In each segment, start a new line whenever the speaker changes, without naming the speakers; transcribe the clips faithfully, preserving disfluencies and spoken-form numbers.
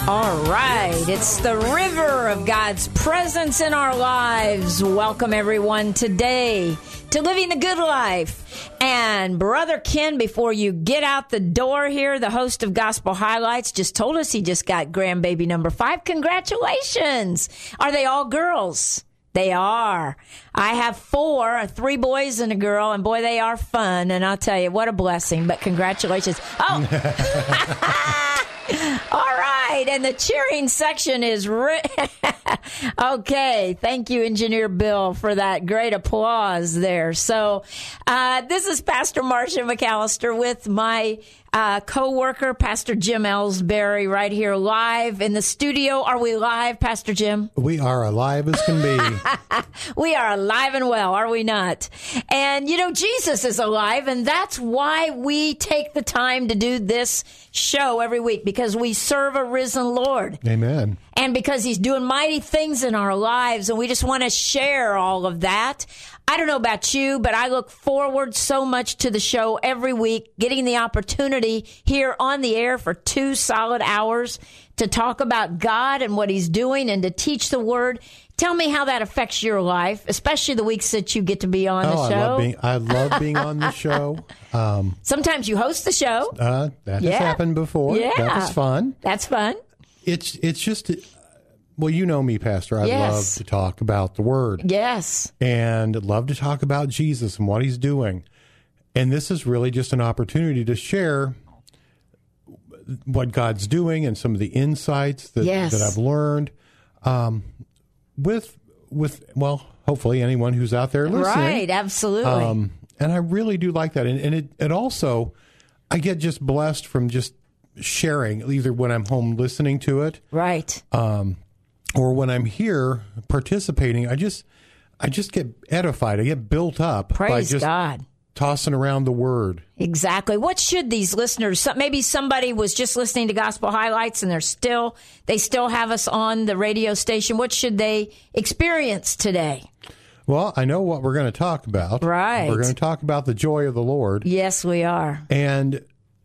All right, it's the river of God's presence in our lives. Welcome, everyone, today to Living the Good Life. And Brother Ken, before you get out the door here, the host of Gospel Highlights, just told us he just got grandbaby number five. Congratulations. Are they all girls? They are. I have four, three boys and a girl, and boy, they are fun. And I'll tell you, what a blessing. But congratulations. Oh, all right. And the cheering section is ri- okay. Thank you, Engineer Bill, for that great applause there. So uh, this is Pastor Marcia McAllister with my Uh, co-worker, Pastor Jim Ellsbury, right here live in the studio. Are we live, Pastor Jim?
We are alive as can be.
We are alive and well, are we not? And, you know, Jesus is alive, and that's why we take the time to do this show every week, because we serve a risen Lord.
Amen.
And because he's doing mighty things in our lives, and we just want to share all of that. I don't know about you, but I look forward so much to the show every week, getting the opportunity here on the air for two solid hours to talk about God and what he's doing and to teach the word. Tell me how that affects your life, especially the weeks that you get to be on
oh,
the show.
I love being, I love being on the show. Um,
Sometimes you host the show.
Uh, that
yeah.
has happened before.
Yeah.
That was fun.
That's fun.
It's, it's just... Well, you know me, Pastor. I
yes.
love to talk about the Word.
Yes.
And love to talk about Jesus and what he's doing. And this is really just an opportunity to share what God's doing and some of the insights that,
yes.
that I've learned um, with, with, well, hopefully anyone who's out there listening.
Right, absolutely. Um,
and I really do like that. And, and it, it also, I get just blessed from just sharing, either when I'm home listening to it.
Right.
Um, or when I'm here participating, I just I just get edified. I get built up
Praise
by just
God.
tossing around the word.
Exactly. What should these listeners, maybe somebody was just listening to Gospel Highlights and they're still, they still have us on the radio station. What should they experience today?
Well, I know what we're going to talk about.
Right.
We're going to talk about the joy of the Lord.
Yes, we are.
And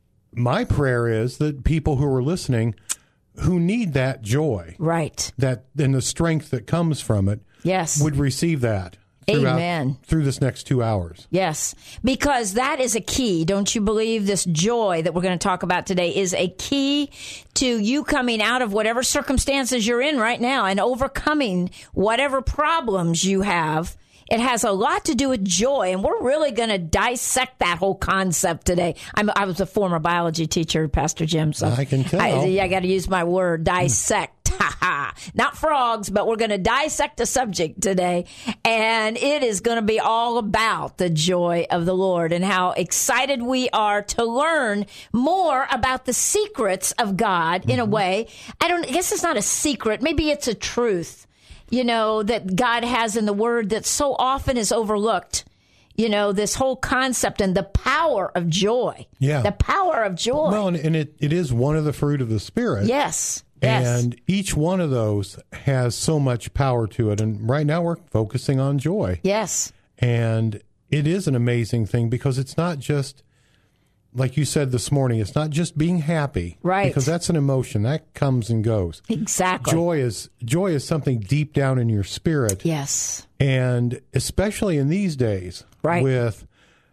my prayer is that people who are listening who need that joy,
right,
that and the strength that comes from it,
yes,
would receive that.
Amen.
Through this next two hours.
Yes, because that is a key. Don't you believe this joy that we're going to talk about today is a key to you coming out of whatever circumstances you're in right now and overcoming whatever problems you have. It has a lot to do with joy, and we're really going to dissect that whole concept today. I'm, I was a former biology teacher, Pastor Jim, so
I can tell.
I, I got to use my word, dissect. Not frogs, but we're going to dissect a subject today, and it is going to be all about the joy of the Lord and how excited we are to learn more about the secrets of God. Mm-hmm. In a way, I don't I guess it's not a secret. Maybe it's a truth, you know, that God has in the Word that so often is overlooked. You know, this whole concept and the power of joy.
Yeah.
The power of joy.
Well, and, and it, it is one of the fruit of the Spirit.
Yes. Yes.
And each one of those has so much power to it. And right now we're focusing on joy.
Yes.
And it is an amazing thing because it's not just, like you said this morning, it's not just being happy.
Right.
Because that's an emotion. That comes and goes.
Exactly.
Joy is joy is something deep down in your spirit.
Yes.
And especially in these days.
Right.
With,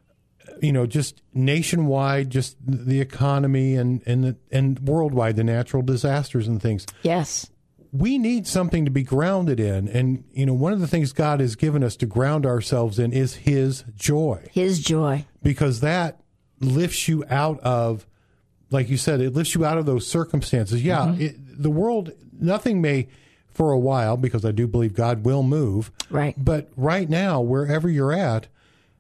you know, just nationwide, just the economy and, and, the, and worldwide, the natural disasters and things.
Yes.
We need something to be grounded in. And, you know, one of the things God has given us to ground ourselves in is His joy.
His joy.
Because that lifts you out of, like you said, it lifts you out of those circumstances. Yeah, mm-hmm. it, the world, nothing may, for a while, because I do believe God will move.
Right.
But right now, wherever you're at,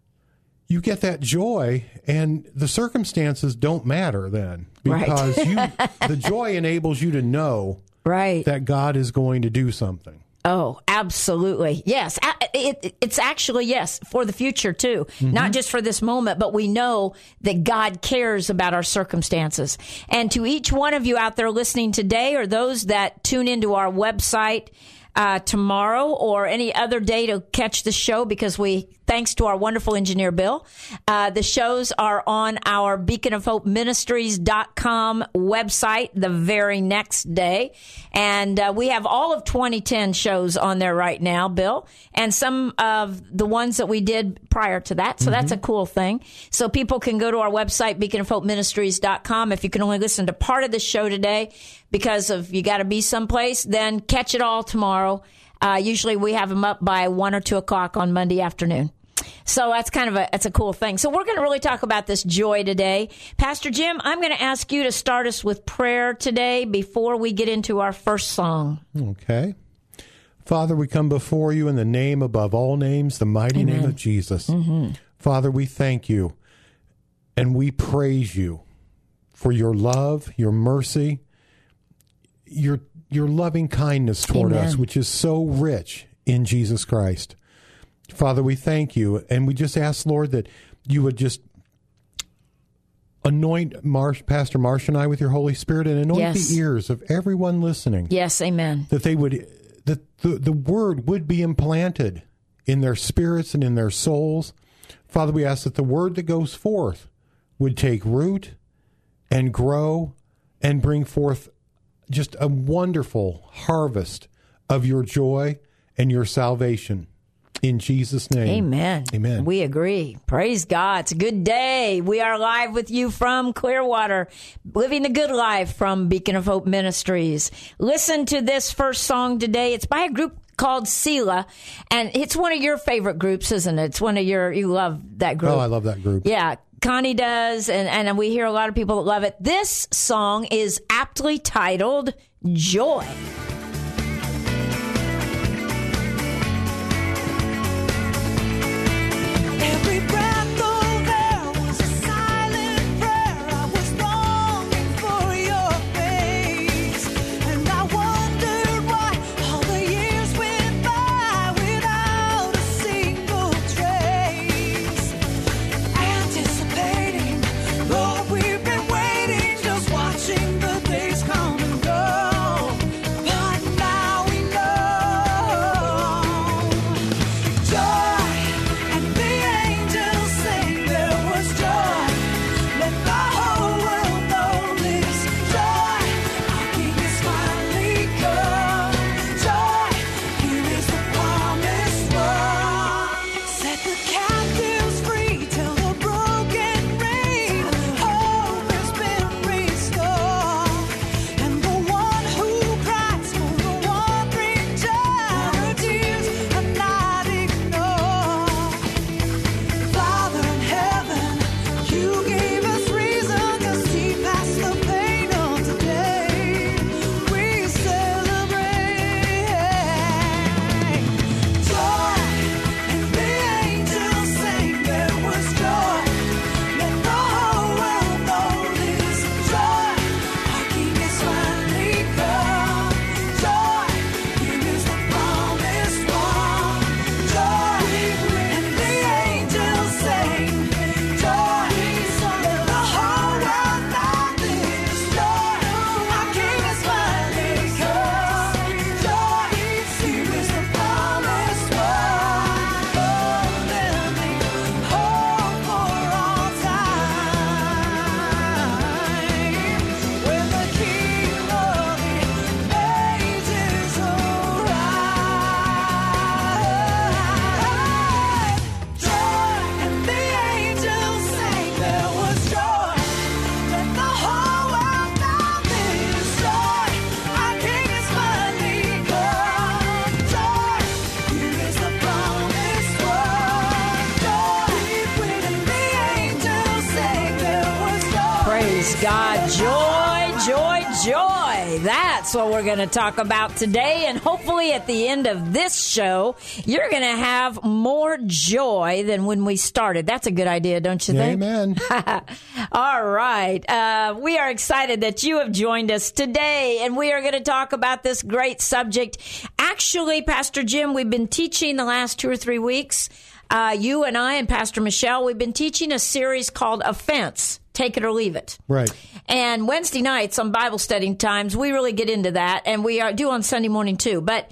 you get that joy, and the circumstances don't matter then, because
right.
you, the joy enables you to know
right.
that God is going to do something.
Oh, absolutely. Yes. It, it, it's actually, yes, for the future, too. Mm-hmm. Not just for this moment, but we know that God cares about our circumstances. And to each one of you out there listening today, or those that tune into our website uh, tomorrow or any other day to catch the show, because we thanks to our wonderful engineer, Bill. Uh, the shows are on our beacon of hope ministries dot com website the very next day. And uh, we have all of twenty ten shows on there right now, Bill, and some of the ones that we did prior to that. So mm-hmm. that's a cool thing. So people can go to our website, beacon of hope ministries dot com. If you can only listen to part of the show today because of you got to be someplace, then catch it all tomorrow. Uh, usually we have them up by one or two o'clock on Monday afternoon. So that's kind of a, that's a cool thing. So we're going to really talk about this joy today. Pastor Jim, I'm going to ask you to start us with prayer today before we get into our first song.
Okay. Father, we come before you in the name above all names, the mighty Amen. Name of Jesus. Mm-hmm. Father, we thank you and we praise you for your love, your mercy, your your loving kindness toward Amen. Us, which is so rich in Jesus Christ. Father, we thank you, and we just ask, Lord, that you would just anoint Marsh, Pastor Marsh and I with your Holy Spirit and anoint yes. the ears of everyone listening.
Yes, amen.
That they would, that the, the word would be implanted in their spirits and in their souls. Father, we ask that the word that goes forth would take root and grow and bring forth just a wonderful harvest of your joy and your salvation. In Jesus' name.
Amen.
Amen.
We agree. Praise God. It's a good day. We are live with you from Clearwater, living the good life from Beacon of Hope Ministries. Listen to this first song today. It's by a group called Selah, and it's one of your favorite groups, isn't it? It's one of your, you love that group.
Oh, I love that group.
Yeah. Connie does, and, and we hear a lot of people that love it. This song is aptly titled Joy.
Every breath of air was a silent prayer. I was longing for your face, and I wondered why all the years went by without a single trace. Anticipating, Lord, we've been waiting, just watching the days come and go. But now we know joy, and the angels sing there was joy. Let the whole world know this joy. Our King is finally come. Joy, here is the promised one. Set the captives free, tell the broken ring. Hope has been restored, and the one who cries for the wandering child, her tears are not ignored. Father in heaven, you gave us reason to see past the pain of today. We celebrate joy, and the angels sing there was joy. Let the whole world know this joy. Our King is finally come. Joy, here is the promised one. Joy, and the angels sing joy. Let the whole world know this joy. Our King is finally come. Joy, here is the promised one. Oh, living hope for all time. When the King of the ages arrived, joy, and the angels sang there was joy. Let the whole world know this joy. Our King is finally come. Joy, here is the promised one. Joy, and the angels sang there was joy.
Praise God. Joy, joy, joy. That's what we're going to talk about today. And hopefully at the end of this show, you're going to have more joy than when we started. That's a good idea, don't you think?
Amen.
All right. Uh, we are excited that you have joined us today, and we are going to talk about this great subject. Actually, Pastor Jim, we've been teaching the last two or three weeks. Uh, you and I and Pastor Michelle, we've been teaching a series called Offense, Take It or Leave It.
Right.
And Wednesday nights on Bible study times, we really get into that, and we are do on Sunday morning too. But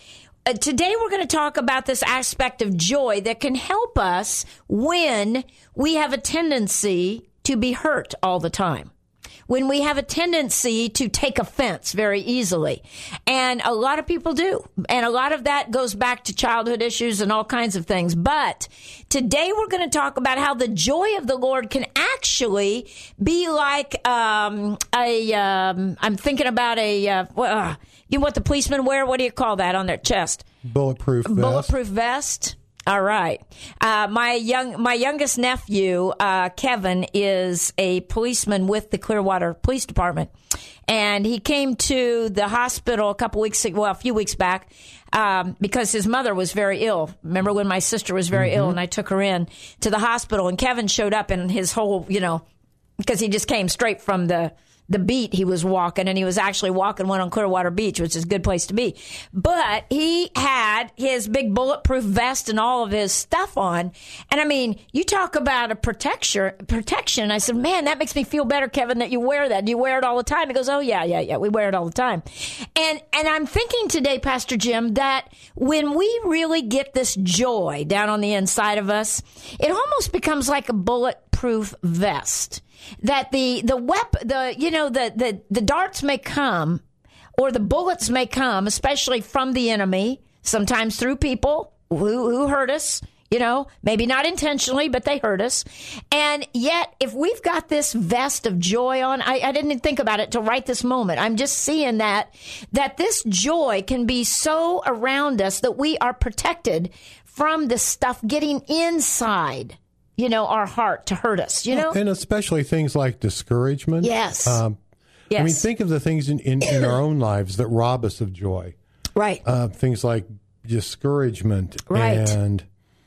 uh, today we're going to talk about this aspect of joy that can help us when we have a tendency to be hurt all the time. When we have a tendency to take offense very easily. And a lot of people do. And a lot of that goes back to childhood issues and all kinds of things. But today we're going to talk about how the joy of the Lord can actually be like um, a, um, I'm thinking about a, uh, uh, you know what the policemen wear? What do you call that on their chest?
Bulletproof vest.
Bulletproof vest. All right. Uh, my young, my youngest nephew, uh, Kevin, is a policeman with the Clearwater Police Department. And he came to the hospital a couple weeks, well, a few weeks back, um, because his mother was very ill. Remember when my sister was very mm-hmm. ill and I took her in to the hospital, and Kevin showed up and his whole, you know, because he just came straight from the, the beat he was walking, and he was actually walking one on Clearwater Beach, which is a good place to be. But he had his big bulletproof vest and all of his stuff on. And I mean, you talk about a protection. Protection. I said, man, that makes me feel better, Kevin, that you wear that. Do you wear it all the time? He goes, oh, yeah, yeah, yeah. We wear it all the time. And, and I'm thinking today, Pastor Jim, that when we really get this joy down on the inside of us, it almost becomes like a bulletproof vest. That the the wep the you know the, the the darts may come, or the bullets may come, especially from the enemy, sometimes through people who who hurt us, you know, maybe not intentionally, but they hurt us. And yet, if we've got this vest of joy on, I, I didn't think about it till right this moment. I'm just seeing that that this joy can be so around us that we are protected from the stuff getting inside, you know, our heart to hurt us, you know?
And especially things like discouragement.
Yes.
Um,
yes.
I mean, think of the things in, in, in our own lives that rob us of joy.
Right.
Uh, things like discouragement
right.
and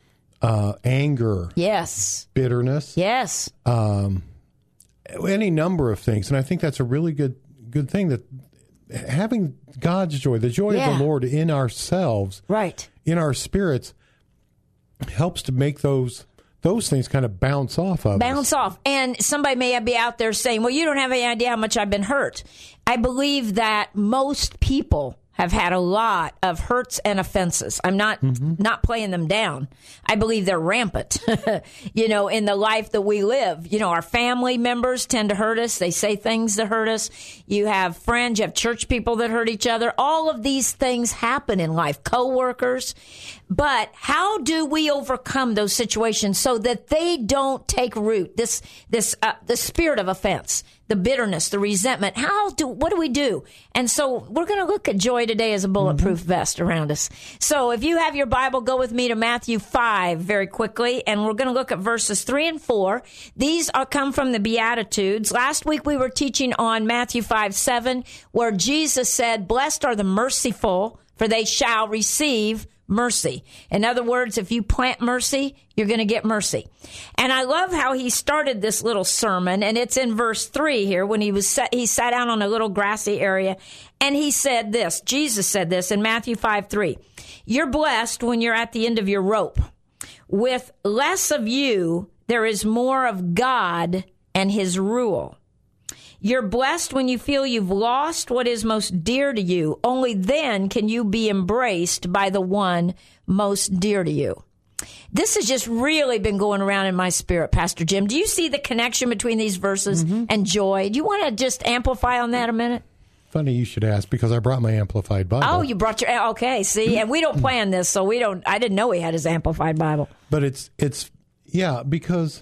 uh, anger.
Yes.
Bitterness.
Yes.
Um, any number of things. And I think that's a really good good thing, that having God's joy, the joy
yeah.
of the Lord in ourselves,
right,
in our spirits, helps to make those those things kind of bounce off of
Bounce
us.
off. And somebody may be out there saying, well, you don't have any idea how much I've been hurt. I believe that most people have had a lot of hurts and offenses. I'm not mm-hmm. not playing them down. I believe they're rampant, you know, in the life that we live. You know, our family members tend to hurt us. They say things that hurt us. You have friends, you have church people that hurt each other. All of these things happen in life, coworkers. But how do we overcome those situations so that they don't take root? This, this, uh, the spirit of offense, the bitterness, the resentment. How do, what do we do? And so we're going to look at joy today as a bulletproof mm-hmm. vest around us. So if you have your Bible, go with me to Matthew five very quickly, and we're going to look at verses three and four. These are come from the Beatitudes. Last week we were teaching on Matthew five seven, where Jesus said, blessed are the merciful, for they shall receive mercy. In other words, if you plant mercy, you're going to get mercy. And I love how he started this little sermon, and it's in verse three here, when he was sat, he sat down on a little grassy area, and he said this. Jesus said this in Matthew five three. You're blessed when you're at the end of your rope. With less of you, there is more of God and his rule. You're blessed when you feel you've lost what is most dear to you. Only then can you be embraced by the one most dear to you. This has just really been going around in my spirit, Pastor Jim. Do you see the connection between these verses mm-hmm. and joy? Do you want to just amplify on that a minute?
Funny you should ask, because I brought my Amplified Bible.
Oh, you brought your, okay, see, and we don't plan this, so we don't, I didn't know he had his Amplified Bible.
But it's, it's, yeah, because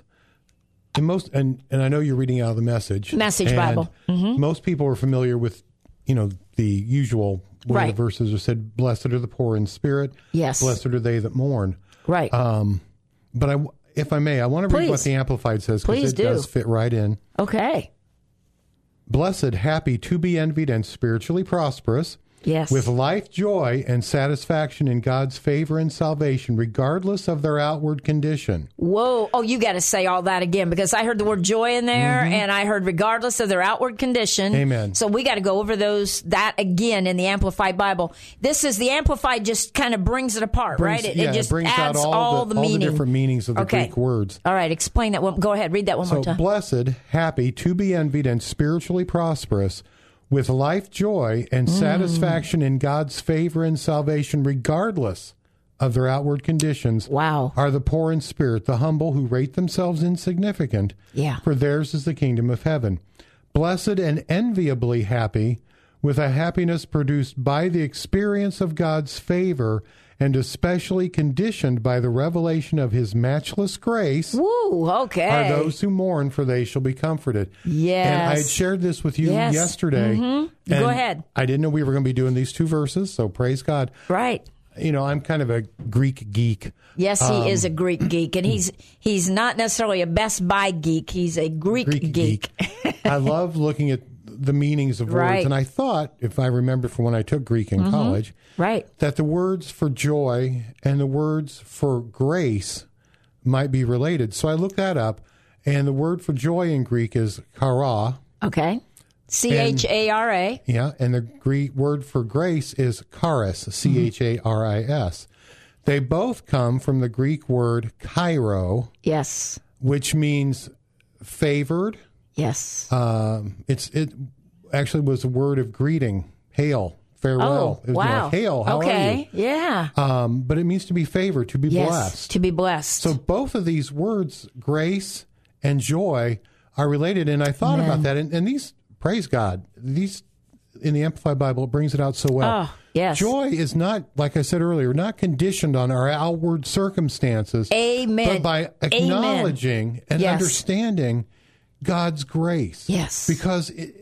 in most, and, and I know you're reading out of the Message.
Message Bible. Mm-hmm.
Most people are familiar with, you know, the usual where
right.
the verses are said, blessed are the poor in spirit.
Yes.
Blessed are they that mourn.
Right.
Um, but I, if I may, I want to read
Please.
what the Amplified says, because it
do.
does fit right in.
Okay.
Blessed, happy, to be envied, and spiritually prosperous,
yes,
with life joy and satisfaction in God's favor and salvation, regardless of their outward condition.
Whoa. Oh, you got to say all that again, because I heard the word joy in there, mm-hmm. and I heard regardless of their outward condition.
Amen.
So we got to go over those, that again in the Amplified Bible. This is, the Amplified just kind of brings it apart,
brings,
right? It,
yeah,
it just
it brings
adds
out all,
all
the,
the
all
meaning.
the different meanings of the
okay.
Greek words.
All right, explain that one. Go ahead, read that one
so,
more time.
Blessed, happy, to be envied, and spiritually prosperous, with life joy and satisfaction in God's favor and salvation, regardless of their outward conditions,
Wow.
are the poor in spirit, the humble who rate themselves insignificant,
Yeah.
for theirs is the kingdom of heaven. Blessed and enviably happy, with a happiness produced by the experience of God's favor and especially conditioned by the revelation of his matchless grace,
Woo, okay.
are those who mourn, for they shall be comforted.
Yes.
And I had shared this with you
Yes.
yesterday.
Mm-hmm. Go
and
ahead.
I didn't know we were going to be doing these two verses, so praise God.
Right.
You know, I'm kind of a Greek geek.
Yes, he
Um,
is a Greek geek, and he's he's not necessarily a Best Buy geek. He's a Greek,
Greek
geek.
I love looking at the meanings of
Right.
words, and I thought, if I remember from when I took Greek in college,
Right.
that the words for joy and the words for grace might be related. So I looked that up, and the word for joy in Greek is chara.
Okay. C H A R A.
Yeah, and the Greek word for grace is charis, C H A R I S. They both come from the Greek word chairo,
Yes.
which means favored.
Yes.
Um, it's it actually was a word of greeting, hail, farewell.
oh,
It was
wow.
like, hail, how
okay. Yeah.
are you? Um, but it means to be favored, to be
yes.
blessed.
To be blessed.
So both of these words, grace and joy, are related. And I thought
Amen.
about that, and, and these, praise God, these in the Amplified Bible, it brings it out so well.
Oh, yes.
Joy is not, like I said earlier, not conditioned on our outward circumstances,
Amen.
but by acknowledging
Amen.
and
Yes.
understanding God's grace.
Yes.
Because it,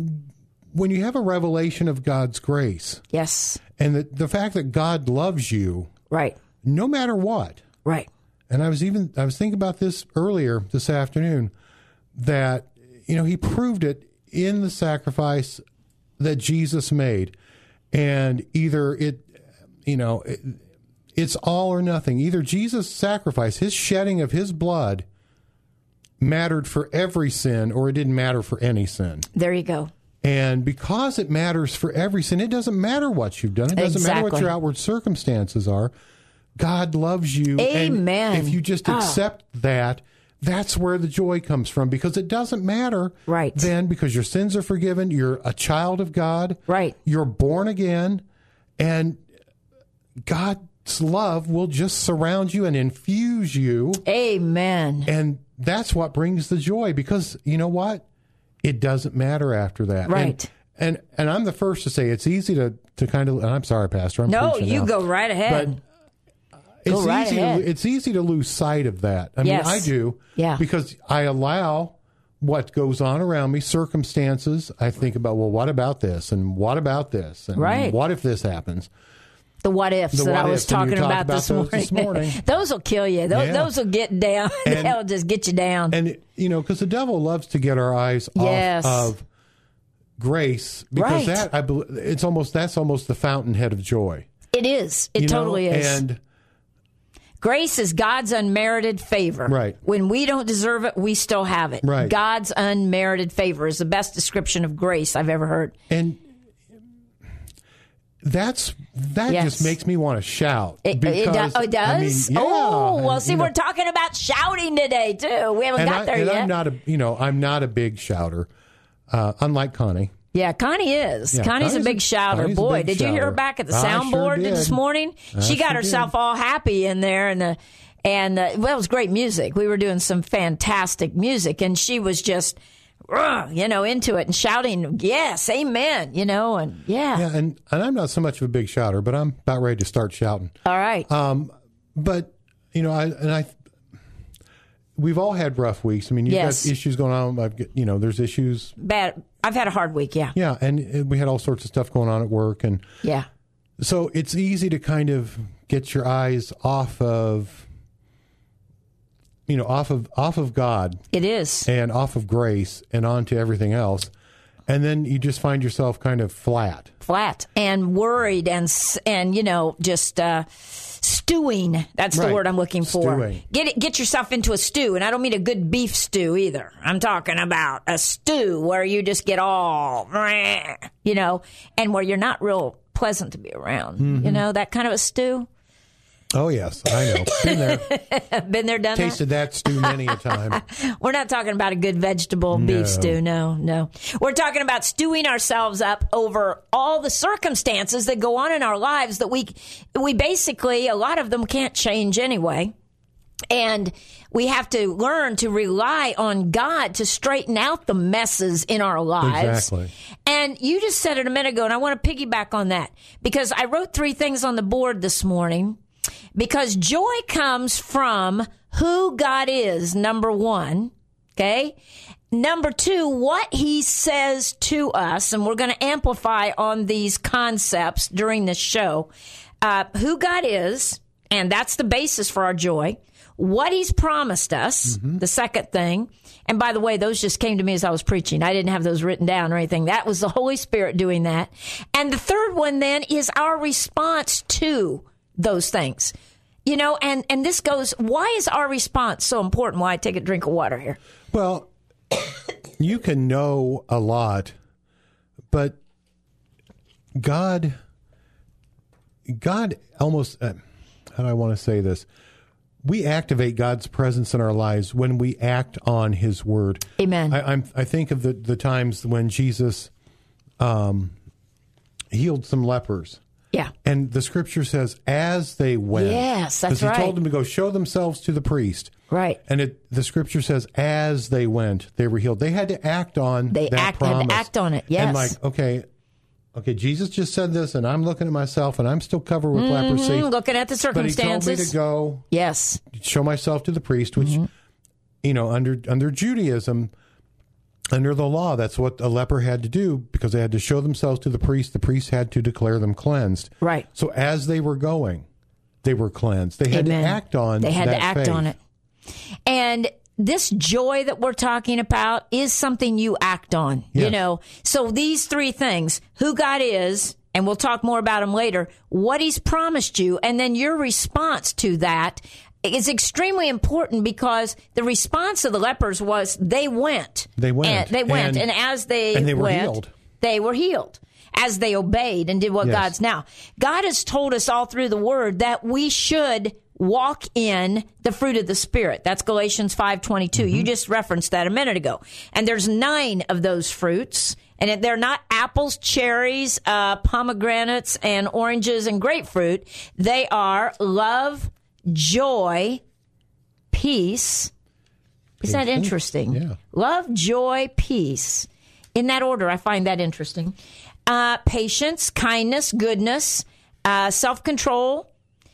when you have a revelation of God's grace
Yes.
and the, the fact that God loves you
Right.
no matter what,
Right.
and I was even I was thinking about this earlier this afternoon, that you know he proved it in the sacrifice that Jesus made, and either it you know it, it's all or nothing. Either Jesus' sacrifice, his shedding of his blood, mattered for every sin, or it didn't matter for any sin.
There you go.
And because it matters for every sin, it doesn't matter what you've done. It doesn't matter what
Exactly.
your outward circumstances are. God loves you.
Amen.
And if you just
Oh.
accept that, that's where the joy comes from, because it doesn't matter
Right.
then, because your sins are forgiven. You're a child of God.
Right.
You're born again. And God's love will just surround you and infuse you.
Amen.
And that's what brings the joy, because you know what? It doesn't matter after that.
Right.
And and, and I'm the first to say it's easy to, to kind of, and I'm sorry, Pastor. I'm
No,
preaching
you
now.
go right ahead.
It's
Go right
easy
ahead.
to it's easy to lose sight of that. I
Yes.
mean, I do.
Yeah.
Because I allow what goes on around me, circumstances. I think about, well, what about this? And what about this? And
Right.
what if this happens?
The what ifs
The
that
what
I was
ifs, and you
talking
talked
about,
about
this,
those
morning.
this morning.
Those will kill you. Those,
Yeah.
those will get down.
And-
They'll just get you down.
And, you know, because the devil loves to get our eyes
Yes.
off of grace, because
Right.
that, I believe, it's almost, that's almost the fountainhead of joy.
it is. It
you know?
totally is.
And
Grace is God's unmerited favor.
Right.
When we don't deserve it, we still have it.
Right.
God's unmerited favor is the best description of grace I've ever heard.
And that's that
Yes.
just makes me want to shout.
It, it,
because,
do- it does?
I mean, yeah,
oh, well,
and,
see,
you know,
we're talking about shouting today, too. We haven't
and
got
I,
there
and
yet.
I'm not a you know I'm not a big shouter, uh, unlike Connie.
Yeah, Connie is.
Yeah,
Connie's,
Connie's
a big
a-
shouter.
Connie's a
Boy,
big
did you hear her
shouter.
back at the
I sure
soundboard
did.
this morning?
I
she got
sure
herself
did.
all happy in there, and the and the, well, it was great music. We were doing some fantastic music, and she was just, uh, you know, into it and shouting, "Yes, amen," you know, and yeah.
Yeah, and, and I'm not so much of a big shouter, but I'm about ready to start shouting.
All right.
Um, but you know, I and I, we've all had rough weeks. I mean, you've
Yes.
got issues going on. I've got, you know, there's issues.
Bad. I've had a hard week. Yeah.
Yeah, and uh, we had all sorts of stuff going on at work, and
Yeah.
so it's easy to kind of get your eyes off of, you know, off of off of God
It is.
and off of grace and onto everything else, and then you just find yourself kind of flat.
Flat and worried and s- and you know just uh, stewing. That's the
Right.
word I'm looking for.
Stewing.
Get it, get yourself into a stew, and I don't mean a good beef stew either. I'm talking about a stew where you just get all, you know, and where you're not real pleasant to be around.
Mm-hmm.
You know, that kind of a stew.
Oh, yes, I know. Been there.
Been there, done
Tasted that stew many a time.
that? We're not talking about a good vegetable
No.
beef stew. No, no. We're talking about stewing ourselves up over all the circumstances that go on in our lives that we, we basically, a lot of them can't change anyway. And we have to learn to rely on God to straighten out the messes in our lives.
Exactly.
And you just said it a minute ago, and I want to piggyback on that because I wrote three things on the board this morning. Because joy comes from who God is, number one, okay? Number two, what he says to us, and we're going to amplify on these concepts during this show, uh, who God is, and that's the basis for our joy. What he's promised us, mm-hmm. the second thing. And by the way, those just came to me as I was preaching. I didn't have those written down or anything. That was the Holy Spirit doing that. And the third one then is our response to those things. You know, and, and this goes, why is our response so important? Why I take a drink of water here?
Well, you can know a lot, but God, God almost, uh, how do I want to say this? We activate God's presence in our lives when we act on his word.
Amen.
I, I'm, I think of the, the times when Jesus um, healed some lepers.
Yeah.
And the scripture says, as they went.
Yes, that's right.
Because he told them to go show themselves to the priest.
Right.
And it, the scripture says, as they went, they were healed. They had to act on
they
that
act,
promise.
Had to act on it, yes.
And like, okay, okay, Jesus just said this, and I'm looking at myself, and I'm still covered with
mm-hmm,
leprosy.
Looking at the circumstances.
But he told me to go
yes.
show myself to the priest, which, mm-hmm. you know, under under Judaism, under the law, that's what a leper had to do because they had to show themselves to the priest. The priest had to declare them cleansed.
Right.
So as they were going, they were cleansed. They had
Amen.
to act on
They had
that
to act
faith.
on it. And this joy that we're talking about is something you act on,
Yes.
you know. So these three things, who God is, and we'll talk more about him later, what he's promised you, and then your response to that is extremely important because the response of the lepers was they went.
They went.
And they went. And,
And-
as they,
and they were
went,
healed.
they were healed. As they obeyed and did what
Yes.
God's now. God has told us all through the word that we should walk in the fruit of the Spirit. That's Galatians five twenty-two. Mm-hmm. You just referenced that a minute ago. And there's nine of those fruits. And they're not apples, cherries, uh, pomegranates, and oranges and grapefruit. They are love, joy, peace. Isn't that interesting?
Yeah.
Love, joy, peace. In that order, I find that interesting. Uh, patience, kindness, goodness, uh, self-control,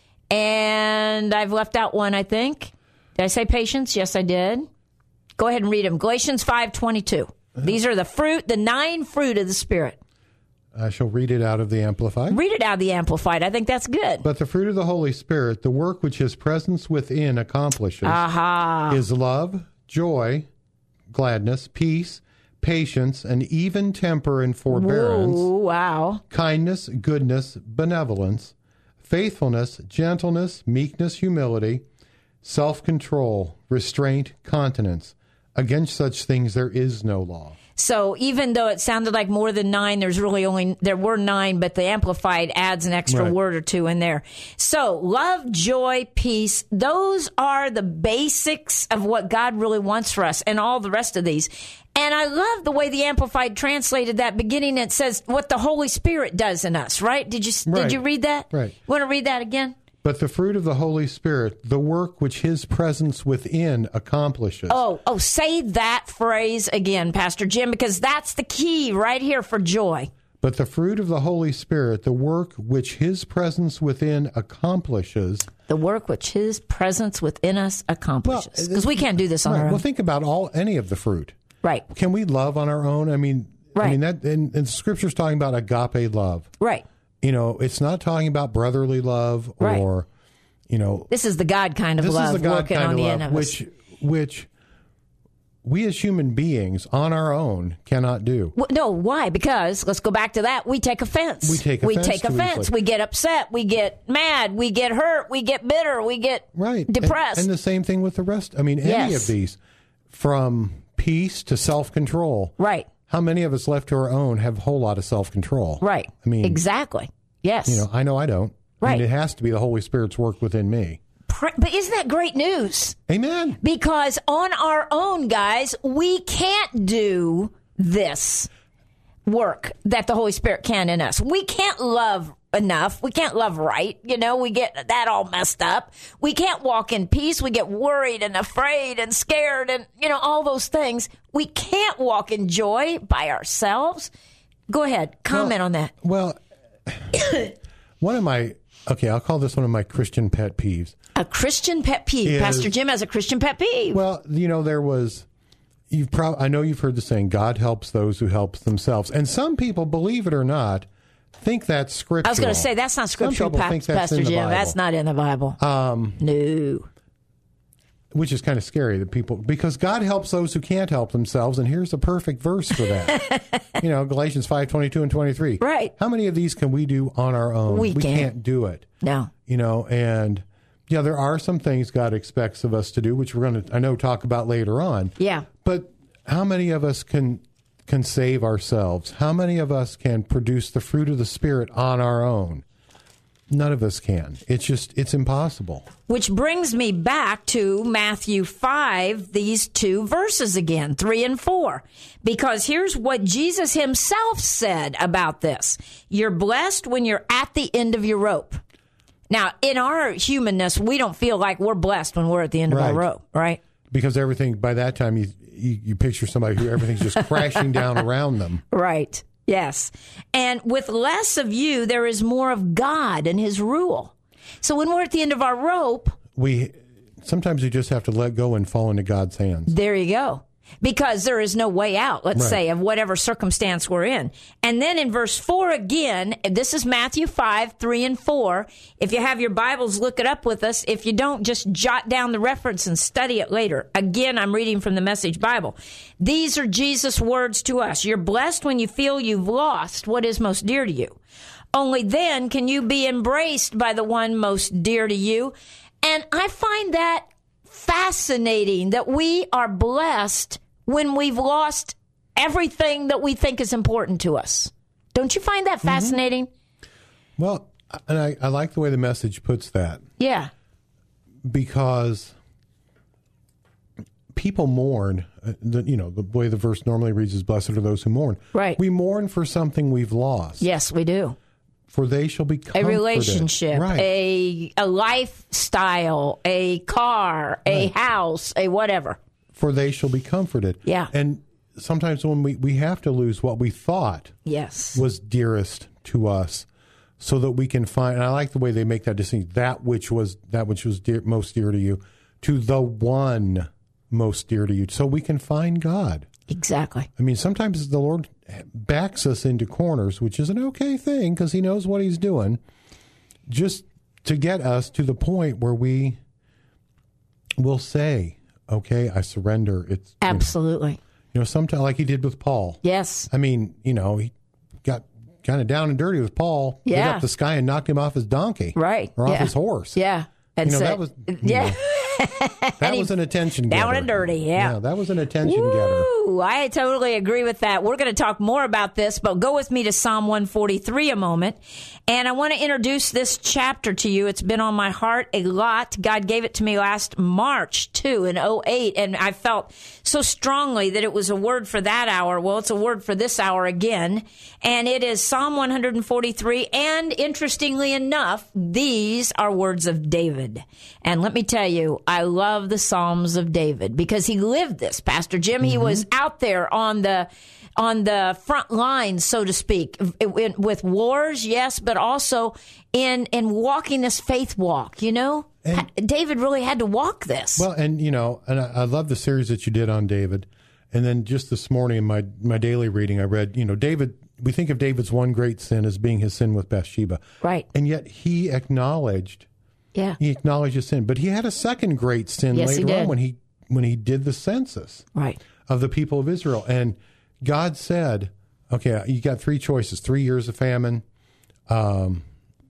and I've left out one, I think. Did I say patience? Yes, I did. Go ahead and read them. Galatians five twenty-two. These are the fruit, the nine fruit of the Spirit.
I shall read it out of the Amplified.
Read it out of the Amplified. I think that's good.
But the fruit of the Holy Spirit, the work which his presence within accomplishes,
Aha.
is love, joy, gladness, peace, patience, and even temper and forbearance,
Whoa, wow.
kindness, goodness, benevolence, faithfulness, gentleness, meekness, humility, self-control, restraint, continence. Against such things there is no law.
So even though it sounded like more than nine, there's really only, there were nine, but the Amplified adds an extra
Right.
word or two in there. So love, joy, peace, those are the basics of what God really wants for us and all the rest of these. And I love the way the Amplified translated that beginning. It says what the Holy Spirit does in us, right? Did you,
Right.
did you read that?
Right.
Want to read that again?
But the fruit of the Holy Spirit, the work which his presence within accomplishes.
Oh, oh, say that phrase again, Pastor Jim, because that's the key right here for joy.
But the fruit of the Holy Spirit, the work which his presence within accomplishes.
The work which his presence within us accomplishes.
Well,
Because we can't do this on
Right.
our own.
Well, think about all any of the fruit.
Right,
Can we love on our own? I mean,
Right.
I mean that. And, and Scripture's talking about agape love.
right.
You know, it's not talking about brotherly love or,
Right.
you know,
This is the God kind of
this
love
is the God
working
kind
on
of
the
love,
end of us.
which which we as human beings on our own cannot do.
Well, no, why? Because, let's go back to that, we take offense.
We take
We
offense
take
too
offense.
easily.
We get upset. We get mad. We get hurt. We get bitter. We get
Right. And-
depressed.
And, the same thing with the rest. I mean, any
Yes.
of these, from peace to self-control.
right,
How many of us left to our own have a whole lot of self-control?
right.
I mean,
exactly. Yes.
you know, I know I don't. I
Right.
mean, it has to be the Holy Spirit's work within me.
Pray, but isn't that great news?
Amen.
Because on our own, guys, we can't do this work that the Holy Spirit can in us. We can't love enough. We can't love right. You know, we get that all messed up. We can't walk in peace. We get worried and afraid and scared and, you know, all those things. We can't walk in joy by ourselves. Go ahead. Comment
well,
on that.
Well, one of my, okay, I'll call this one of my Christian pet peeves.
A Christian pet peeve.
Is,
Pastor Jim has a Christian pet peeve.
Well, you know, there was, you've prob- I know you've heard the saying, God helps those who help themselves. And some people, believe it or not, think that's scriptural.
I was going to say, that's not scriptural,
Some people
pa-
think that's
Pastor
in the
Jim.
Bible.
That's not in the Bible. Um, no.
Which is kind of scary that people, because God helps those who can't help themselves, and here's a perfect verse for that. You know, Galatians five twenty-two and twenty-three.
Right.
How many of these can we do on our own?
We can't.
can't do it.
No.
You know, and yeah, there are some things God expects of us to do, which we're going to, I know, talk about later on.
Yeah.
But how many of us can can save ourselves? How many of us can produce the fruit of the Spirit on our own? None of us can. It's just, it's impossible.
Which brings me back to Matthew five, these two verses again, three and four. Because here's what Jesus himself said about this. You're blessed when you're at the end of your rope. Now, in our humanness, we don't feel like we're blessed when we're at the end of
Right.
our rope, right?
Because everything, by that time, you, you, you picture somebody who everything's just crashing down around them.
Right. Yes. And with less of you, there is more of God and his rule. So when we're at the end of our rope,
We sometimes you just have to let go and fall into God's hands.
there you go. Because there is no way out, let's
Right.
say, of whatever circumstance we're in. And then in verse four again, this is Matthew five, three and four. If you have your Bibles, look it up with us. If you don't, just jot down the reference and study it later. Again, I'm reading from the Message Bible. These are Jesus' words to us. You're blessed when you feel you've lost what is most dear to you. Only then can you be embraced by the one most dear to you. And I find that fascinating that we are blessed when we've lost everything that we think is important to us. Don't you find that fascinating?
Mm-hmm. Well, and I, I like the way the Message puts that,
Yeah.
because people mourn. Uh, the, you know, the way the verse normally reads is, "Blessed are those who mourn."
Right.
We mourn for something we've lost.
Yes, we do.
For they shall be
A
comforted.
relationship,
Right.
a a lifestyle, a car, a
Right.
house, a whatever.
For they shall be comforted.
Yeah.
And sometimes when we, we have to lose what we thought
Yes.
was dearest to us, so that we can find. And I like the way they make that distinction: that which was that which was dear, most dear to you, to the one most dear to you, so we can find God.
Exactly.
I mean, sometimes the Lord backs us into corners, which is an okay thing because He knows what He's doing, just to get us to the point where we will say, "Okay, I surrender." It's you know,
Absolutely.
you know, sometimes like He did with Paul.
Yes.
I mean, you know, He got kind of down and dirty with Paul. Lit
Yeah.
up the sky and knocked him off his donkey,
Right.
or off
Yeah.
his horse.
Yeah. And
You know,
so-
that was you
yeah.
know, that was an attention getter.
down and dirty, yeah.
yeah, that was an attention getter.
Woo, I totally agree with that. We're going to talk more about this, but go with me to Psalm one forty-three a moment. And I want to introduce this chapter to you. It's been on my heart a lot. God gave it to me last March, too, in oh eight. And I felt so strongly that it was a word for that hour. Well, it's a word for this hour again. And it is Psalm one forty-three. And interestingly enough, these are words of David. And let me tell you, I love the Psalms of David because he lived this, Pastor Jim. Mm-hmm. He was out there on the on the front lines, so to speak, with wars, yes, but also in in walking this faith walk, you know?
And,
David really had to walk this.
Well, and, you know, and I, I love the series that you did on David. And then just this morning in my, my daily reading, I read, you know, David, we think of David's one great sin as being his sin with Bathsheba.
Right.
And yet he acknowledged,
yeah.
he acknowledged his sin. But he had a second great sin
Yes, he
later
did.
on when he when he did the census
Right.
of the people of Israel. And God said, okay, you got three choices, three years of famine, um,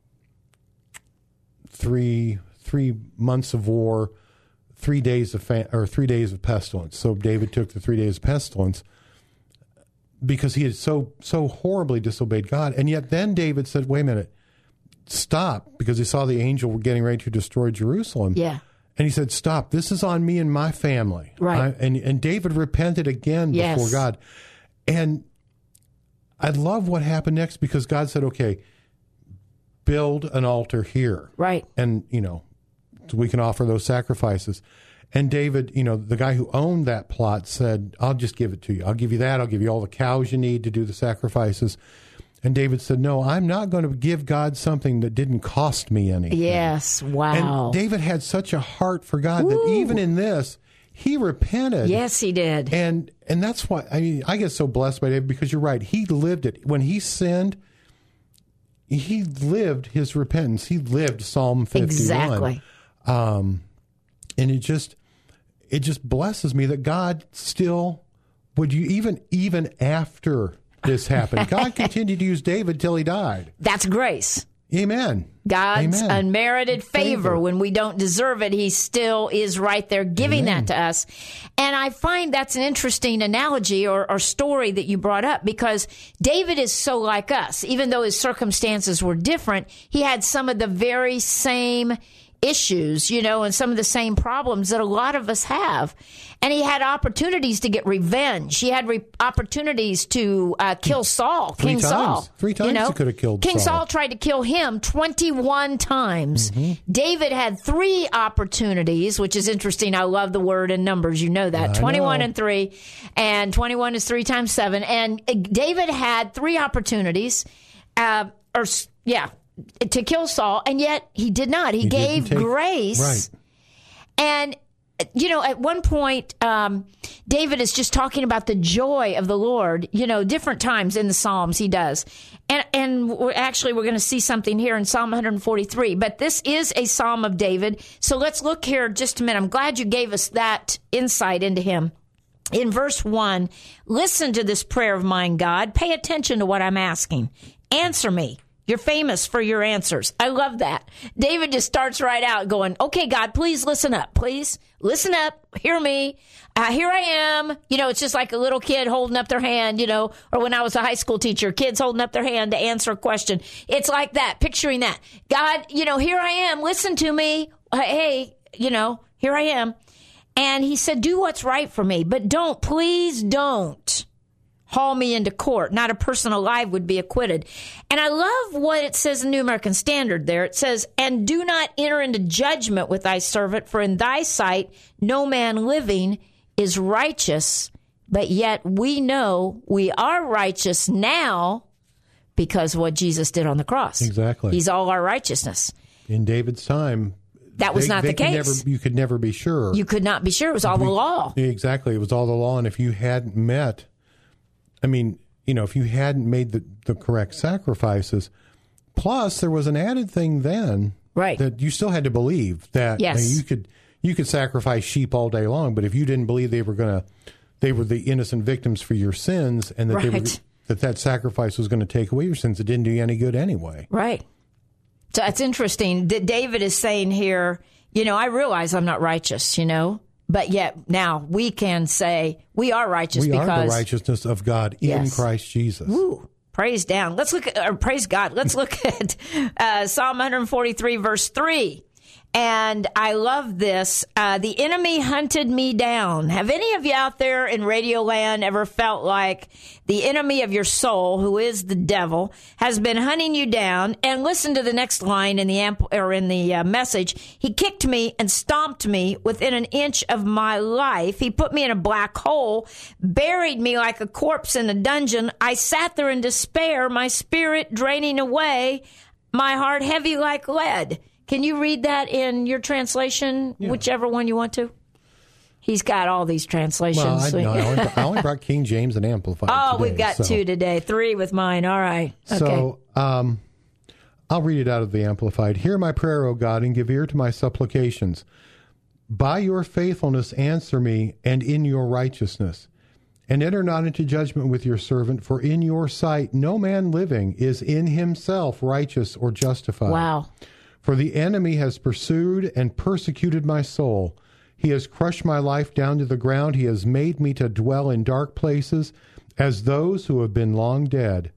three three months of war, three days of fa- or three days of pestilence. So David took the three days of pestilence because he had so so horribly disobeyed God. And yet then David said, wait a minute, stop, because he saw the angel were getting ready to destroy Jerusalem.
Yeah.
And he said, stop, this is on me and my family.
Right.
I, and, and David repented again
Yes.
before God. And I love what happened next, because God said, okay, build an altar here.
Right.
And, you know, so we can offer those sacrifices. And David, you know, the guy who owned that plot said, I'll just give it to you. I'll give you that. I'll give you all the cows you need to do the sacrifices. And David said, no, I'm not going to give God something that didn't cost me anything.
Yes. Wow.
And David had such a heart for God that
Woo.
even in this, he repented.
Yes, he did.
And and that's why, I mean, I get so blessed by David, because you're right. He lived it. When he sinned, he lived his repentance. He lived Psalm fifty-one.
Exactly.
Um, and it just, it just blesses me that God still, would you even, even after this happened, God continued to use David till he died.
That's grace.
Amen.
God's
Amen.
unmerited favor.
Favor.
When we don't deserve it, he still is right there giving
Amen.
that to us. And I find that's an interesting analogy or, or story that you brought up, because David is so like us. Even though his circumstances were different, he had some of the very same issues, you know, and some of the same problems that a lot of us have. And he had opportunities to get revenge. He had re- opportunities to uh, kill Saul,
Three
King
times.
Saul.
Three times
you know?
he could have killed
King
Saul.
Saul tried to kill him twenty-one times.
Mm-hmm.
David had three opportunities, which is interesting. I love the word in Numbers. You know that.
I
twenty-one
know.
and three. And twenty-one is three times seven. And uh, David had three opportunities, uh, or, s- yeah, to kill Saul, and yet he did not. He,
He didn't
gave
take-
grace.
Right.
And, you know, at one point, um, David is just talking about the joy of the Lord, you know, different times in the Psalms he does. And, and we're, actually, we're going to see something here in Psalm one forty-three. But this is a Psalm of David. So let's look here just a minute. I'm glad you gave us that insight into him. In verse one, listen to this prayer of mine, God. Pay attention to what I'm asking. Answer me. You're famous for your answers. I love that. David just starts right out going, okay, God, please listen up. Please listen up. Hear me. Uh, here I am. You know, it's just like a little kid holding up their hand, you know, or when I was a high school teacher, kids holding up their hand to answer a question. It's like that, picturing that. God, you know, here I am. Listen to me. Hey, you know, here I am. And he said, do what's right for me, but don't, please don't haul me into court. Not a person alive would be acquitted. And I love what it says in New American Standard there. It says, and do not enter into judgment with thy servant, for in thy sight no man living is righteous, but yet we know we are righteous now because of what Jesus did on the cross.
Exactly.
He's all our righteousness.
In David's time,
That was
they-
not
they
the
could
case.
Never, you could never be sure.
You could not be sure. It was all the law.
Exactly. It was all the law. And if you hadn't met, I mean, you know, if you hadn't made the, the correct sacrifices, plus there was an added thing then,
Right.
that you still had to believe that
Yes.
I mean, you could you could sacrifice sheep all day long, but if you didn't believe they were going to, they were the innocent victims for your sins, and that they were,
Right.
that that sacrifice was going to take away your sins, it didn't do you any good anyway.
Right. So it's interesting that David is saying here, you know, I realize I'm not righteous, you know, but yet now we can say we are righteous
We
because
are the righteousness of God in
Yes.
Christ Jesus.
Woo, praise down. Let's look at, or praise God. Let's look at uh, Psalm one forty-three, verse three. And I love this. Uh, the enemy hunted me down. Have any of you out there in Radio Land ever felt like the enemy of your soul, who is the devil, has been hunting you down? And listen to the next line in the amp- or in the uh, message. He kicked me and stomped me within an inch of my life. He put me in a black hole, buried me like a corpse in a dungeon. I sat there in despair, my spirit draining away, my heart heavy like lead. Can you read that in your translation,
Yeah.
whichever one you want to? He's got all these translations.
Well, I, no, I, only, I only brought King James and Amplified
oh,
today,
we've got
so.
two today. Three with mine. All right. Okay.
So um, I'll read it out of the Amplified. Hear my prayer, O God, and give ear to my supplications. By your faithfulness answer me, and in your righteousness. And enter not into judgment with your servant, for in your sight no man living is in himself righteous or justified.
Wow.
For the enemy has pursued and persecuted my soul. He has crushed my life down to the ground. He has made me to dwell in dark places as those who have been long dead.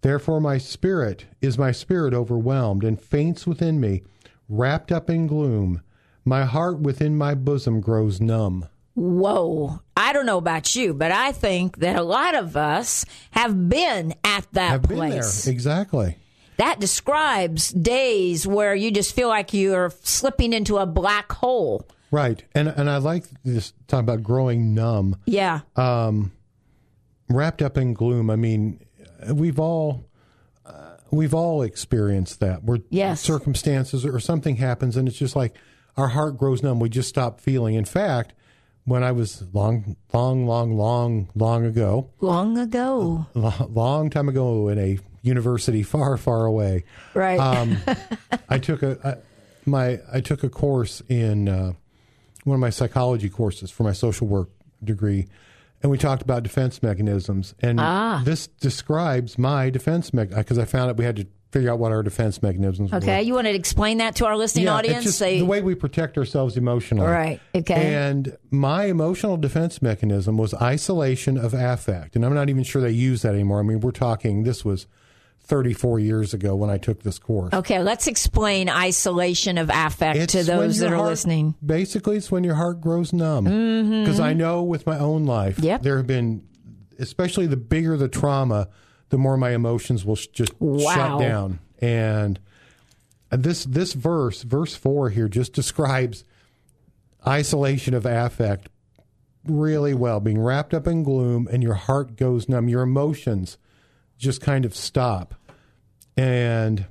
Therefore my spirit is my spirit overwhelmed and faints within me, wrapped up in gloom. My heart within my bosom grows numb.
Whoa. I don't know about you, but I think that a lot of us have been at that
I've
place.
been there. Exactly.
That describes days where you just feel like you're slipping into a black hole.
Right. And and I like this talk about growing numb.
Yeah.
Um, wrapped up in gloom. I mean, we've all uh, we've all experienced that. Where
Yes.
circumstances or something happens and it's just like our heart grows numb. We just stop feeling. In fact, when I was long, long, long, long, long ago,
Long ago.
lo- long time ago in a university far, far away,
Right.
um, I took a I, my I took a course in uh, one of my psychology courses for my social work degree, and we talked about defense mechanisms. And
Ah.
this describes my defense mechanism because I found out we had to figure out what our defense mechanisms were.
Okay. You want to explain that to our listening
Yeah,
audience?
it's just
Say-
the way we protect ourselves emotionally.
Right. Okay.
And my emotional defense mechanism was isolation of affect. And I'm not even sure they use that anymore. I mean, we're talking, this was thirty-four years ago when I took this course.
Okay, let's explain isolation of affect
It's
to
when
those
your
that are
heart-
listening.
Basically, it's when your heart grows numb. Because I know with my own life,
Yep.
there have been, especially the bigger the trauma, the more my emotions will sh- just
Wow.
shut down. And this this verse, verse four here, just describes isolation of affect really well, being wrapped up in gloom and your heart goes numb. Your emotions just kind of stop. And,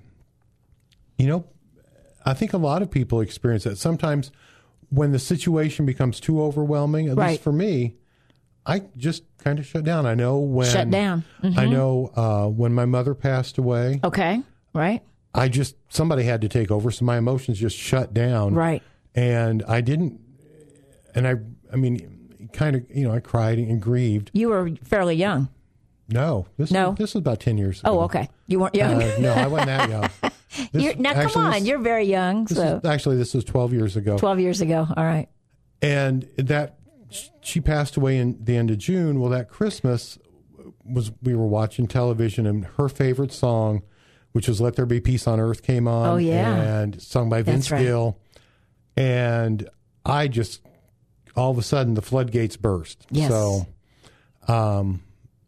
you know, I think a lot of people experience that. Sometimes when the situation becomes too overwhelming, at
Right.
least for me, I just kind of shut down. I know when...
Shut down. Mhm.
I know uh, when my mother passed away,
Okay, right?
I just... Somebody had to take over, so my emotions just shut down.
Right.
And I didn't... And I... I mean, kind of, you know, I cried and grieved.
You were fairly young.
No. This,
No?
This was about ten years ago.
Oh, okay. You weren't young.
Uh, no, I wasn't that young. This-
You're, now,
actually,
come on.
this-
You're very young.
This
So,
is, actually, this was twelve years ago.
twelve years ago. All right.
And that she passed away in the end of June. Well, that Christmas was we were watching television, and her favorite song, which was "Let There Be Peace on Earth," came on.
Oh, yeah.
and sung by Vince
That's right.
Gill. And I just all of a sudden the floodgates burst.
Yes.
So, um,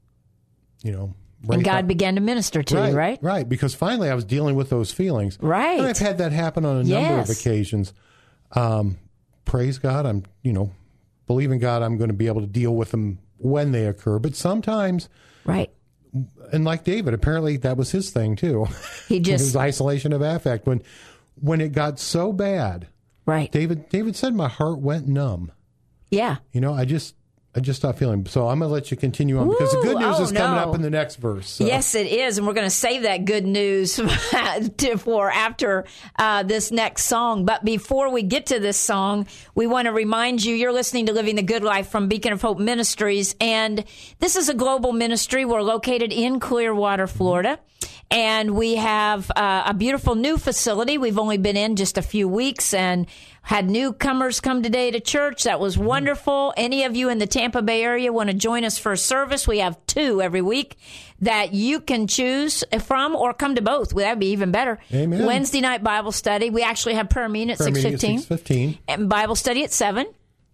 you know,
And
right
God
up-
began to minister to
right,
you, right?
Right, because finally I was dealing with those feelings.
Right.
And I've had that happen on a number of
Yes.
occasions. Um, praise God, I'm, you know, believing God I'm going to be able to deal with them when they occur. But sometimes,
Right.
and like David, apparently that was his thing too.
He
his
just,
isolation of affect. When when it got so bad,
right.
David David said my heart went numb.
Yeah.
You know, I just I just stopped feeling. So I'm going to let you continue on because the good
Woo!
news
Oh,
is coming
no.
up in the next verse. So.
Yes, it is. And we're going to save that good news to, for after uh, this next song. But before we get to this song, we want to remind you, you're listening to Living the Good Life from Beacon of Hope Ministries. And this is a global ministry. We're located in Clearwater, Florida. And we have uh, a beautiful new facility. We've only been in just a few weeks and had newcomers come today to church. That was wonderful. Any of you in the Tampa Bay area want to join us for a service? We have two every week that you can choose from or come to both. That would be even better.
Amen.
Wednesday night Bible study. We actually have prayer meeting at
Prayer
six
meeting at
fifteen.
six fifteen.
And Bible study at seven.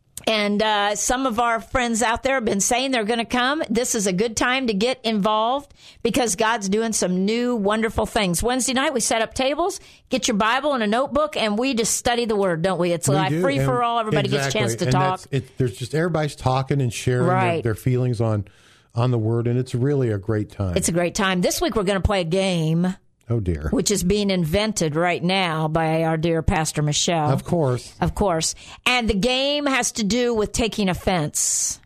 And uh, some of our friends out there have been saying they're going to come. This is a good time to get involved because God's doing some new, wonderful things. Wednesday night, we set up tables, get your Bible and a notebook, and we just study the Word, don't we? It's
We
like
do,
free for
and-
all. Everybody gets a chance to
exactly. And
talk.
that's- It, there's just everybody's talking and sharing
Right.
their, their feelings on on the Word, and it's really a great time.
It's a great time. This week, we're going to play a game,
oh dear,
which is being invented right now by our dear Pastor Michelle.
of course.
Of course. And the game has to do with taking offense.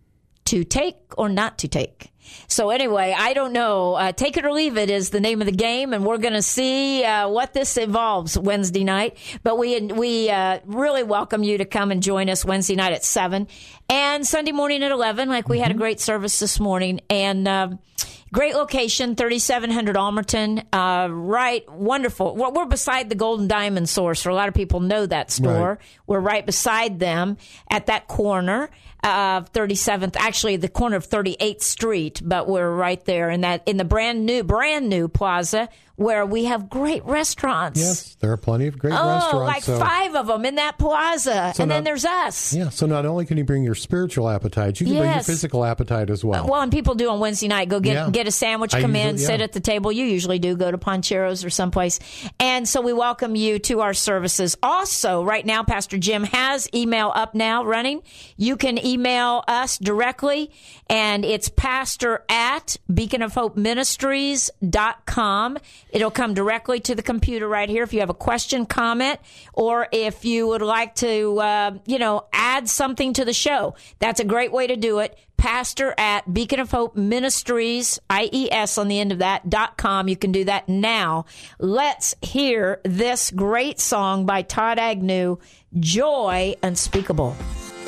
To take or not to take. So anyway, I don't know. Uh, take it or leave it is the name of the game, and we're going to see uh, what this involves Wednesday night. But we we uh, really welcome you to come and join us Wednesday night at seven and Sunday morning at eleven, like we had a great service this morning. And um, Great location, thirty-seven hundred Almerton. Uh, right, wonderful. Well, we're beside the Golden Diamond Source. A lot of people know that store.
Right.
We're right beside them at that corner of thirty-seventh, actually the corner of thirty-eighth Street, but we're right there in that in the brand new, brand new plaza where we have great restaurants.
Yes, there are plenty of great
oh,
restaurants.
like
so.
five of them in that plaza,
So
and
not-
then there's us.
Yeah, so not only can you bring your spiritual appetite, you can bring your
Yes.
physical appetite as well.
Well, and people do on Wednesday night. Go get
Yeah.
get a sandwich,
I
come in,
usually-
sit
yeah.
at the table. You usually do. Go to Poncheros or someplace. And so we welcome you to our services. Also, right now, Pastor Jim has email up now running. You can email us directly, and it's pastor at beacon of hope ministries dot com. It'll come directly to the computer right here if you have a question, comment, or if you would like to, uh, you know, add something to the show. That's a great way to do it. Pastor at Beacon of Hope Ministries, I E S on the end of that, dot com. You can do that now. Let's hear this great song by Todd Agnew, Joy Unspeakable.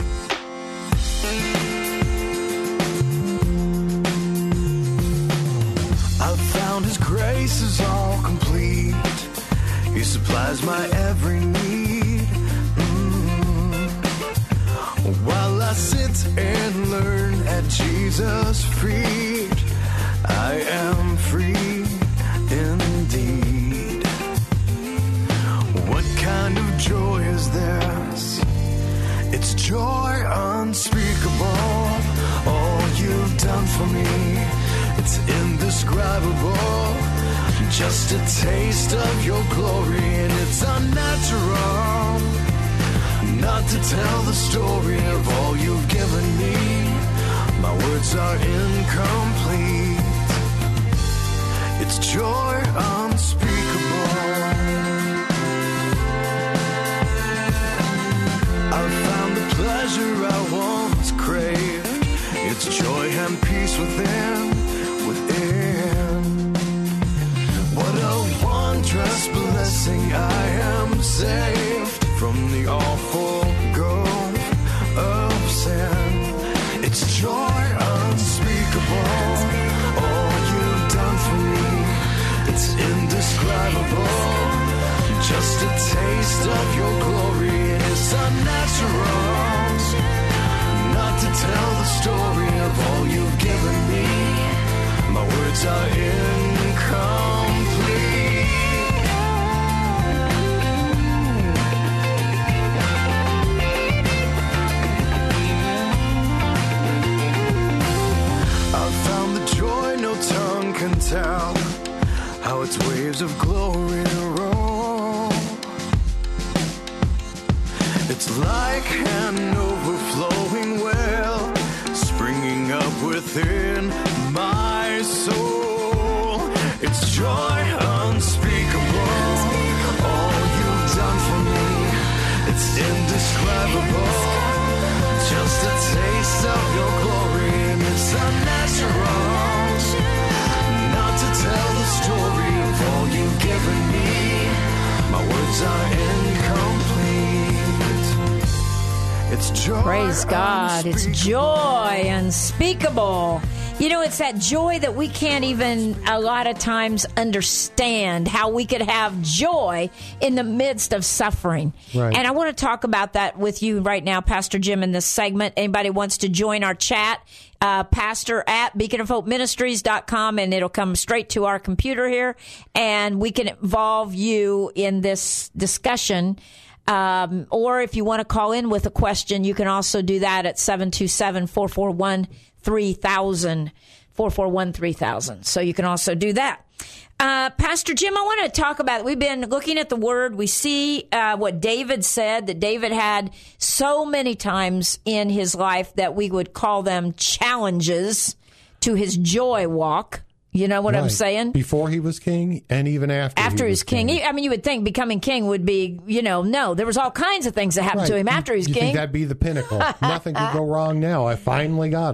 I've found His grace is all complete. He supplies my every need. Mm. While I sit and learn at Jesus' feet, I am free indeed. What kind of joy is this? It's joy unspeakable. All you've done for me, it's indescribable. Just a taste of your glory, and it's unnatural not to tell the story of all you've given me. My words are incomplete. It's joy unspeakable. I've found the pleasure I once craved. It's joy and peace within, within. What a wondrous blessing, I am saved from the awful gulf of sin. It's joy unspeakable, all you've done for me, it's indescribable. Just a taste of your glory, and it's unnatural not to tell the story of all you've given me. My words are incomplete. I've found the joy no tongue can tell, how its waves of glory roll. It's like an overflowing well, springing up within my soul. It's joy unspeakable, all you've done for me, it's indescribable. Just a taste of your glory, and it's unnatural not to tell the story of all you've given me. My words are incomplete. It's joy.
Praise God. It's joy unspeakable. You know, it's that joy that we can't even a lot of times understand how we could have joy in the midst of suffering.
Right.
And I want to talk about that with you right now, Pastor Jim, in this segment. Anybody wants to join our chat, uh, pastor at beacon of hope ministries dot com, and it'll come straight to our computer here, and we can involve you in this discussion. Um, or if you want to call in with a question, you can also do that at seven two seven, four four one, three thousand, four four one, three thousand. So you can also do that. Uh, Pastor Jim, I want to talk about, we've been looking at the Word. We see uh, what David said, that David had so many times in his life that we would call them challenges to his joy walk. You know what I'm
Right.
saying?
Before he was king and even after
After
he
he
was
was king. I mean, you would think becoming king would be, you know, no, there was all kinds of things that happened
Right.
to him after he was
you
king.
think that'd be the pinnacle. Nothing could go wrong now. I finally got it.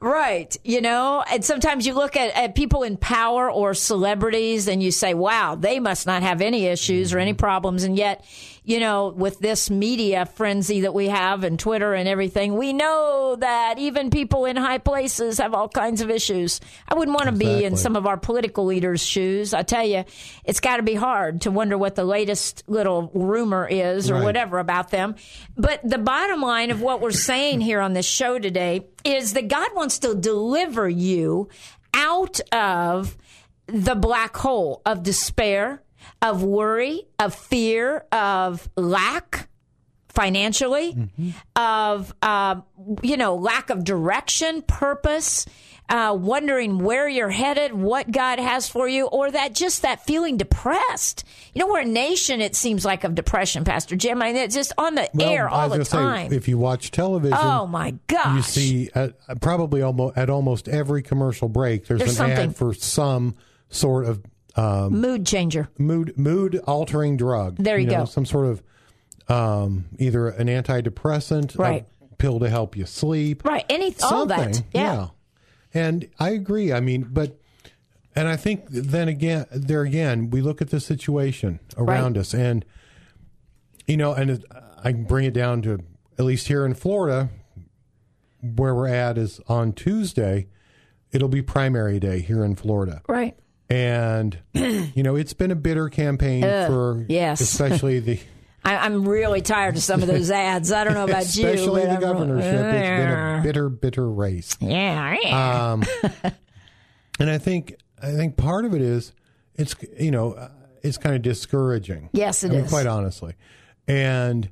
Right. You know, and sometimes you look at, at people in power or celebrities and you say, wow, they must not have any issues or any problems. And yet, you know, with this media frenzy that we have and Twitter and everything, we know that even people in high places have all kinds of issues. I wouldn't want to be in
Exactly.
some of our political leaders' shoes. I tell you, it's got to be hard to wonder what the latest little rumor is or
Right.
whatever about them. But the bottom line of what we're saying here on this show today is that God wants to deliver you out of the black hole of despair, of worry, of fear, of lack financially,
Mm-hmm.
of, uh, you know, lack of direction, purpose, uh, wondering where you're headed, what God has for you, or that just that feeling depressed. You know, we're a nation, it seems like, of depression, Pastor Jim. I mean, it's just on the
Well,
air
I
all
was
the
gonna
time.
Say, if you watch television,
Oh, my gosh.
you see at, probably almost at almost every commercial break, there's,
There's
an
something.
ad for some sort of um,
Mood changer.
mood mood altering drug.
There you
know,
go.
Some sort of um, either an antidepressant,
Right.
a pill to help you sleep,
Right. Any, all
something.
that. Yeah.
And I agree. I mean, but and I think then again, there again, we look at the situation around
Right.
us, and you know, and it, I can bring it down to at least here in Florida, where we're at is on Tuesday. It'll be primary day here in Florida.
Right.
And, you know, it's been a bitter campaign for
yes.
especially the
I, I'm really tired of some of those ads. I don't know about you.
especially
but
the
I'm-
governorship. It's been a bitter, bitter race.
Yeah. yeah.
Um, and I think I think part of it is it's you know uh, it's kind of discouraging.
Yes, it
I mean,
is.
quite honestly, and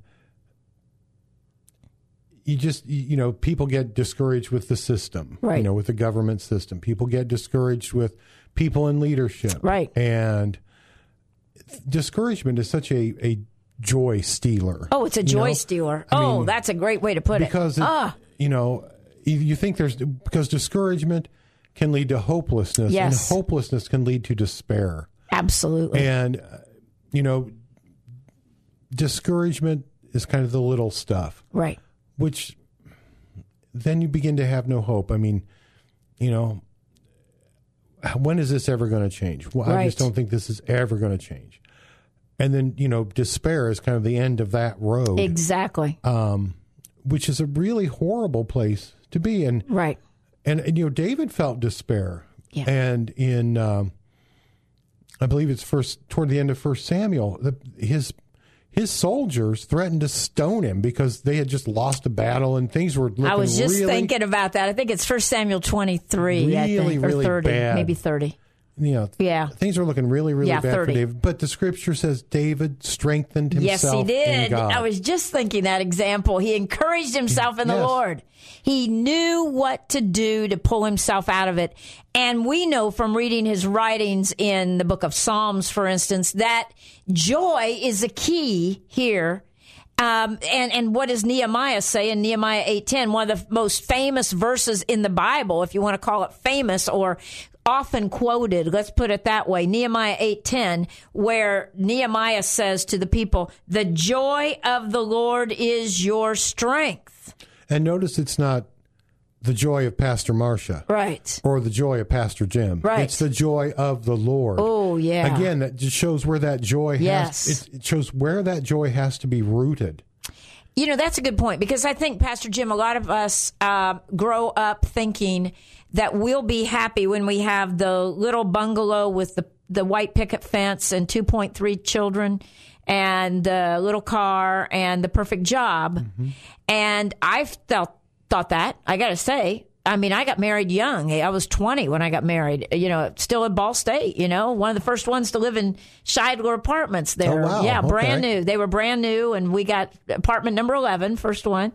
you just you you know people get discouraged with the system,
Right.
You know, with the government system. People get discouraged with people in leadership,
Right.
And discouragement is such a a joy stealer.
Oh, it's a
you
joy
know?
stealer.
I
oh,
mean,
that's a great way to put
because
it.
it,
Ah,
you know you, you think there's because discouragement can lead to hopelessness,
Yes.
and hopelessness can lead to despair,
absolutely.
and uh, you know discouragement is kind of the little stuff,
Right.
which then you begin to have no hope. I mean, you know, when is this ever going to change? Well, I just
Right.
don't think this is ever going to change. And then, you know, despair is kind of the end of that road,
Exactly.
um, which is a really horrible place to be. And,
right.
and, and you know, David felt despair.
Yeah.
And in, um, I believe it's first toward the end of First Samuel, the, his his soldiers threatened to stone him because they had just lost a battle and things were looking
I was just
really,
thinking about that. I think it's First Samuel twenty-three, I
Really,
think, or
really
thirty,
bad.
maybe thirty.
you know,
Yeah.
things are looking really, really
Yeah,
bad
thirty.
for David. But the scripture says David strengthened
Yes,
himself
he
in
did.
God.
I was just thinking that example. He encouraged himself in the
Yes.
Lord. He knew what to do to pull himself out of it. And we know from reading his writings in the book of Psalms, for instance, that joy is a key here. Um, and, and what does Nehemiah say in Nehemiah eight ten? One of the most famous verses in the Bible, if you want to call it famous or often quoted, let's put it that way, Nehemiah eight ten, where Nehemiah says to the people, the joy of the Lord is your strength.
And notice it's not the joy of Pastor Marcia
Right.
or the joy of Pastor Jim.
Right.
It's the joy of the Lord.
Oh, yeah.
Again, that just shows where that joy
Yes.
has, it, it shows where that joy has to be rooted.
You know, that's a good point because I think, Pastor Jim, a lot of us uh, grow up thinking that we'll be happy when we have the little bungalow with the, the white picket fence and two point three children and the little car and the perfect job.
Mm-hmm.
And I felt thought that, I got to say. I mean, I got married young. I was twenty when I got married, you know, still at Ball State, you know, one of the first ones to live in Scheidler Apartments there.
Oh, wow.
Yeah, brand
Okay.
new. They were brand new, and we got apartment number eleven, first one.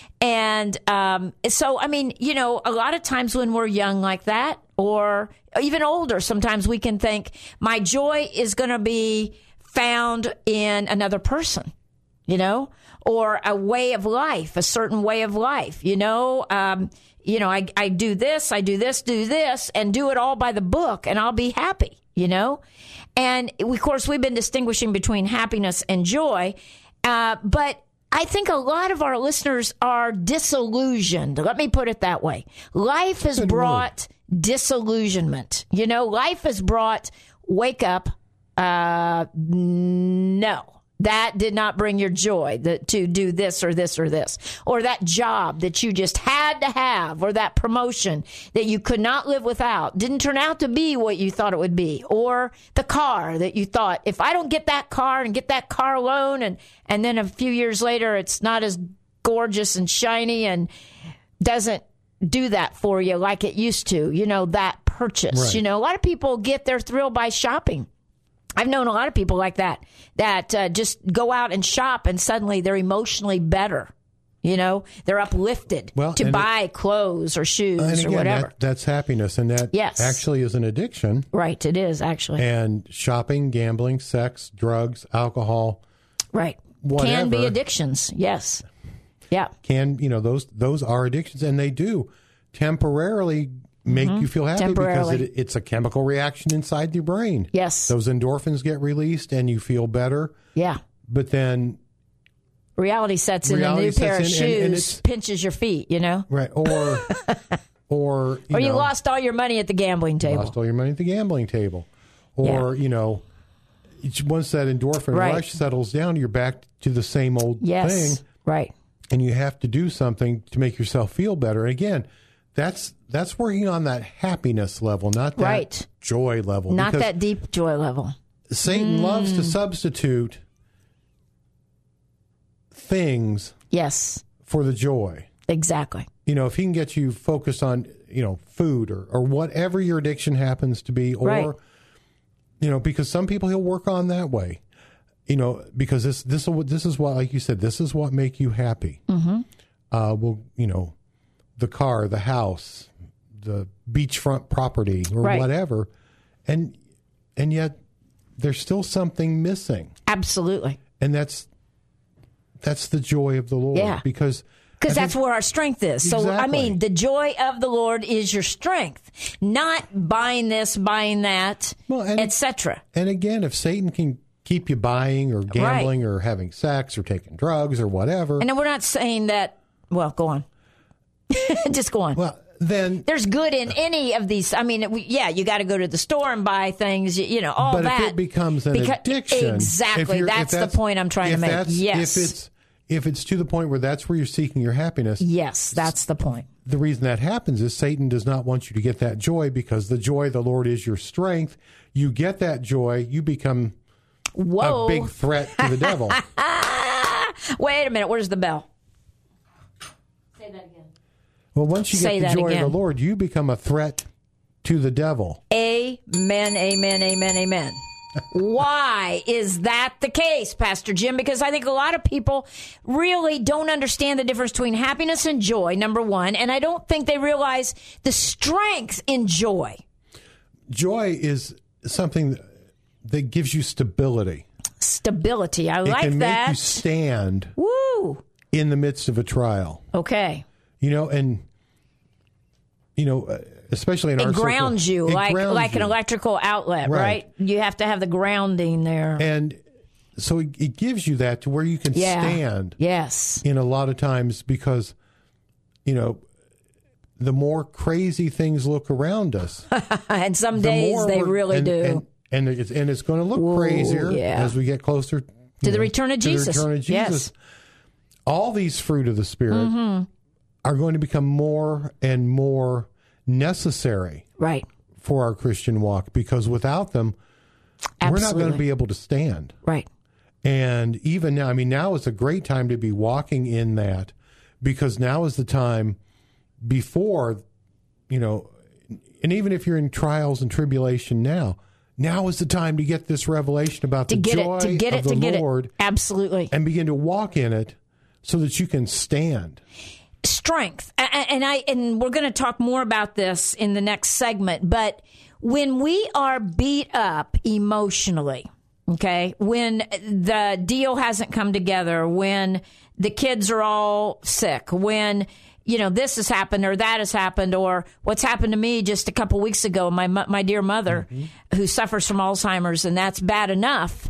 And um, so, I mean, you know, a lot of times when we're young like that, or even older, sometimes we can think, my joy is going to be found in another person, you know, or a way of life, a certain way of life, you know. Um, you know, I, I do this, I do this, do this, and do it all by the book, and I'll be happy, you know. And, of course, we've been distinguishing between happiness and joy, uh, but I think a lot of our listeners are disillusioned. Let me put it that way. Life has
Good
brought disillusionment. You know, life has brought wake up. Uh, no. That did not bring your joy the, to do this or this or this, or that job that you just had to have, or that promotion that you could not live without didn't turn out to be what you thought it would be, or the car that you thought, if I don't get that car and get that car loan, and, and then a few years later it's not as gorgeous and shiny and doesn't do that for you like it used to, you know, that purchase.
Right.
You know, a lot of people get their thrill by shopping. I've known a lot of people like that, that uh, just go out and shop and suddenly they're emotionally better. You know, they're uplifted
Well,
to
and
buy clothes or shoes
And
or
again,
whatever.
that, that's happiness, and that
Yes.
actually is an addiction.
Right, it is actually.
And shopping, gambling, sex, drugs, alcohol,
Right. Can be
whatever.
addictions, yes. Yeah.
can you know those those are addictions, and they do temporarily make you feel happy because
Temporarily.
it, it's a chemical reaction inside your brain.
Yes.
Those endorphins get released, and you feel better.
Yeah.
But then,
Reality sets in,
Reality
a new
sets
pair of
in, and-
shoes
and it's-
pinches your feet, you know?
right, or or you
Or you
know,
lost all your money at the gambling table.
lost all your money at the gambling table, or you know, it's- once that endorphin
Right.
rush settles down, you're back to the same old
Yes.
thing,
Right.
and you have to do something to make yourself feel better. And again, that's that's working on that happiness level, not that
Right.
joy level.
Not
because
that deep joy level.
Satan loves to substitute things
Yes.
for the joy.
Exactly.
You know, if he can get you focused on, you know, food or, or whatever your addiction happens to be, or,
Right.
you know, because some people he'll work on that way, you know, because this, this, this is what, like you said, this is what make you happy. Mm-hmm. Uh, well, you know, the car, the house, the beachfront property or
Right.
whatever. And, and yet there's still something missing.
Absolutely.
And that's, that's the joy of the Lord.
Yeah.
Because
Because
I
that's
think-
where our strength is. So, I
Exactly.
mean, the joy of the Lord is your strength, not buying this, buying that,
Well, and-
et cetera.
And again, if Satan can keep you buying or gambling or having sex or taking drugs or whatever,
And then we're not saying that, well, go on. Just go on.
well, then,
There's good in any of these. I mean, we, yeah, you got to go to the store and buy things, you, you know, all
but
that.
if it becomes an
Beca-
addiction,
Exactly.
if you're-
That's,
if
the point I'm trying to
if
make.
that's-
Yes.
If it's if it's to the point where that's where you're seeking your happiness,
yes, that's the point.
the reason that happens is Satan does not want you to get that joy, because the joy of the Lord is your strength. You get that joy, you become
Whoa.
a big threat to the devil.
Wait a minute. Where's the bell? Say that again.
Well, once you
Say
get the
that
joy
again.
of the Lord, you become a threat to the devil.
Amen, amen, amen, amen. Why is that the case, Pastor Jim? Because I think a lot of people really don't understand the difference between happiness and joy, number one, and I don't think they realize the strength in joy.
Joy is something that gives you stability.
Stability. I
It
like
can
that.
make you stand
Woo.
in the midst of a trial.
Okay.
You know, and you know, uh, especially in our
It grounds
circle,
you
it
like
grounds
like an
you.
electrical outlet, right.
Right.
You have to have the grounding there.
And so it, it gives you that to where you can
Yeah.
stand
Yes.
in a lot of times, because you know, the more crazy things look around us,
And some
the
days
more
they
we're-
really
and,
do.
And, and it's and it's going to look
Whoa,
crazier
yeah.
as we get closer
To
you
the
know,
return of
to
Jesus.
The return of
Yes.
Jesus. All these fruit of the Spirit
Mm-hmm.
are going to become more and more necessary
Right.
for our Christian walk, because without them, we're not going
Absolutely.
to be able to stand.
Right.
And even now, I mean, now is a great time to be walking in that, because now is the time before, you know, and even if you're in trials and tribulation now, now is the time to get this revelation about
To
the
get
joy
it, to get
of
it,
the
to get
Lord
it. Absolutely.
and begin to walk in it so that you can stand.
Strength. A- a- And I and we're going to talk more about this in the next segment, but when we are beat up emotionally, okay, when the deal hasn't come together, when the kids are all sick, when you know, this has happened or that has happened, or what's happened to me just a couple weeks ago, my mo- my dear mother,
Mm-hmm.
who suffers from Alzheimer's, and that's bad enough.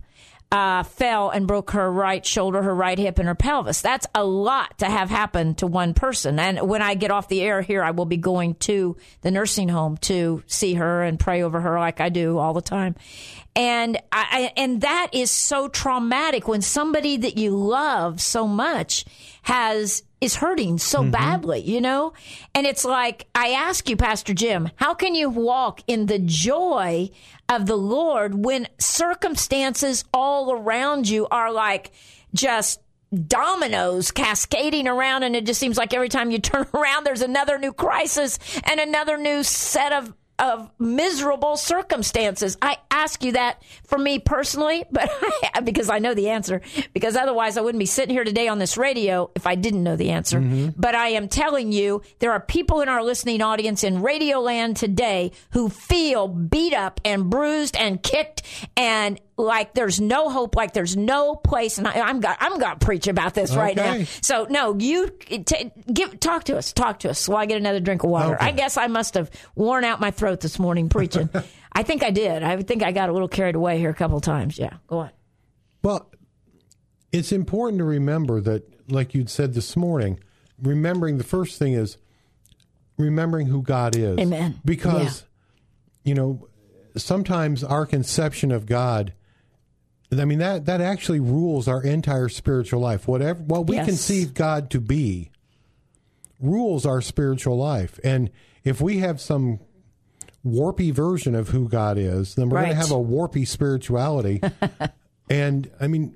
uh, fell and broke her right shoulder, her right hip, and her pelvis. That's a lot to have happen to one person. And when I get off the air here, I will be going to the nursing home to see her and pray over her like I do all the time. And I, and that is so traumatic when somebody that you love so much has is hurting so mm-hmm. badly, you know? And it's like, I ask you, Pastor Jim, how can you walk in the joy of the Lord when circumstances all around you are like just dominoes cascading around, and it just seems like every time you turn around, there's another new crisis and another new set of of miserable circumstances? I ask you that for me personally, but I, because I know the answer, because otherwise I wouldn't be sitting here today on this radio if I didn't know the answer. Mm-hmm. But I am telling you, there are people in our listening audience in Radio Land today who feel beat up and bruised and kicked and like there's no hope, like there's no place. And I, I'm got, I'm going to preach about this okay. right now. So no, you t- give talk to us, talk to us while I get another drink of water. Okay. I guess I must have worn out my throat this morning preaching. I think I did. I think I got a little carried away here a couple of times. Yeah, go on.
Well, it's important to remember that, like you'd said this morning, remembering the first thing is remembering who God is.
Amen.
Because, yeah. you know, sometimes our conception of God, I mean, that, that actually rules our entire spiritual life. Whatever what we yes. conceive God to be rules our spiritual life. And if we have some warpy version of who God is, then we're right. going to have a warpy spirituality. And, I mean,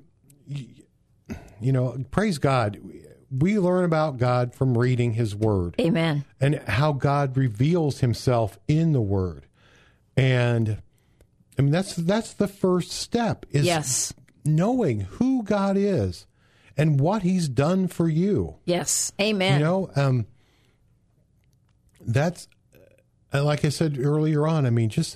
you know, praise God. We learn about God from reading His Word.
Amen.
And how God reveals Himself in the Word. And I mean, that's that's the first step is
yes.
knowing who God is and what He's done for you.
Yes. Amen.
You know, um, that's, like I said earlier on, I mean, just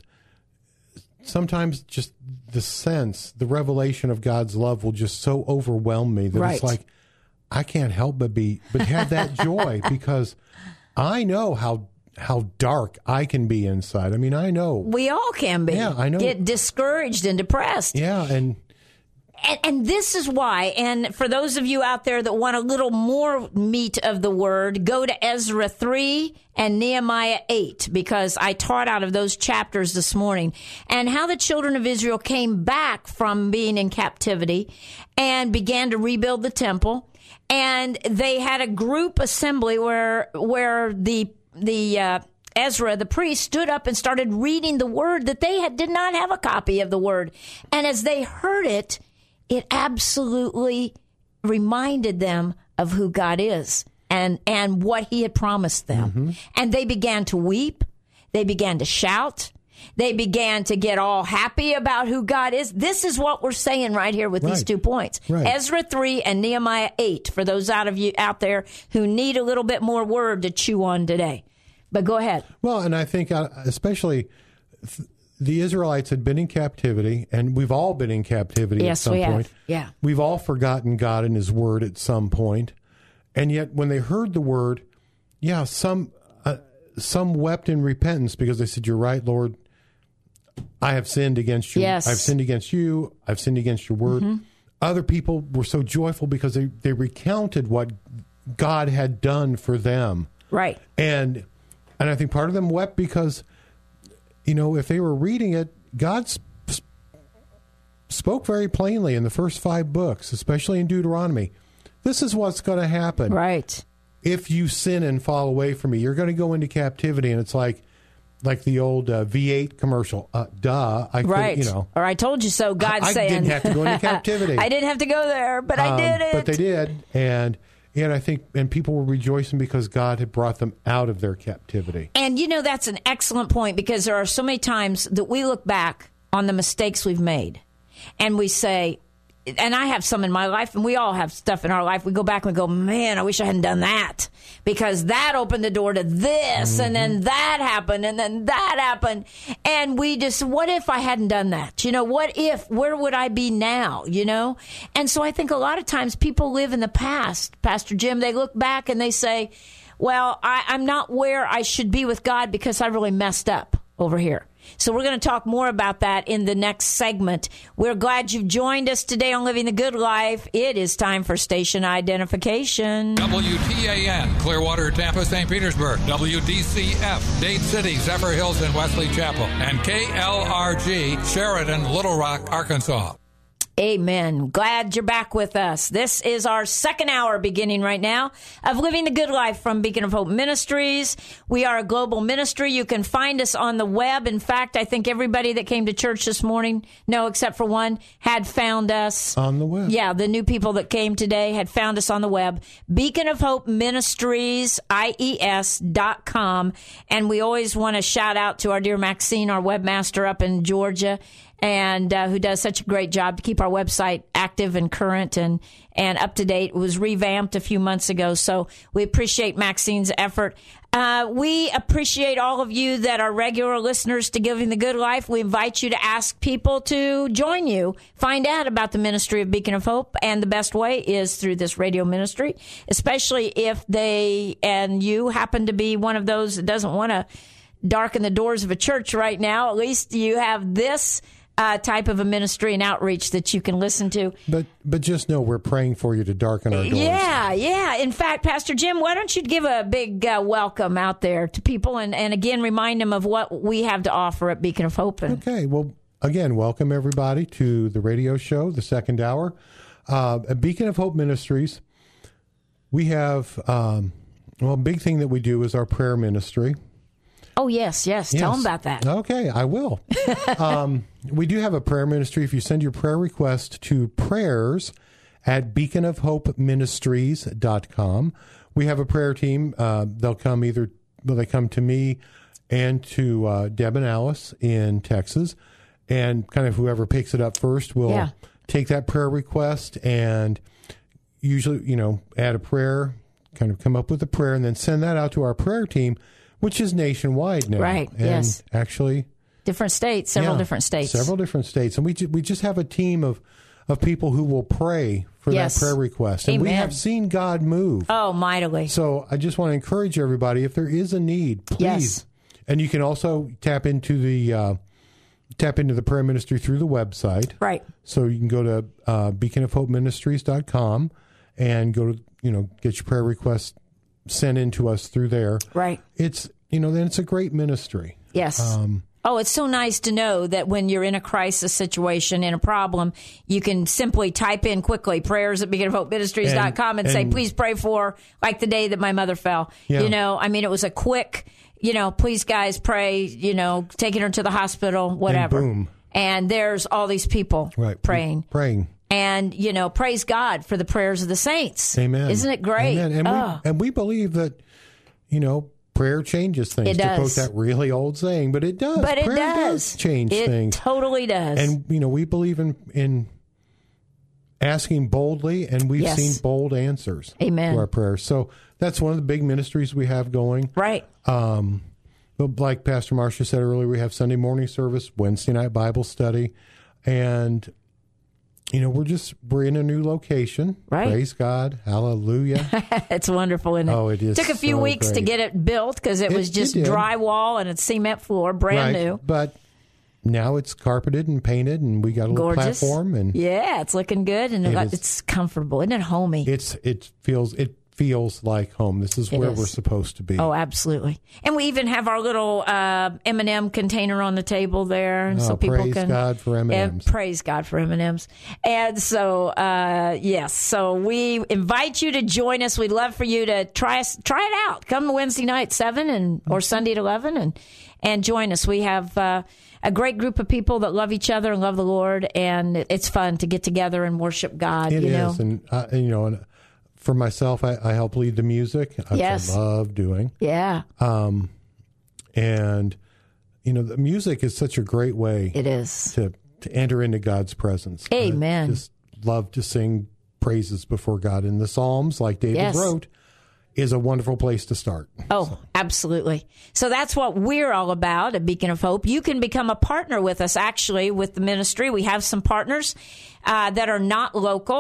sometimes just the sense, the revelation of God's love will just so overwhelm me that
right.
it's like, I can't help but be, but have that joy because I know how how dark I can be inside. I mean, I know.
We all can be.
Yeah, I know.
Get discouraged and depressed.
Yeah, and...
and... And this is why, and for those of you out there that want a little more meat of the word, go to Ezra three and Nehemiah eight, because I taught out of those chapters this morning, and how the children of Israel came back from being in captivity and began to rebuild the temple. And they had a group assembly where where the the uh, Ezra, the priest, stood up and started reading the word that they had did not have a copy of the word. And as they heard it, it absolutely reminded them of who God is and, and what He had promised them. Mm-hmm. And they began to weep. They began to shout. They began to get all happy about who God is. This is what we're saying right here with right. these two points. Right. Ezra three and Nehemiah eight, for those out of you out there who need a little bit more word to chew on today. But go ahead.
Well, and I think uh, especially the Israelites had been in captivity, and we've all been in captivity
yes,
at some
we
point.
Have. Yeah.
We've all forgotten God and His Word at some point. And yet when they heard the Word, yeah, some uh, some wept in repentance because they said, "You're right, Lord. I have sinned against you.
Yes.
I've sinned against you. I've sinned against your word." Mm-hmm. Other people were so joyful because they, they recounted what God had done for them.
Right.
And and I think part of them wept because, you know, if they were reading it, God sp- spoke very plainly in the first five books, especially in Deuteronomy. This is what's going to happen.
Right.
If you sin and fall away from me, you're going to go into captivity. And it's like, Like the old uh, V eight commercial, uh, duh. I
right.
could, you know.
Or I told you so, God's
I, I
saying.
didn't have to go into captivity.
I didn't have to go there, but
um,
I did it.
But they did. And, and I think, and people were rejoicing because God had brought them out of their captivity.
And, you know, that's an excellent point, because there are so many times that we look back on the mistakes we've made and we say, and I have some in my life, and we all have stuff in our life. We go back and we go, man, I wish I hadn't done that, because that opened the door to this, mm-hmm. and then that happened, and then that happened. And we just, what if I hadn't done that? You know, what if, where would I be now, you know? And so I think a lot of times people live in the past, Pastor Jim. They look back and they say, well, I, I'm not where I should be with God because I really messed up over here. So we're going to talk more about that in the next segment. We're glad you've joined us today on Living the Good Life. It is time for station identification.
W T A N, Clearwater, Tampa, Saint Petersburg. W D C F, Dade City, Zephyr Hills, and Wesley Chapel. And K L R G, Sheridan, Little Rock, Arkansas.
Amen. Glad you're back with us. This is our second hour beginning right now of Living the Good Life from Beacon of Hope Ministries. We are a global ministry. You can find us on the web. In fact, I think everybody that came to church this morning, no, except for one, had found us
on the web.
Yeah, the new people that came today had found us on the web. Beacon of Hope Ministries, I E S dot com. And we always want to shout out to our dear Maxine, our webmaster up in Georgia, and uh, who does such a great job to keep our website active and current and, and up to date. It was revamped a few months ago, so we appreciate Maxine's effort. Uh, we appreciate all of you that are regular listeners to Giving the Good Life. We invite you to ask people to join you, find out about the ministry of Beacon of Hope, and the best way is through this radio ministry, especially if they and you happen to be one of those that doesn't want to darken the doors of a church right now. At least you have this Uh, type of a ministry and outreach that you can listen to.
But but just know we're praying for you to darken our doors.
Yeah, yeah. In fact, Pastor Jim, why don't you give a big uh, welcome out there to people and, and again remind them of what we have to offer at Beacon of Hope. And
okay, well, again, welcome everybody to the radio show, the second hour. Uh, at Beacon of Hope Ministries, we have, um, well, a big thing that we do is our prayer ministry.
Oh, yes, yes.
Yes.
Tell them about that.
Okay, I will. um, we do have a prayer ministry. If you send your prayer request to prayers at beacon of hope ministries dot com, we have a prayer team. Uh, they'll come either, well, they come to me and to uh, Deb and Alice in Texas, and kind of whoever picks it up first will
Yeah.
take that prayer request and usually, you know, add a prayer, kind of come up with a prayer, and then send that out to our prayer team, which is nationwide now.
Right,
and
yes.
Actually,
Different states, several
yeah,
different states.
Several different states. And we ju- we just have a team of, of people who will pray for
Yes.
that prayer request. And we
Amen.
have seen God move.
Oh, mightily.
So I just want to encourage everybody, if there is a need, please.
Yes.
And you can also tap into the uh, tap into the prayer ministry through the website.
Right.
So you can go to uh, beacon of hope ministries dot com and go to, you know, get your prayer requests sent in to us through there.
Right.
It's, you know, then it's a great ministry.
Yes.
Um,
oh, it's so nice to know that when you're in a crisis situation, in a problem, you can simply type in quickly prayers at beacon of hope ministries dot com and, and say,
and-
please pray for, like the day that my mother fell.
Yeah.
You know, I mean, it was a quick, you know, please guys pray, you know, taking her to the hospital, whatever.
And boom.
And there's all these people
right.
praying.
Praying.
And, you know, praise God for the prayers of the saints.
Amen.
Isn't it great?
Amen. And,
oh.
we, and we believe that, you know, prayer changes things.
It
to
does.
quote that really old saying, but it does.
But it
prayer
does.
change
it
things.
totally does.
And, you know, we believe in, in asking boldly, and we've
Yes.
seen bold answers
Amen.
to our prayers. So that's one of the big ministries we have going.
right.
Um, but like Pastor Marcia said earlier, we have Sunday morning service, Wednesday night Bible study, and you know we're just we're in a new location.
Right.
Praise God, Hallelujah!
It's wonderful, isn't it?
Oh, it is
Took a few
so
weeks to
great.
get it built because it,
It-
was
it
just
did.
drywall and a cement floor, brand
right,
new,
but now it's carpeted and painted, and we got a little
gorgeous.
platform, and
Yeah, it's looking good and
It
it
is-
it's comfortable, isn't it? Homey.
it's it feels it feels like home. This is
It
where
is.
we're supposed to be.
Oh, absolutely. And we even have our little uh, M and M container on the table there, and
Oh,
so people
praise
can
God for M and M's.
and praise God for M and M's. And so, uh, yes, so we invite you to join us. We'd love for you to try us, try it out. Come Wednesday night seven and or Sunday at eleven, and and join us. We have uh, a great group of people that love each other and love the Lord, and it's fun to get together and worship God.
It
you
is,
know,
and, uh, and you know, and for myself, I, I help lead the music, which
Yes.
I love doing.
yeah,
Um, and you know, the music is such a great way
it is.
to to enter into God's presence.
Amen.
I just love to sing praises before God, and the Psalms, like David
Yes.
wrote, is a wonderful place to start.
Oh, absolutely. So that's what we're all about at Beacon of Hope. You can become a partner with us, actually, with the ministry. We have some partners uh, that are not local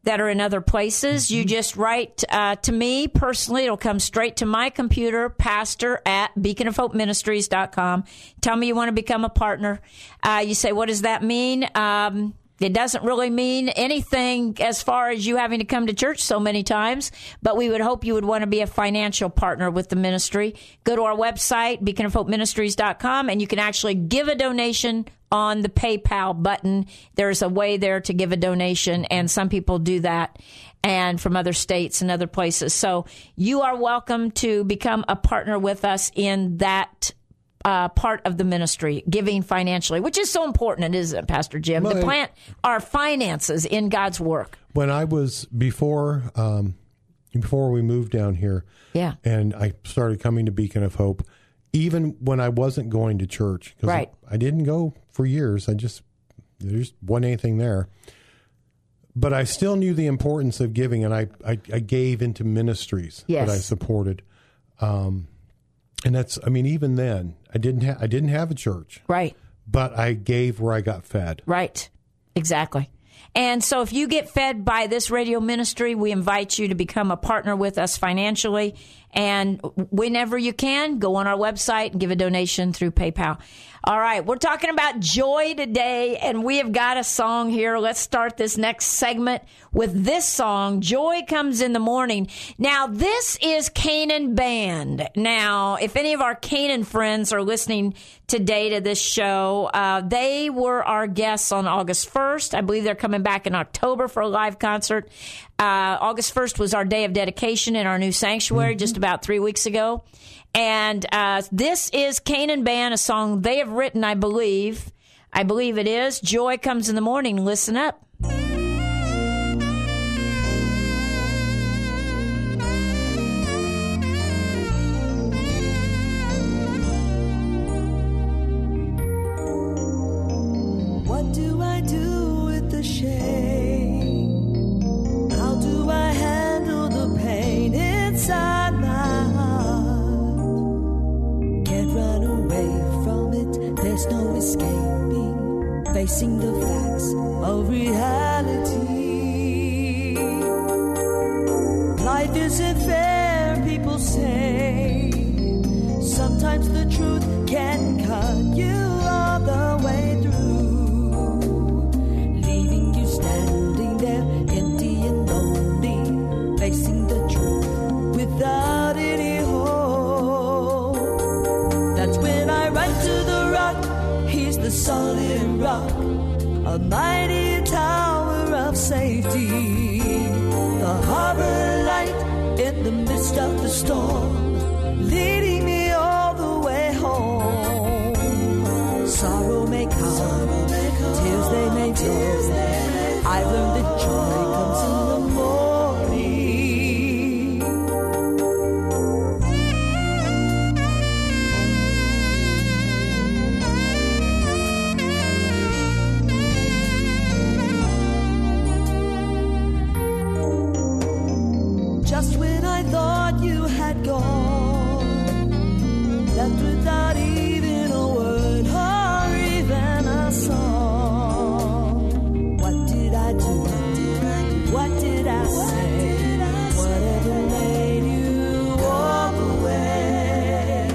that are in other places. You just write uh, to me personally. It'll come straight to my computer, pastor at beacon of hope ministries dot com. Tell me you want to become a partner. Uh, you say, what does that mean? Um, it doesn't really mean anything as far as you having to come to church so many times, but we would hope you would want to be a financial partner with the ministry. Go to our website, beacon of hope ministries dot com, and you can actually give a donation on the PayPal button. There's a way there to give a donation, and some people do that, and from other states and other places. So you are welcome to become a partner with us in that uh, part of the ministry, giving financially, which is so important, isn't it, Pastor Jim?
Well,
to plant our finances in God's work.
When I was, before um, before we moved down here,
Yeah.
and I started coming to Beacon of Hope, even when I wasn't going to church, because
Right.
I, I didn't go for years. I just, there just wasn't anything there. But I still knew the importance of giving, and I, I, I gave into ministries
Yes.
that I supported. Um, and that's, I mean, even then, I didn't ha- I didn't have a church,
Right.
but I gave where I got fed.
Right. Exactly. And so if you get fed by this radio ministry, we invite you to become a partner with us financially. And whenever you can, go on our website and give a donation through PayPal. All right, we're talking about joy today, and we have got a song here. Let's start this next segment with this song, Joy Comes in the Morning. Now, this is Canaan Band. Now, if any of our Canaan friends are listening today to this show, uh, they were our guests on August first. I believe they're coming back in October for a live concert. Uh, August first was our day of dedication in our new sanctuary mm-hmm. just about three weeks ago. And uh, this is Canaan Band, a song they have written, I believe. I believe it is. Joy Comes in the Morning. Listen up.
What do I do with the shame? How do I handle the pain inside my heart? Can't run away from it, there's no escaping, facing the facts of reality. Life isn't fair, people say. Sometimes the truth can cut you all the way through, leaving you standing there empty and lonely, facing the truth without any hope. That's when I run to the rock, he's the solid rock, a mighty tower of safety, the harbor light in the midst of the storm, leading me all the way home. Sorrow may come, tears they may flow. I've learned that joy comes in the morning. Just when I thought you had gone, left without even a word or even a song. What did I do? What did I say? Whatever made you walk away?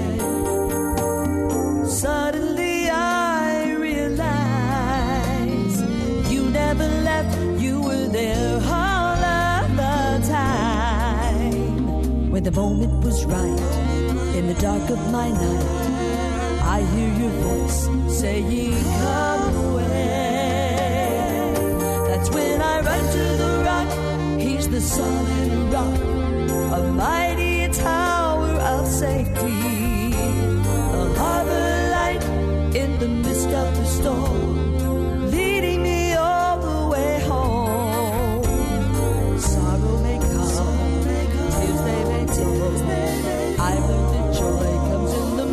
Suddenly I realized you never left, you were there all of the time. When the moment was right, in the dark of my night, I hear your voice saying, come away. That's when I run to the rock, he's the solid rock, a mighty tower of safety, a harbor light in the midst of the storm, leading me all the way home. Sorrow may come, tears they may flow. I learned that joy comes in the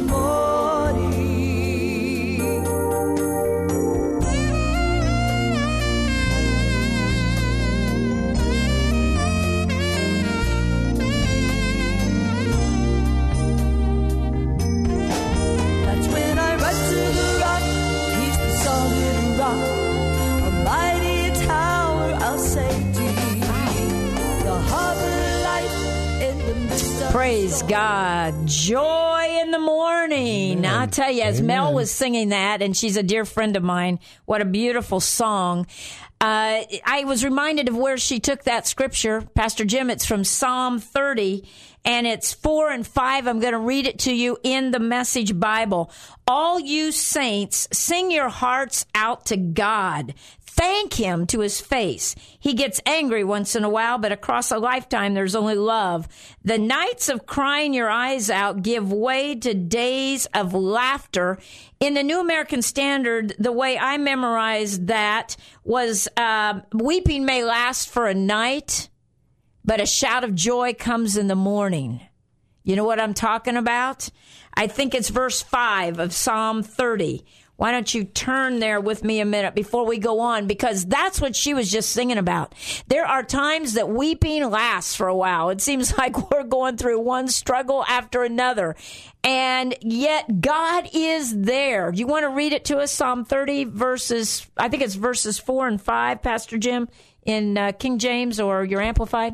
morning.
Praise God. Joy in the morning.
Amen.
I'll tell you, as
Amen.
Mel was singing that, and she's a dear friend of mine, what a beautiful song. Uh, I was reminded of where she took that scripture. Pastor Jim, it's from Psalm thirty, and it's four and five. I'm going to read it to you in the Message Bible. All you saints, sing your hearts out to God. Thank him to his face. He gets angry once in a while, but across a lifetime, there's only love. The nights of crying your eyes out give way to days of laughter. In the New American Standard, the way I memorized that was, uh, weeping may last for a night, but a shout of joy comes in the morning. You know what I'm talking about? I think it's verse five of Psalm thirty. Why don't you turn there with me a minute before we go on? Because that's what she was just singing about. There are times that weeping lasts for a while. It seems like we're going through one struggle after another. And yet God is there. You want to read it to us? Psalm thirty verses, I think it's verses four and five, Pastor Jim, in uh, King James or your Amplified.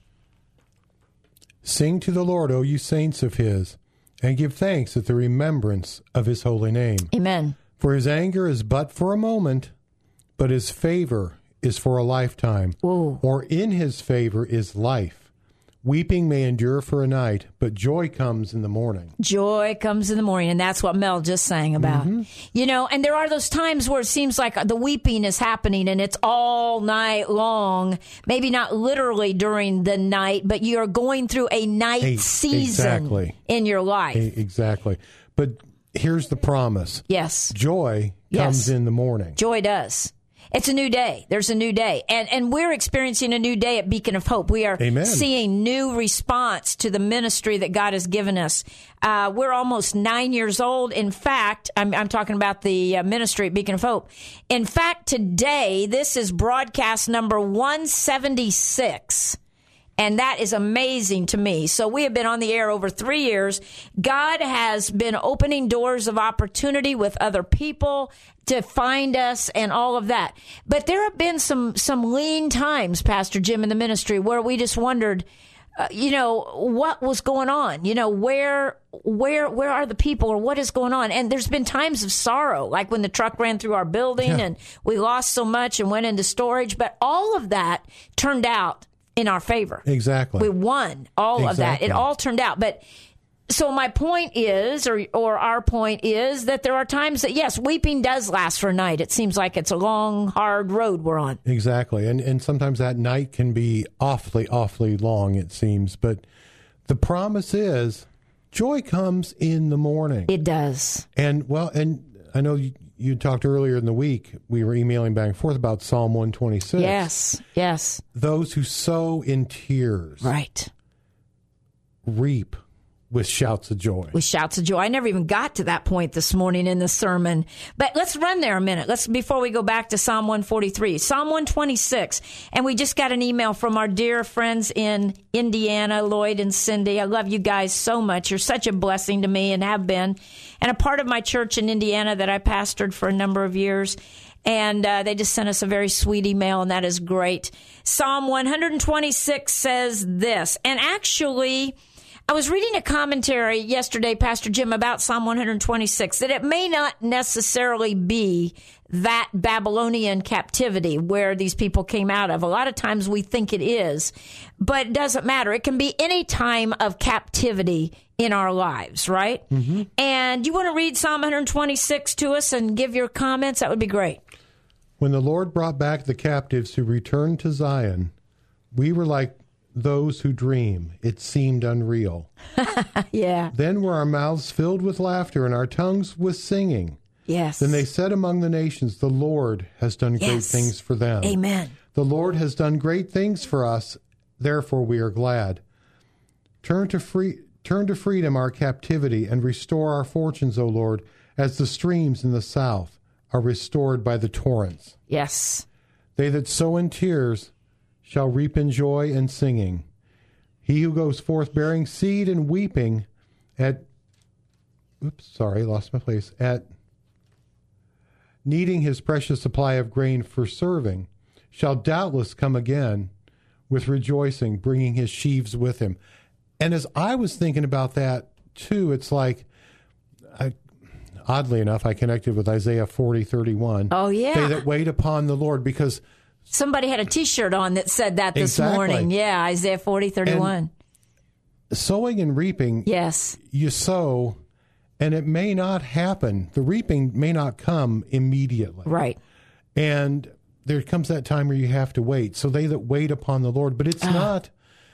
Sing to the Lord, O you saints of his, and give thanks at the remembrance of his holy name.
Amen.
For his anger is but for a moment, but his favor is for a lifetime.
Whoa.
Or in his favor is life. Weeping may endure for a night, but joy comes in the morning.
Joy comes in the morning, and that's what Mel just sang about. Mm-hmm. You know, and there are those times where it seems like the weeping is happening, and it's all night long. Maybe not literally during the night, but you're going through a night
A-
season
exactly.
in your life.
A- exactly. But here's the promise.
Yes.
Joy
Yes.
comes in the morning.
Joy does. It's a new day. There's a new day. And and we're experiencing a new day at Beacon of Hope. We are
Amen.
seeing new response to the ministry that God has given us. Uh, we're almost nine years old. In fact, I'm, I'm talking about the uh, ministry at Beacon of Hope. In fact, today, this is broadcast number one seventy-six. And that is amazing to me. So we have been on the air over three years. God has been opening doors of opportunity with other people to find us and all of that. But there have been some, some lean times, Pastor Jim, in the ministry where we just wondered, uh, you know, what was going on? You know, where, where, where are the people or what is going on? And there's been times of sorrow, like when the truck ran through our building
Yeah.
and we lost so much and went into storage. But all of that turned out in our favor.
Exactly.
We won all of that.
Exactly.
It all turned out. But so my point is, or or our point is, that there are times that, yes, weeping does last for a night. It seems like it's a long, hard road we're on.
Exactly. And and sometimes that night can be awfully, awfully long, it seems. But the promise is joy comes in the morning.
It does.
And, well, and I know you, you talked earlier in the week, we were emailing back and forth about Psalm one twenty-six.
Yes, yes.
Those who sow in tears
Right.
reap with shouts of joy.
With shouts of joy. I never even got to that point this morning in the sermon. But let's run there a minute. Let's before we go back to Psalm one forty-three. Psalm one twenty-six. And we just got an email from our dear friends in Indiana, Lloyd and Cindy. I love you guys so much. You're such a blessing to me and have been. And a part of my church in Indiana that I pastored for a number of years. And uh, they just sent us a very sweet email, and that is great. Psalm one twenty-six says this. And actually, I was reading a commentary yesterday, Pastor Jim, about Psalm one twenty-six, that it may not necessarily be that Babylonian captivity where these people came out of. A lot of times we think it is, but it doesn't matter. It can be any time of captivity in our lives, right? Mm-hmm. And you want to read Psalm one twenty-six to us and give your comments? That would be great.
When the Lord brought back the captives who returned to Zion, we were like those who dream. It seemed unreal.
Yeah.
Then were our mouths filled with laughter and our tongues with singing.
Yes.
Then they said among the nations, the Lord has done great
Yes.
things for them.
Amen.
The Lord has done great things for us, therefore we are glad. Turn to free, turn to freedom our captivity and restore our fortunes, O Lord, as the streams in the south are restored by the torrents.
Yes.
They that sow in tears shall reap in joy and singing. He who goes forth bearing seed and weeping at, oops, sorry, lost my place, at needing his precious supply of grain for serving, shall doubtless come again with rejoicing, bringing his sheaves with him. And as I was thinking about that too, it's like, I, oddly enough, I connected with Isaiah forty thirty-one.
Oh, yeah.
They that wait upon the Lord, because
somebody had a T-shirt on that said that this
Exactly.
morning. Yeah, Isaiah forty thirty-one.
sowing and reaping,
Yes.
you sow, and it may not happen. The reaping may not come immediately.
Right.
And there comes that time where you have to wait. So they that wait upon the Lord, but it's
Uh-huh.
not,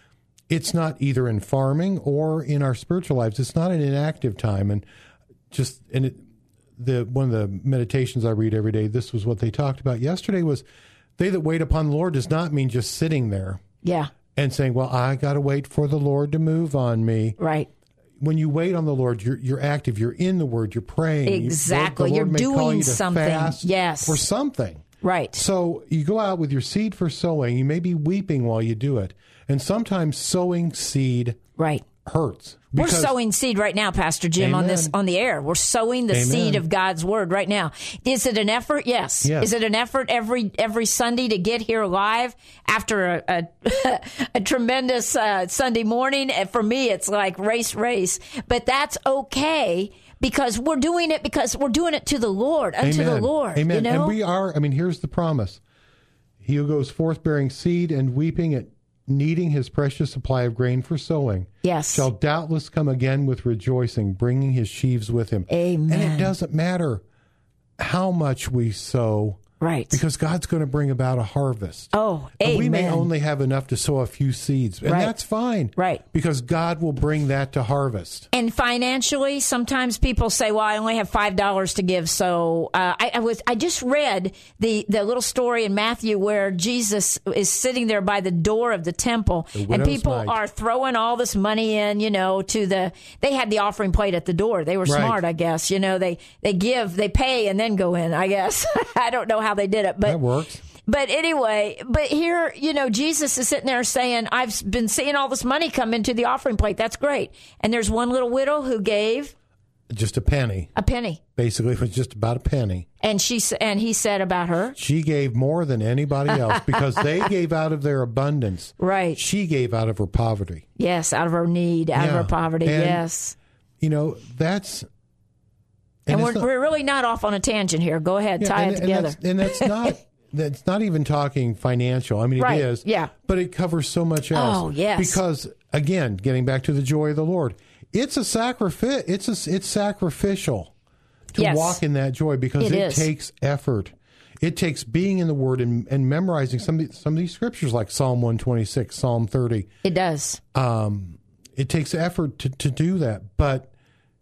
it's not either in farming or in our spiritual lives. It's not an inactive time. And just, and it, the, one of the meditations I read every day, this was what they talked about yesterday, was they that wait upon the Lord does not mean just sitting there
Yeah.
and saying, well, I got to wait for the Lord to move on me.
Right.
When you wait on the Lord, you're you're active. You're in the Word. You're praying. You-
Exactly.
the Lord
You're
may call
doing
you to
something.
fast
Yes.
for something.
Right.
So you go out with your seed for sowing. You may be weeping while you do it, and sometimes sowing seed
Right.
hurts.
We're
because-
sowing seed right now, Pastor Jim, on this
Amen.
on the air. We're sowing the
Amen.
seed of God's word right now. Is it an effort? Yes.
Yes.
Is it an effort every every Sunday to get here live after a a, a tremendous uh, Sunday morning? And for me, it's like race, race. But that's okay because we're doing it because we're doing it to the Lord, unto the
Amen.
Lord.
Amen.
You know?
And we are. I mean, here's the promise: He who goes forth bearing seed and weeping at needing his precious supply of grain for sowing,
Yes.
shall doubtless come again with rejoicing, bringing his sheaves with him.
Amen.
And it doesn't matter how much we sow,
Right.
because God's going to bring about a harvest.
Oh,
And
amen.
we may only have enough to sow a few seeds, and
Right.
that's fine.
Right.
Because God will bring that to harvest.
And financially, sometimes people say, "Well, I only have five dollars to give." So uh, I, I was I just read the the little story in Matthew where Jesus is sitting there by the door of the temple, and
widow's
people
mite.
are throwing all this money in. You know, to the they had the offering plate at the door. They were
Right.
smart, I guess. You know, they they give, they pay, and then go in. I guess I don't know how they did it, but
That works.
But anyway, but here, you know, Jesus is sitting there saying, I've been seeing all this money come into the offering plate. That's great. And there's one little widow who gave
Just a penny.
a penny.
Basically, it was just about a penny.
And she s- and he said about her,
She gave more than anybody else because they gave out of their abundance.
right.
She gave out of her poverty.
Yes, out of her need, out of
Yeah.
her poverty.
And,
yes.
You know, that's...
And, we're,
it's not-
we're really not off on a tangent here. Go ahead,
Yeah,
tie
and,
it together.
And that's, and that's not that's not even talking financial. I mean,
Right,
it is.
yeah.
But it covers so much else.
Oh, yes.
Because again, getting back to the joy of the Lord, it's a sacrifice. It's a, it's sacrificial to
Yes.
walk in that joy because
It
it,
is.
takes effort. It takes being in the Word and, and memorizing some of the, some of these scriptures like Psalm one twenty-six, Psalm thirty.
It does.
Um, it takes effort to, to do that, but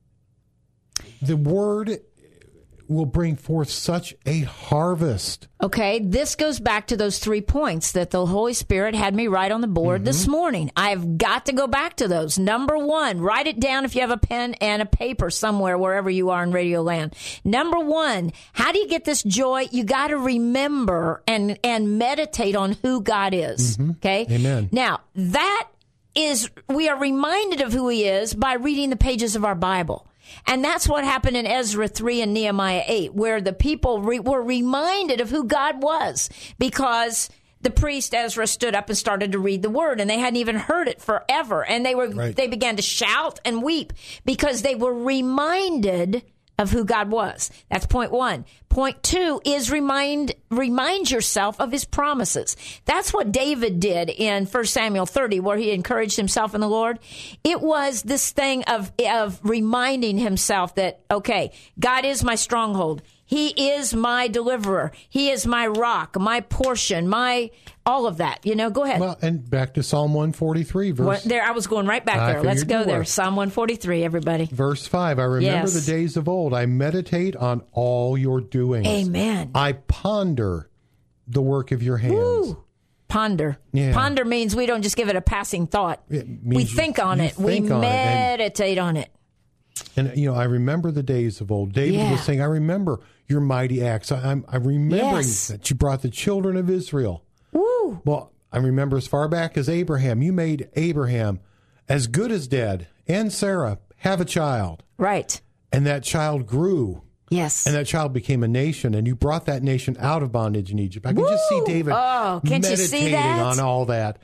the Word will bring forth such a harvest.
Okay, this goes back to those three points that the Holy Spirit had me write on the board this morning. I've got to go back to those. Number one, write it down if you have a pen and a paper somewhere, wherever you are in Radio Land. Number one, how do you get this joy? You got to remember and, and meditate on who God is. Okay?
Amen.
Now, that is, we are reminded of who He is by reading the pages of our Bible. And that's what happened in Ezra three and Nehemiah eight, where the people re- were reminded of who God was because the priest Ezra stood up and started to read the word, and they hadn't even heard it forever. And they were
Right.
they began to shout and weep because they were reminded of who God was. That's point one. Point two is remind remind yourself of His promises. That's what David did in First Samuel thirty, where he encouraged himself in the Lord. It was this thing of of reminding himself that, okay, God is my stronghold. He is my deliverer. He is my rock, my portion, my all of that. You know, go ahead.
Well, and back to Psalm one forty-three, verse
What, there, I was going right back
I
there. Let's
figured
go
you
there.
were.
Psalm one forty-three, everybody.
verse five. I remember
Yes.
the days of old. I meditate on all your doings.
Amen.
I ponder the work of your hands.
Woo. Ponder.
Yeah.
Ponder means we don't just give it a passing thought.
It
We
means you-
think on
you
it. We
think on it, and-
meditate on it.
And, you know, I remember the days of old. David
Yeah.
was saying, I remember your mighty acts. I, I'm, I'm remembering
Yes.
that you brought the children of Israel.
Woo.
Well, I remember as far back as Abraham. You made Abraham as good as dead and Sarah have a child.
Right.
And that child grew.
Yes.
And that child became a nation, and you brought that nation out of bondage in Egypt. I can just see
Woo!
David
Oh, can't you see
meditating
that?
on all that.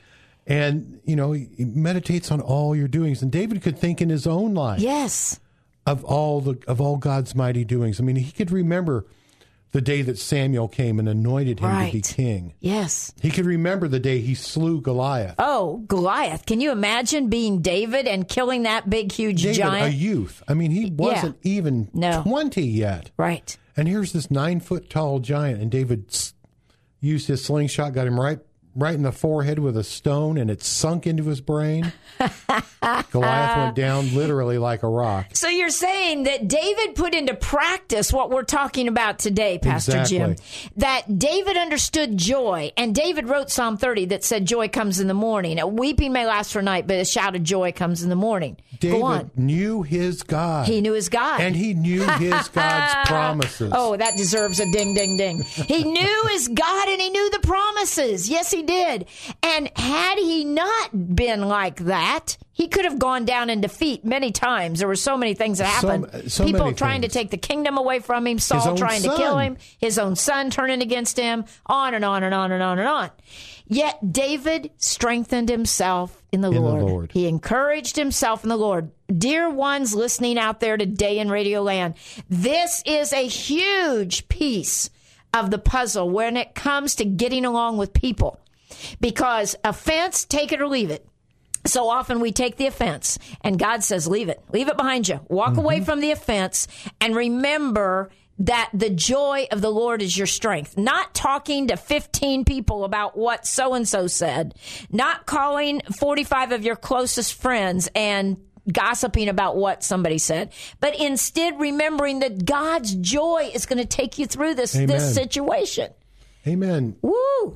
And, you know, he he meditates on all your doings. And David could think in his own life
Yes.
of all the of all God's mighty doings. I mean, he could remember the day that Samuel came and anointed him to be
Right.
king.
Yes.
He could remember the day he slew Goliath.
Oh, Goliath. Can you imagine being David and killing that big, huge
David,
giant?
a youth. I mean, he wasn't even
No.
twenty yet.
Right.
And here's this nine foot tall giant, and David s- used his slingshot, got him right right in the forehead with a stone, and it sunk into his brain. Goliath went down literally like a rock.
So you're saying that David put into practice what we're talking about today, Pastor
Exactly.
Jim. That David understood joy, and David wrote Psalm thirty that said joy comes in the morning. A weeping may last for a night, but a shout of joy comes in the morning. Go on.
David knew his God.
He knew his God.
And he knew his God's promises.
Oh, that deserves a ding, ding, ding. He knew his God and he knew the promises. Yes, he did. And had he not been like that, he could have gone down in defeat many times. There were so many things that
So-
happened.
so
People
many
trying
things.
to take the kingdom away from him,
His
Saul
own
trying to kill
son.
him, his own son turning against him, on and on and on and on and on. Yet David strengthened himself in the,
In the
Lord.
Lord.
He encouraged himself in the Lord. Dear ones listening out there today in Radio Land, this is a huge piece of the puzzle when it comes to getting along with people. Because offense, take it or leave it. So often we take the offense, and God says, leave it. Leave it behind you. Walk
Mm-hmm.
away from the offense, and remember that the joy of the Lord is your strength. Not talking to fifteen people about what so-and-so said. Not calling forty-five of your closest friends and gossiping about what somebody said. But instead remembering that God's joy is going to take you through this,
Amen.
this situation.
Amen.
Woo!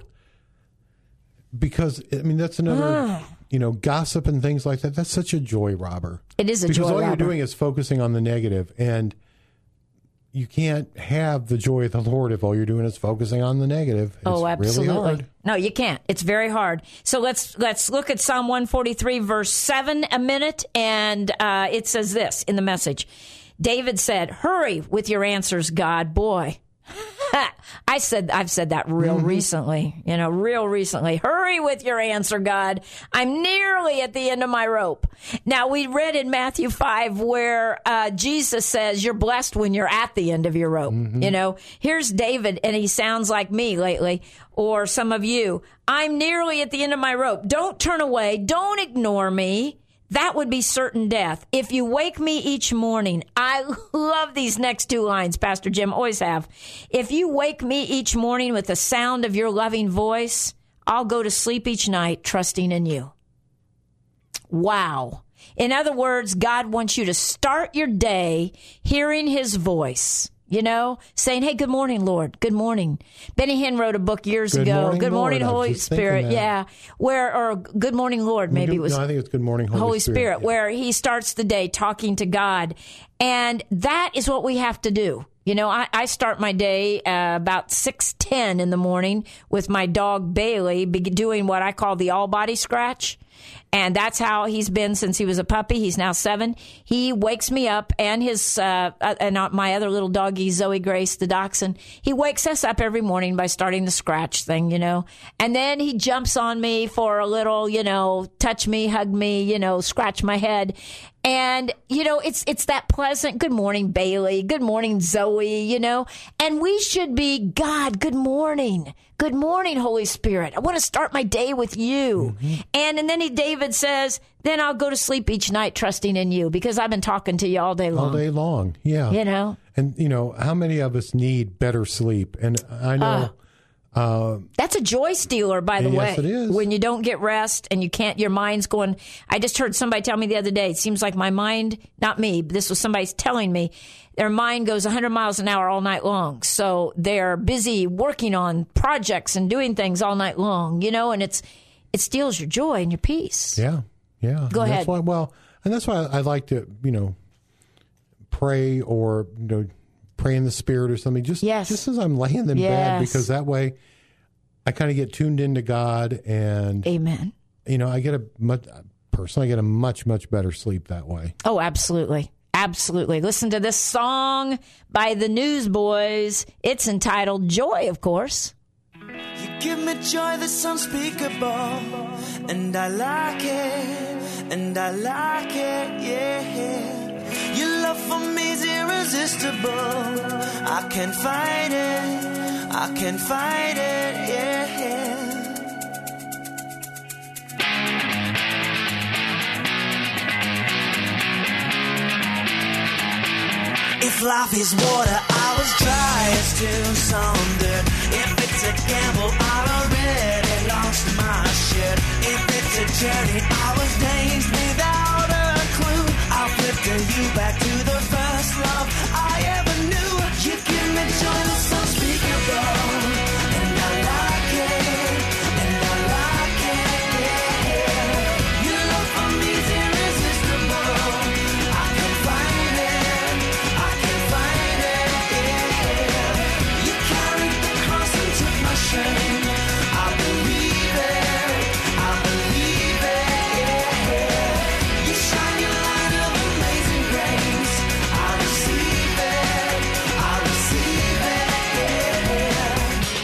Because, I mean, that's another, you know, gossip and things like that. That's such a joy robber.
It is a
Because
joy
all
robber.
you're doing is focusing on the negative, and you can't have the joy of the Lord if all you're doing is focusing on the negative. It's
Oh, absolutely.
really hard.
No, you can't. It's very hard. So let's let's look at Psalm one forty-three, verse seven a minute, and uh, it says this in the Message. David said, "Hurry with your answers, God." Boy, I said I've said that real recently. You know, real recently. Hurry with your answer, God. I'm nearly at the end of my rope. Now, we read in Matthew five where uh, Jesus says you're blessed when you're at the end of your rope. You know, here's David, and he sounds like me lately, or some of you. I'm nearly at the end of my rope. Don't turn away. Don't ignore me. That would be certain death. If you wake me each morning, I love these next two lines, Pastor Jim, always have. If you wake me each morning with the sound of your loving voice, I'll go to sleep each night trusting in you. Wow. In other words, God wants you to start your day hearing his voice. You know, saying, hey, good morning, Lord. Good morning. Benny Hinn wrote a book years
Good
ago.
morning,
Good morning,
Lord. I was
Holy
just thinking
Spirit.
that.
Yeah. Where, or Good Morning, Lord, maybe it was.
No, I think it's Good Morning, Holy,
Holy Spirit,
Spirit, yeah.
where he starts the day talking to God. And that is what we have to do. You know, I, I start my day uh, about six ten in the morning with my dog Bailey be doing what I call the all-body scratch. And that's how he's been since he was a puppy. He's now seven. He wakes me up, and his uh, uh, and my other little doggie, Zoe Grace, the dachshund, he wakes us up every morning by starting the scratch thing, you know. And then he jumps on me for a little, you know, touch me, hug me, you know, scratch my head. And, you know, it's it's that pleasant, good morning, Bailey, good morning, Zoe, you know. And we should be, God, good morning. Good morning, Holy Spirit. I want to start my day with you. Mm-hmm. And and then he, David says, then I'll go to sleep each night trusting in you because I've been talking to you all day long.
All day long, yeah.
You know?
And, you know, how many of us need better sleep? And I know... Uh,
That's a joy stealer, by the
yes,
way.
it is.
When you don't get rest and you can't, your mind's going. I just heard somebody tell me the other day, it seems like my mind, not me, but this was somebody telling me, their mind goes one hundred miles an hour all night long. So they're busy working on projects and doing things all night long, you know, and it's it steals your joy and your peace.
yeah, yeah.
Go
And
ahead.
That's why, well, and that's why I like to, you know, pray or, you know, pray in the Spirit or something, just,
Yes.
just as I'm laying in bed,
Yes.
because that way I kind of get tuned into God, and,
Amen.
you know, I get a much, personally, I get a much, much better sleep that way.
Oh, absolutely. Absolutely. Listen to this song by the Newsboys. It's entitled Joy, of course.
You give me joy that's unspeakable, and I like it, and I like it, yeah. Your love for me is irresistible. I can't fight it, I can't fight it, yeah. If life is water, I was dry as Tucson dirt. If it's a gamble, I already lost my shirt. If it's a journey, I was dazed without a clue. I'll flip to you back to the first love I ever knew. You give me joy that's unspeakable, and I like it, and I like it, yeah. Your love for me is irresistible. I can find it, I can find it, yeah. You carried the cross and took my shame. I believe it, I believe it, yeah. You shine your light of amazing grace. I receive it, I receive it, yeah.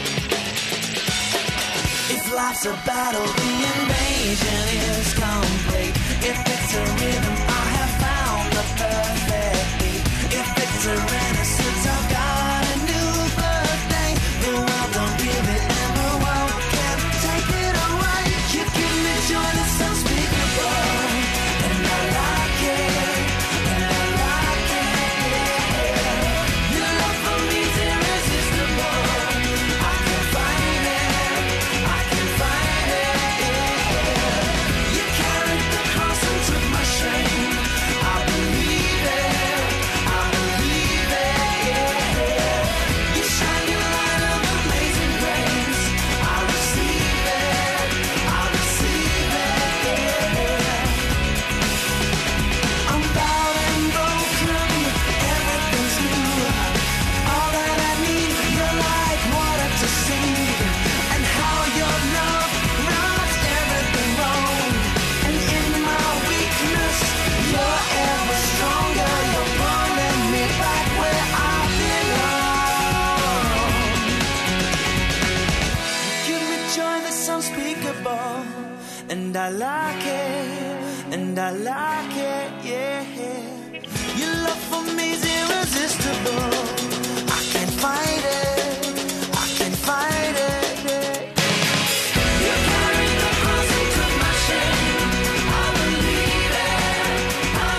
If life's a battle, the invasion is complete. If it's a rhythm, I have found the perfect beat. If it's a renaissance, I've got a new birthday. The world don't give it, and the world can't take it away. You give me joy that's unspeakable, and I like it, and I like it, yeah. Your love for me is irresistible. I can find it, I can find it, yeah. You carried the cross and took my shame. I believe it, I believe it, yeah. You shine your light of amazing grace. I receive it, I receive it, yeah. I'm bowed and broken, everything's new. All that I need, you're like water to see. And how your love rights everything wrong. And in my weakness, you're ever stronger. You're pulling me back where I belong. Give me joy that's unspeakable, and I like it, and I like it, yeah. Your love for me is irresistible. I can't fight it, I can't fight it, yeah. You carried the cross and took my shame. I believe it, I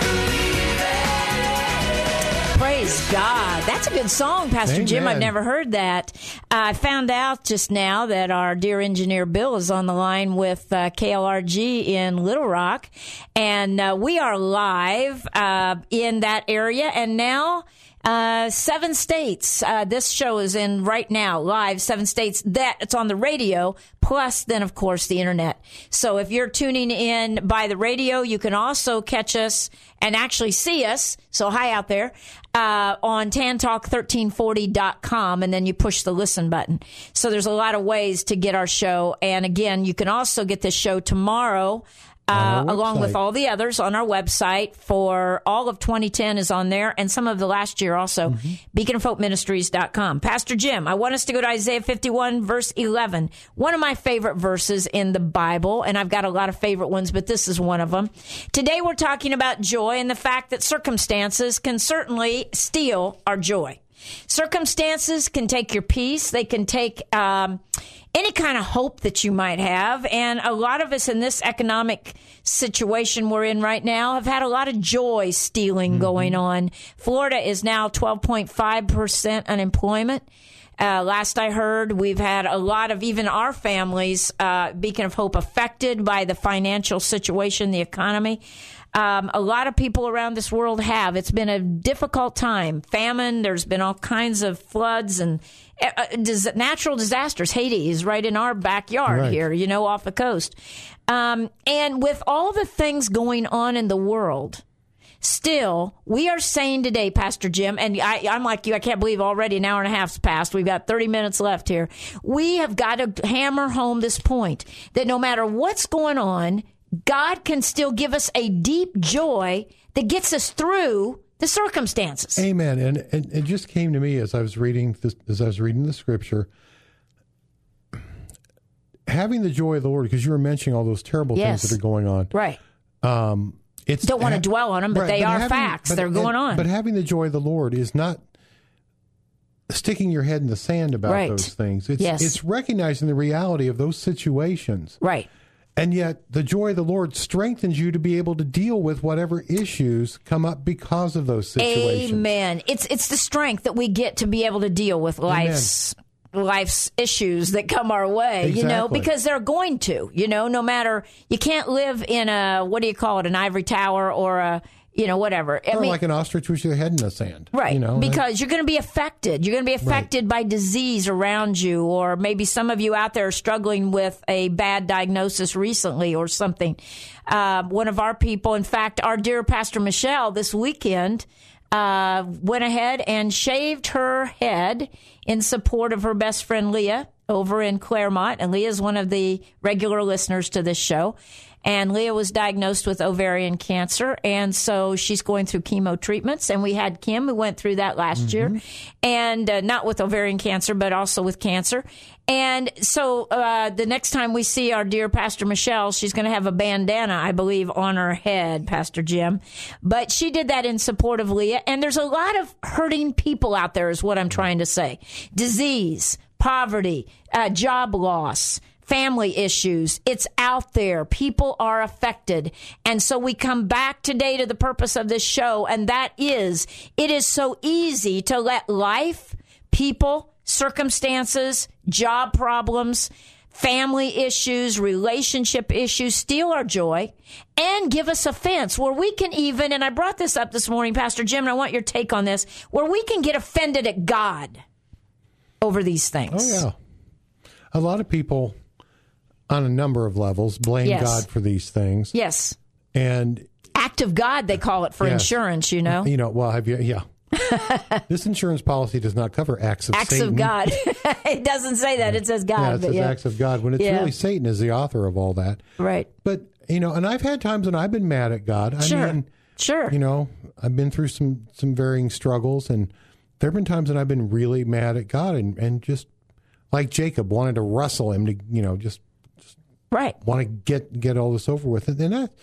believe it.
Praise God. That's a good song, Pastor Jim.
Amen.
I've never heard that. I found out just now that our dear engineer Bill is on the line with uh, K L R G in Little Rock. And uh, we are live uh, in that area. And now uh, seven states. Uh, this show is in right now, live, seven states. That it's on the radio, plus then, of course, the internet. So if you're tuning in by the radio, you can also catch us and actually see us. So hi out there. Uh, on tan talk thirteen forty dot com, and then you push the listen button. So there's a lot of ways to get our show. And again, you can also get this show tomorrow, uh,
our
along with
website.
all the others on our website. For all of twenty ten is on there, and some of the last year also,
Mm-hmm.
beacon of hope ministries dot com. Pastor Jim, I want us to go to Isaiah fifty-one, verse eleven. One of my favorite verses in the Bible, and I've got a lot of favorite ones, but this is one of them. Today we're talking about joy and the fact that circumstances can certainly steal our joy. Circumstances can take your peace. They can take um, any kind of hope that you might have. And a lot of us in this economic situation we're in right now have had a lot of joy stealing mm-hmm. going on. Florida is now twelve point five percent unemployment. Uh, last I heard, we've had a lot of even our families, uh, Beacon of Hope, affected by the financial situation, the economy. Um, a lot of people around this world have. It's been a difficult time. Famine, there's been all kinds of floods and uh, dis- natural disasters. Haiti is right in our backyard
Right.
here, you know, off the coast. Um, and with all the things going on in the world, still, we are saying today, Pastor Jim, and I, I'm like you, I can't believe already an hour and a half's passed. We've got thirty minutes left here. We have got to hammer home this point that no matter what's going on, God can still give us a deep joy that gets us through the circumstances.
Amen. And, and it just came to me as I was reading this, as I was reading the scripture. having the joy of the Lord, because you were mentioning all those terrible
Yes.
things that are going on.
Right.
Um, it's
Don't want to
ha-
dwell on them, but
right,
they are
having-
facts.
but-
They're going
and-
on.
But having the joy of the Lord is not sticking your head in the sand about
Right.
those things. It's,
Yes.
it's recognizing the reality of those situations.
Right.
And yet the joy of the Lord strengthens you to be able to deal with whatever issues come up because of those situations.
Amen. It's it's the strength that we get to be able to deal with life's life's issues that come our way, you know,
Exactly.
because they're going to, you know, no matter, you can't live in a, what do you call it, an ivory tower or a, you know, whatever. I
Or
mean,
like an ostrich with your head in the sand.
right,
You know,
because you're going to be affected. You're going to be affected by disease around you, or maybe some of you out there are struggling with a bad diagnosis recently or something. Uh, one of our people, in fact, our dear Pastor Michelle, this weekend, uh, went ahead and shaved her head in support of her best friend Leah over in Claremont. And Leah is one of the regular listeners to this show. And Leah was diagnosed with ovarian cancer, and so she's going through chemo treatments. And we had Kim, who went through that last year, and uh, not with ovarian cancer, but also with cancer. And so uh, the next time we see our dear Pastor Michelle, she's going to have a bandana, I believe, on her head, Pastor Jim. But she did that in support of Leah. And there's a lot of hurting people out there, is what I'm trying to say. Disease, poverty, uh, job loss, family issues. It's out there. People are affected. And so we come back today to the purpose of this show, and that is, it is so easy to let life, people, circumstances, job problems, family issues, relationship issues steal our joy and give us offense, where we can even, and I brought this up this morning, Pastor Jim, and I want your take on this, where we can get offended at God over these things.
Oh, yeah. A lot of people on a number of levels blame
Yes.
God for these things.
Yes.
And,
Act of God, they call it for
Yes.
insurance, you know.
you know, well, have you, yeah. This insurance policy does not cover acts of
Acts
Satan.
of God. It doesn't say that. It says God.
Yeah, it
but
says
yeah.
acts of God, when it's
Yeah.
really Satan is the author of all that.
Right.
But, you know, and I've had times when I've been mad at God. I
Sure.
mean,
Sure.
you know, I've been through some, some varying struggles, and there have been times when I've been really mad at God and, and just, like Jacob, wanted to wrestle him to, you know, just
Right.
want to get get all this over with. And then that,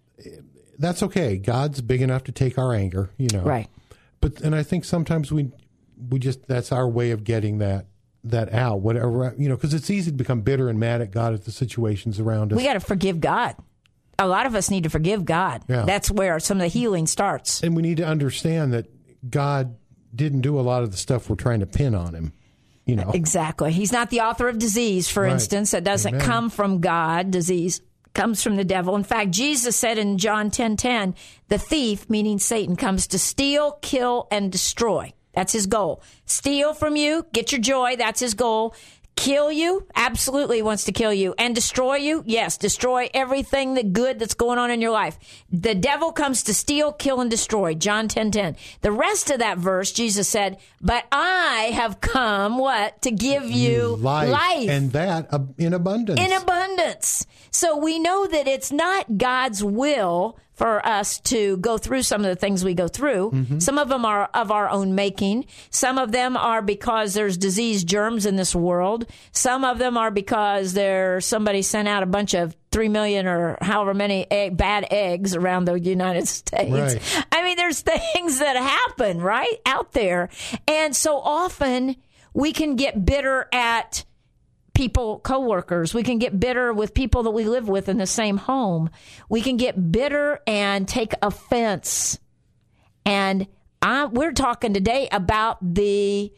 that's okay. God's big enough to take our anger, you know.
Right.
But and I think sometimes we we just that's our way of getting that that out. Whatever, you know, because it's easy to become bitter and mad at God at the situations around us.
We got to forgive God. A lot of us need to forgive God.
Yeah.
That's where some of the healing starts.
And we need to understand that God didn't do a lot of the stuff we're trying to pin on him. You know.
Exactly. He's not the author of disease, for
Right.
instance. It doesn't
Amen.
come from God. Disease comes from the devil. In fact, Jesus said in John ten ten, the thief, meaning Satan, comes to steal, kill, and destroy. That's his goal. Steal from you, get your joy. That's his goal. Kill you, absolutely he wants to kill you. And destroy you, yes, destroy everything that good that's going on in your life. The devil comes to steal, kill, and destroy. John ten ten. The rest of that verse, Jesus said, but I have come, what? To give you
life,
life.
and that uh, in abundance.
In abundance. So we know that it's not God's will for us to go through some of the things we go through.
Mm-hmm.
Some of them are of our own making. Some of them are because there's disease germs in this world. Some of them are because there somebody sent out a bunch of three million or however many egg, bad eggs around the United States.
Right.
I mean, there's things that happen, right, out there. And so often we can get bitter at people, coworkers. We can get bitter with people that we live with in the same home. We can get bitter and take offense. And I, we're talking today about the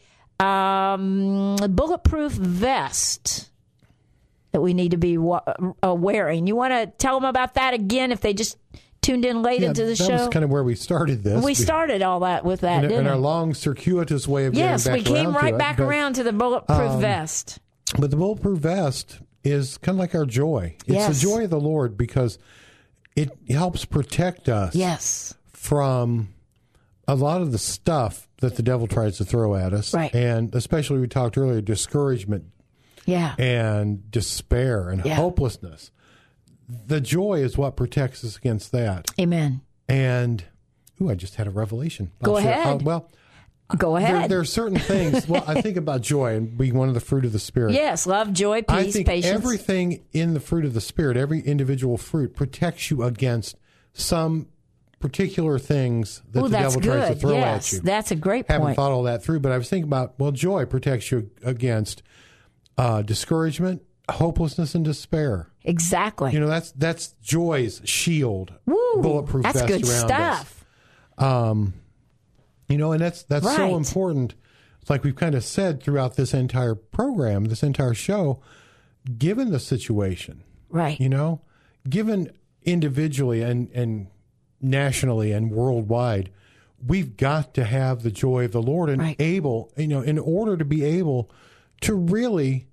um, bulletproof vest that we need to be wa- uh, wearing. You want to tell them about that again if they just tuned in late
yeah,
into the
that
show?
was kind of where we started this.
We started all that with that,
in,
didn't
in our
we?
long, circuitous way of
Yes,
getting
we
back
came
around to
right
it,
back
but-
around to the bulletproof
um,
vest.
But the bulletproof vest is kind of like our joy. It's
Yes.
the joy of the Lord because it helps protect us
Yes.
from a lot of the stuff that the devil tries to throw at us.
Right.
And especially, we talked earlier, discouragement
Yeah.
and despair and
Yeah.
hopelessness. The joy is what protects us against that.
Amen.
And, ooh, I just had a revelation.
Go
I'll share-
ahead.
I'll- well,
Go
there,
ahead.
there are certain things. Well, I think about joy and being one of the fruit of the Spirit.
Yes, love, joy, peace,
I think
patience.
everything in the fruit of the Spirit, every individual fruit, protects you against some particular things that
Ooh,
the
that's
devil tries to
good.
throw
Yes,
at you.
that's a great
Haven't
point.
thought all that through, but I was thinking about, well, joy protects you against uh, discouragement, hopelessness, and despair.
Exactly.
You know, that's that's joy's shield,
Woo,
bulletproof
that's
vest
good
around
stuff.
us. Um, you know, and that's that's so
Right.
important. It's like we've kind of said throughout this entire program, this entire show, given the situation,
Right.
you know, given individually and, and nationally and worldwide, we've got to have the joy of the Lord and
Right.
able, you know, in order to be able to really,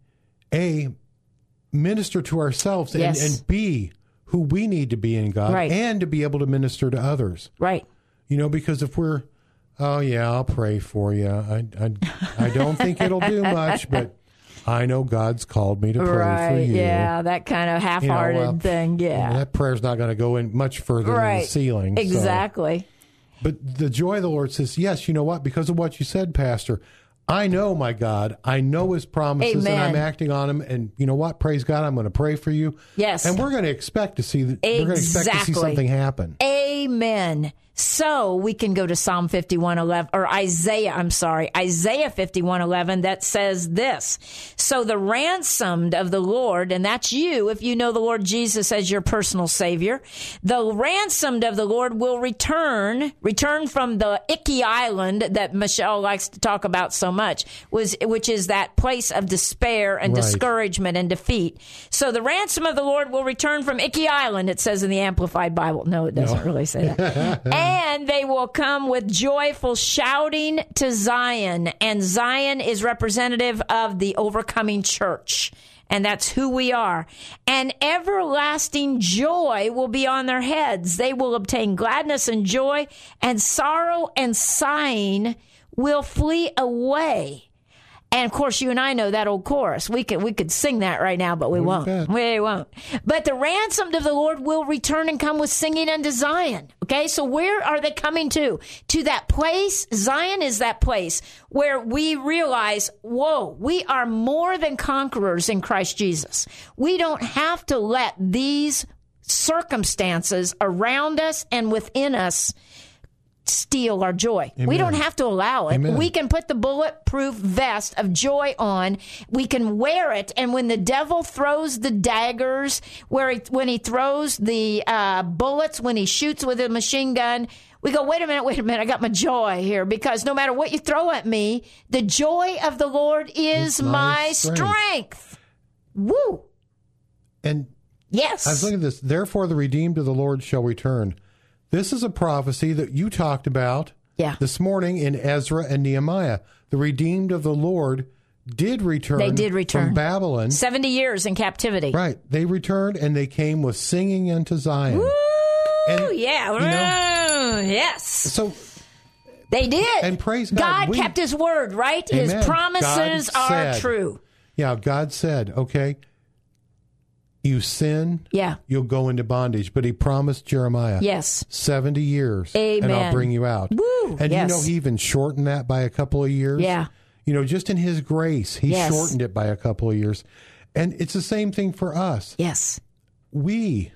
A, minister to ourselves and,
Yes.
and be who we need to be in God
Right.
and to be able to minister to others.
Right.
You know, because if we're, oh, yeah, I'll pray for you. I, I, I don't think it'll do much, but I know God's called me to pray
Right.
for you.
Yeah, that kind of half-hearted
You know, well,
thing.
you know,
Yeah.
that prayer's not going to go in much further
Right.
than the ceiling. so-
Exactly.
But the joy of the Lord says, yes, you know what? Because of what you said, Pastor, I know my God. I know his promises and I'm
Amen.
acting on them. And you know what? Praise God. I'm going to pray for you.
Yes.
And we're going to expect to see, that we're going to expect to see
Exactly.
something happen.
Amen. So we can go to Psalm fifty-one eleven, or Isaiah, I'm sorry, Isaiah fifty-one eleven that says this. So the ransomed of the Lord, and that's you if you know the Lord Jesus as your personal Savior, the ransomed of the Lord will return, return from the icky island that Michelle likes to talk about so much, was which is that place of despair and
Right.
discouragement and defeat. So the ransom of the Lord will return from icky island, it says in the Amplified Bible. No, it doesn't really say that. And they will come with joyful shouting to Zion. And Zion is representative of the overcoming church. And that's who we are. And everlasting joy will be on their heads. They will obtain gladness and joy, and sorrow and sighing will flee away. And of course, you and I know that old chorus. We could we could sing that right now, but we won't.
bet.
We won't. But the ransomed of the Lord will return and come with singing unto Zion. Okay, so where are they coming to? To that place. Zion is that place where we realize, whoa, we are more than conquerors in Christ Jesus. We don't have to let these circumstances around us and within us steal our joy. We
Amen.
don't have to allow it.
Amen.
We can put the bulletproof vest of joy on. We can wear it, and when the devil throws the daggers, where he, when he throws the uh, bullets, when he shoots with a machine gun, we go, wait a minute, wait a minute, I got my joy here, because no matter what you throw at me, the joy of the Lord is
It's my
my
strength.
strength. Woo!
And
Yes.
I was looking at this. Therefore, the redeemed of the Lord shall return. This is a prophecy that you talked about
Yeah.
this morning in Ezra and Nehemiah. The redeemed of the Lord did return.
They did return.
From Babylon.
seventy years in captivity.
Right. They returned and they came with singing unto Zion.
Woo!
And,
yeah.
you know-
Woo! yes.
So,
They did.
And praise God,
God
we-
kept his word, right?
Amen.
His promises
God
are
said-
true.
yeah, God said, okay, you sin,
Yeah.
you'll go into bondage. But he promised Jeremiah
Yes.
seventy years, and
Amen.
I'll bring you out.
Woo,
and
yes.
you know, he even shortened that by a couple of years.
Yeah.
You know, just in his grace, he
Yes.
shortened it by a couple of years. And it's the same thing for us.
Yes.
We,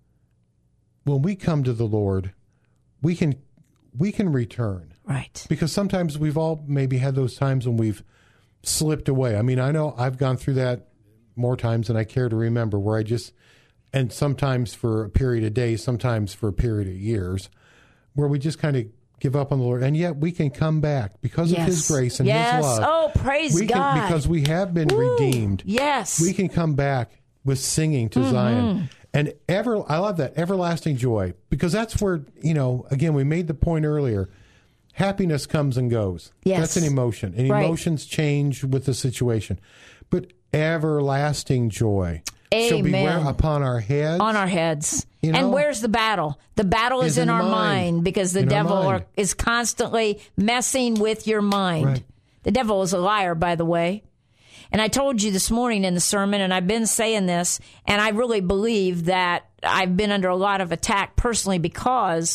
when we come to the Lord, we can we can return.
Right.
Because sometimes we've all maybe had those times when we've slipped away. I mean, I know I've gone through that more times than I care to remember, where I just, and sometimes for a period of days, sometimes for a period of years, where we just kind of give up on the Lord. And yet we can come back because
Yes.
of his grace and
yes.
his love.
Oh, praise
we
God.
Can, because we have been
Woo.
redeemed.
Yes.
We can come back with singing to
Mm-hmm.
Zion. And ever, I love that, everlasting joy, because that's where, you know, again, we made the point earlier. Happiness comes and goes.
Yes.
That's an emotion. And
Right.
emotions change with the situation. But everlasting joy shall be
Amen.
where upon our heads.
on our heads.
You know?
And where's the battle? The battle is,
Is
in,
in
our
the
mind,
mind.
because the
In our
devil
mind.
are, is constantly messing with your mind.
Right.
The devil is a liar, by the way. And I told you this morning in the sermon, and I've been saying this, and I really believe that I've been under a lot of attack personally because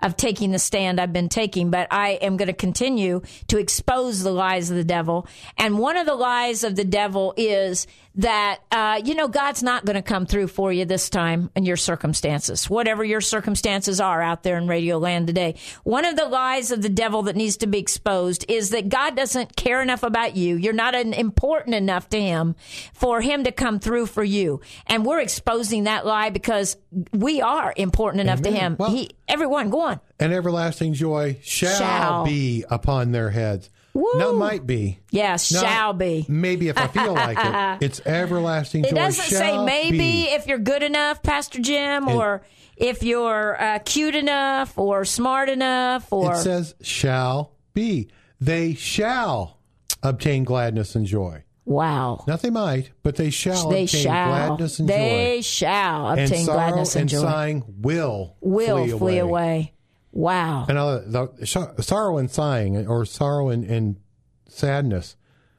of taking the stand I've been taking, but I am going to continue to expose the lies of the devil. And one of the lies of the devil is that, uh, you know, God's not going to come through for you this time in your circumstances, whatever your circumstances are out there in Radio Land today. One of the lies of the devil that needs to be exposed is that God doesn't care enough about you. You're not an important enough to him for him to come through for you. And we're exposing that lie because we are important enough
Amen.
to him.
Well,
he, everyone, go on.
And everlasting joy shall,
Shall.
be upon their heads.
Woo.
Not might be.
Yes,
Not
shall be.
Maybe if I feel like it. It's everlasting
It
joy
doesn't say
shall
maybe
be.
if you're good enough, Pastor Jim,
It-
or if you're uh, cute enough or smart enough, or
It says shall be. They shall obtain gladness and joy.
wow.
Not they might, but they shall
They
obtain
shall.
gladness and
they
joy.
shall
And
obtain
sorrow
gladness and,
and
joy.
sighing will,
Will
flee,
flee
away.
away. Wow.
And uh, the, sh- sorrow and sighing, or sorrow and, and sadness,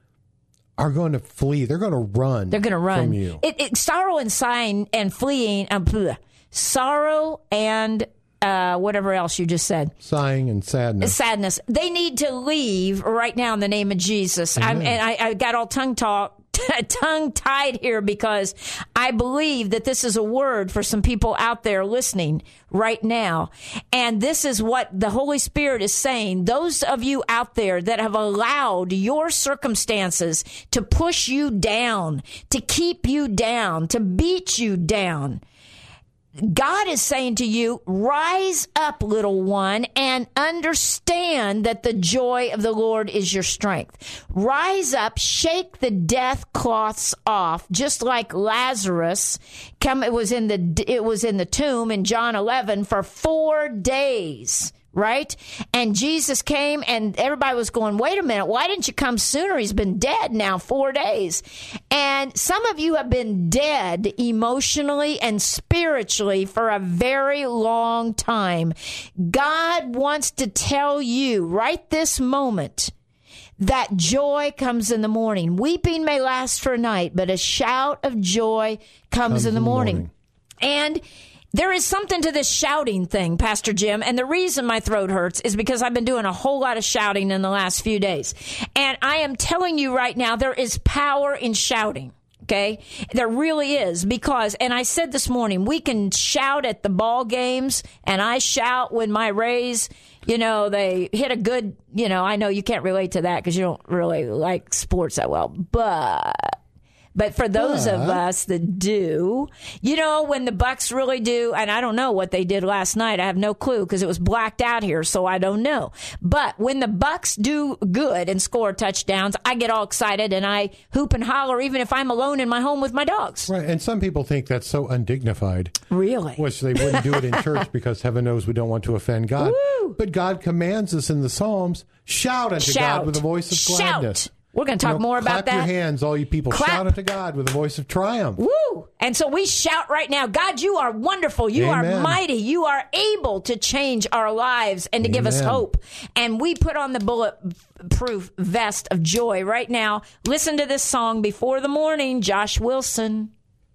are going to flee. They're going to run.
They're going to run.
from you.
It, it, sorrow and sighing and fleeing. Um, bleh. sorrow and uh, whatever else you just said.
Sighing and sadness.
Sadness. They need to leave right now in the name of Jesus. I'm,
Amen.
and I, I got all tongue talk. tongue tied here because I believe that this is a word for some people out there listening right now. And this is what the Holy Spirit is saying. Those of you out there that have allowed your circumstances to push you down, to keep you down, to beat you down, God is saying to you, rise up, little one, and understand that the joy of the Lord is your strength. Rise up, shake the death cloths off, just like Lazarus. Come, it was in the it was in the tomb in John eleven for four days. Right? And Jesus came and everybody was going, wait a minute, why didn't you come sooner? He's been dead now four days. And some of you have been dead emotionally and spiritually for a very long time. God wants to tell you right this moment that joy comes in the morning. Weeping may last for a night, but a shout of joy comes,
Comes
in the
in the
morning.
morning.
And there is something to this shouting thing, Pastor Jim, and the reason my throat hurts is because I've been doing a whole lot of shouting in the last few days. And I am telling you right now, there is power in shouting. Okay, there really is, because, and I said this morning, we can shout at the ball games, and I shout when my Rays, you know, they hit a good, you know, I know you can't relate to that because you don't really like sports that well, but But for those of us that do, you know, when the Bucks really do, and I don't know what they did last night. I have no clue because it was blacked out here, so I don't know. But when the Bucks do good and score touchdowns, I get all excited and I hoop and holler even if I'm alone in my home with my dogs.
Right, and some people think that's so undignified.
Really?
Which they wouldn't do it in church because heaven knows we don't want to offend God.
Woo!
But God commands us in the Psalms, shout unto
Shout.
God with a voice of
Shout.
gladness.
We're going to talk
You know,
more about
clap
that.
Clap your hands, all you people.
Clap.
Shout unto God with a voice of triumph.
Woo! And so we shout right now, God, you are wonderful. You are
Amen.
mighty. You are able to change our lives and to give us
Amen.
hope. And we put on the bulletproof vest of joy right now. Listen to this song, Before the Morning, Josh Wilson.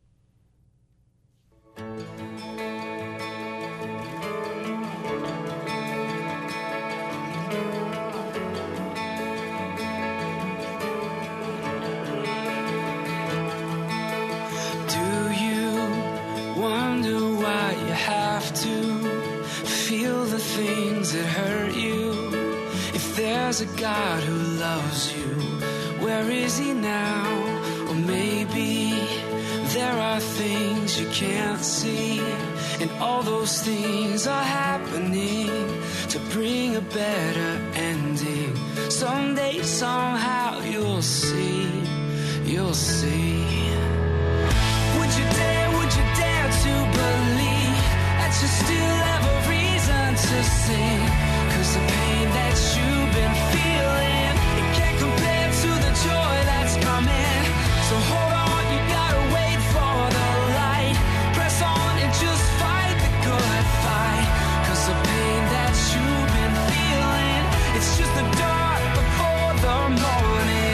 Do you wonder why you have to feel the things that hurt you? If there's a God who loves you, where is he now? Or maybe there are things you can't see, and all those things are happening to bring a better ending. Someday, somehow, you'll see, you'll see. Would you dare, would you dare to believe that you still have a reason to sing? 'Cause the pain that you've been feeling, it can't compare to the joy that's coming. So hold on, you gotta wait for the light. Press on and just fight the good fight. 'Cause the pain that you've been feeling, it's just the dark before the morning.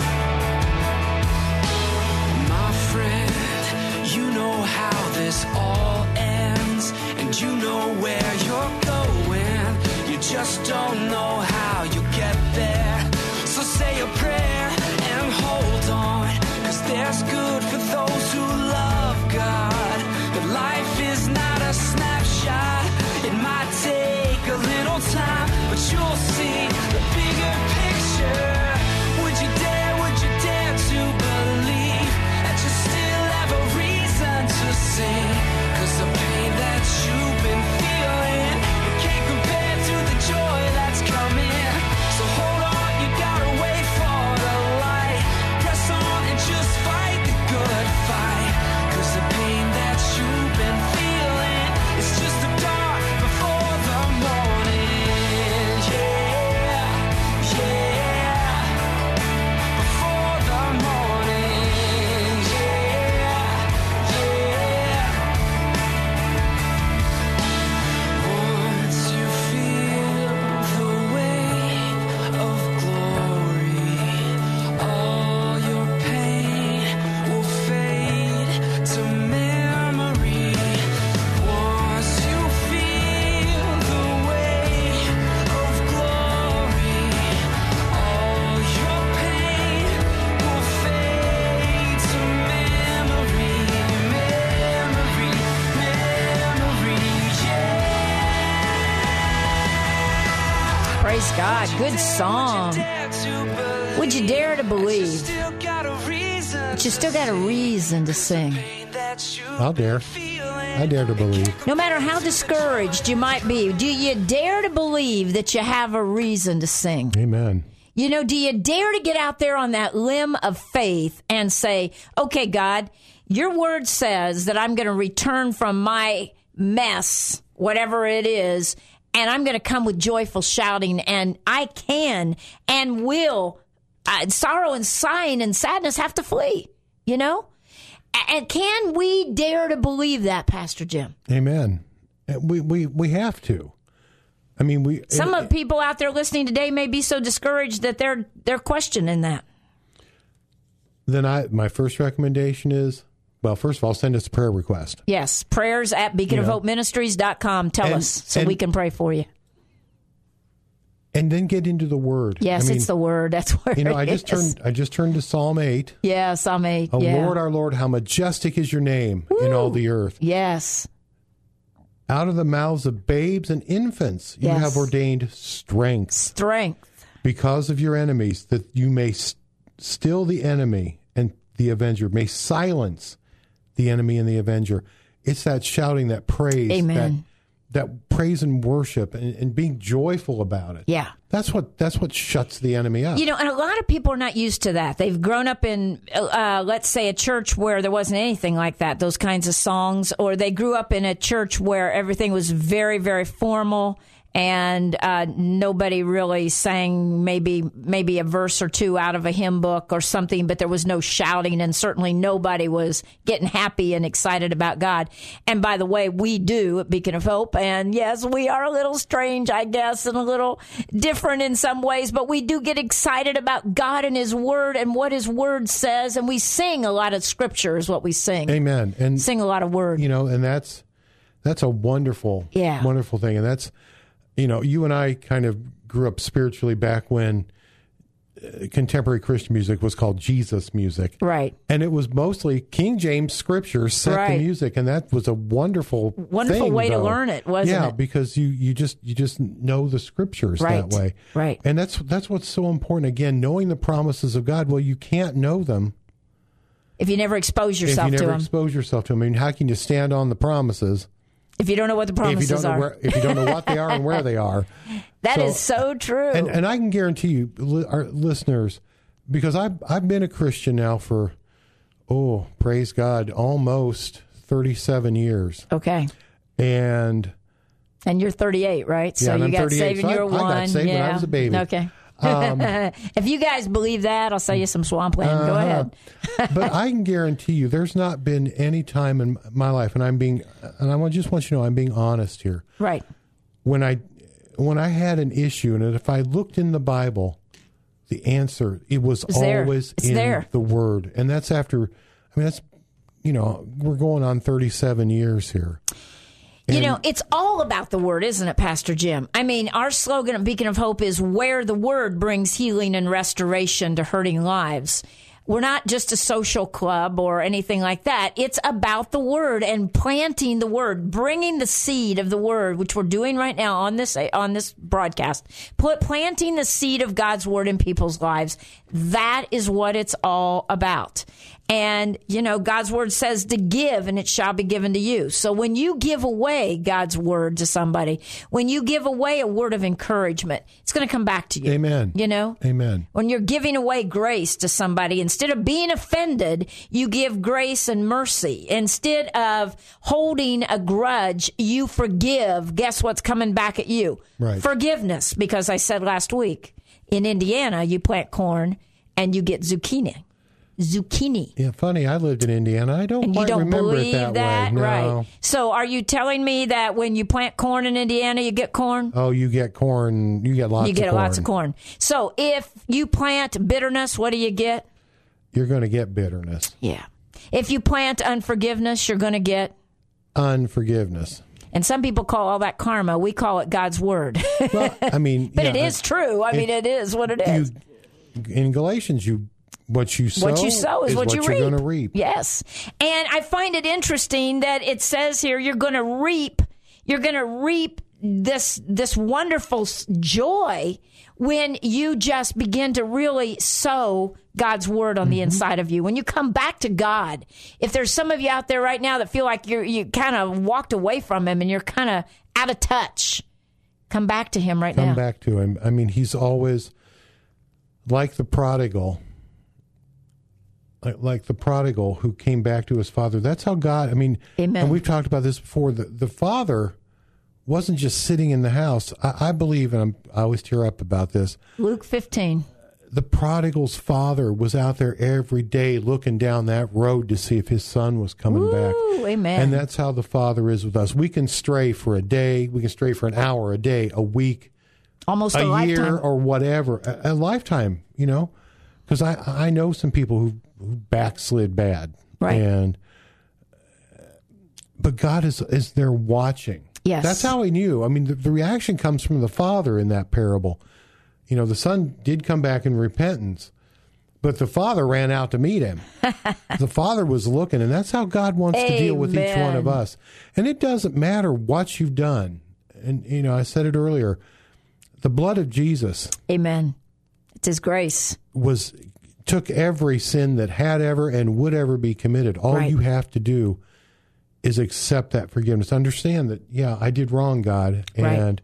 My friend, you know how this all good for those who love God. But life is not a snapshot. It might take a little time, but you'll see the bigger picture. Would you dare, would you dare to believe that you still have a reason to sing? 'Cause the pain that you've been feeling, it can't compare to the joy that's coming. So hold on, you gotta wait for the light. Press on and just fight the good fight. 'Cause the pain that you've been feeling is just the dark before the morning. Yeah, yeah. Before the morning. Yeah, yeah. Once you feel the weight of glory, all your pain will fade to memory. Once you feel the weight of glory, all your pain will fade to memory, memory, memory, yeah.
Praise God. Good song. Would you dare to believe that you still got a reason to sing?
I'll dare. I dare to believe.
No matter how discouraged you might be, do you dare to believe that you have a reason to sing?
Amen.
You know, do you dare to get out there on that limb of faith and say, okay, God, your word says that I'm going to return from my mess, whatever it is, and I'm going to come with joyful shouting, and I can and will. Uh, sorrow and sighing and sadness have to flee, you know? A- And can we dare to believe that, Pastor Jim?
Amen. And We we we have to. I mean, we.
Some
and-
of the people out there listening today may be so discouraged that they're they're questioning that.
Then I my first recommendation is, well, first of all, send us a prayer request.
Yes, prayers at beacon of
Yeah.
hope ministries dot com. Tell
And-
us so
and-
we can pray for you.
And then get into the Word.
Yes,
I mean,
it's the word. That's where
You know,
it
I just
is.
turned I just turned to Psalm eight.
Yeah, Psalm eight.
Oh
yeah.
Lord, our Lord, how majestic is your name in all the earth.
Yes.
Out of the mouths of babes and infants, you
Yes.
have ordained strength
Strength.
because of your enemies, that you may st- still the enemy and the avenger, may silence the enemy and the avenger. It's that shouting, that praise,
Amen.
that, that praise and worship, and, and being joyful about it.
Yeah.
That's what that's what shuts the enemy up.
You know, and a lot of people are not used to that. They've grown up in, uh, let's say, a church where there wasn't anything like that, those kinds of songs, or they grew up in a church where everything was very, very formal, and uh, nobody really sang maybe maybe a verse or two out of a hymn book or something, but there was no shouting, and certainly nobody was getting happy and excited about God. And by the way, we do at Beacon of Hope, and yes, we are a little strange, I guess, and a little different in some ways, but we do get excited about God and His Word and what His Word says, and we sing a lot of Scripture is what we sing.
Amen. And
Sing a lot of Word.
you know, and that's that's a wonderful,
Yeah.
wonderful thing. And that's, you know, you and I kind of grew up spiritually back when uh, contemporary Christian music was called Jesus music.
Right.
And it was mostly King James scripture set
Right.
the music, and that was a wonderful,
Wonderful
thing,
way to
though.
learn it, wasn't
yeah,
it?
because you you just you just know the scriptures
Right.
that way,
Right.
And that's that's what's so important. Again, knowing the promises of God. Well, you can't know them
If you never expose
if
yourself
you
to
never
them.
expose yourself to them. I mean, how can you stand on the promises
If you don't know what the
if you
promises
don't know
are.
where if you don't know what they are and where they are?
That
So-
is so true.
And and I can guarantee you, li- our listeners, because I've I've been a Christian now for, oh, praise God, almost thirty-seven years,
okay.
and
And you're thirty-eight, right?
Yeah,
So
and
you
I'm
got
thirty-eight,
saved
so
when you
I-
were
I got
one.
saved when I
yeah.
was a baby.
Okay.
Um,
If you guys believe that, I'll sell you some swampland. Go
Uh-huh.
ahead.
but I can guarantee you, there's not been any time in my life, and I'm being, and I want just want you to know, I'm being honest here.
Right.
When I when I had an issue, and if I looked in the Bible, the answer it was
It's there.
always
It's
in
there.
the Word, and that's after. I mean, that's you know, we're going on thirty-seven years here.
You
And-
know, it's all about the Word, isn't it, Pastor Jim? I mean, our slogan at Beacon of Hope is where the Word brings healing and restoration to hurting lives. We're not just a social club or anything like that. It's about the Word and planting the Word, bringing the seed of the Word, which we're doing right now on this on this broadcast, put, planting the seed of God's Word in people's lives. That is what it's all about. And, you know, God's Word says to give, and it shall be given to you. So when you give away God's Word to somebody, when you give away a word of encouragement, it's going to come back to you.
Amen.
You know?
Amen.
When you're giving away grace to somebody, instead of being offended, you give grace and mercy. Instead of holding a grudge, you forgive. Guess what's coming back at you?
Right.
Forgiveness. Because I said last week, in Indiana, you plant corn and you get zucchini. Zucchini.
Yeah, funny. I lived in Indiana. I don't
And you
quite
don't
remember
believe
it that,
that?
way. No.
Right. So are you telling me that when you plant corn in Indiana, you get corn?
Oh, you get corn. You get lots
You get
of corn.
lots of corn. So if you plant bitterness, what do you get?
You're going to get bitterness.
Yeah. If you plant unforgiveness, you're going to get...
Unforgiveness.
And some people call all that karma. We call it God's Word.
Well, I mean...
But
yeah,
it is true. I
it-
mean, it is what it is.
You, in Galatians, you what you sow,
What you sow is, what, you
you're
reap.
going to reap.
Yes. And I find it interesting that it says here you're going to reap, you're going to reap this this wonderful s- joy when you just begin to really sow God's Word on the inside of you. When you come back to God, if there's some of you out there right now that feel like you're, you kind of walked away from Him and you're kind of out of touch, come back to Him right
Come
now.
back to Him. I mean, He's always like the prodigal. Like, like the prodigal who came back to his father. That's how God, I mean,
Amen.
and we've talked about this before, the, the father wasn't just sitting in the house. I, I believe, and I'm, I always tear up about this,
Luke fifteen.
the prodigal's father was out there every day looking down that road to see if his son was coming back.
Ooh, amen.
And that's how the Father is with us. We can stray for a day, we can stray for an hour, a day, a week,
Almost a,
a year,
lifetime.
or whatever, a, a lifetime, you know? Because I, I know some people who, who backslid bad.
Right.
And, but God is, is there watching.
Yes.
That's how he knew. I mean, the, the reaction comes from the Father in that parable. You know, the son did come back in repentance, but the father ran out to meet him. The father was looking, and that's how God wants to deal with each one of
Amen.
us. And it doesn't matter what you've done. And, you know, I said it earlier, the blood of Jesus
Amen. It's His grace.
was took every sin that had ever and would ever be committed. All
Right.
you have to do is accept that forgiveness. Understand that, yeah, I did wrong, God,
Right.
and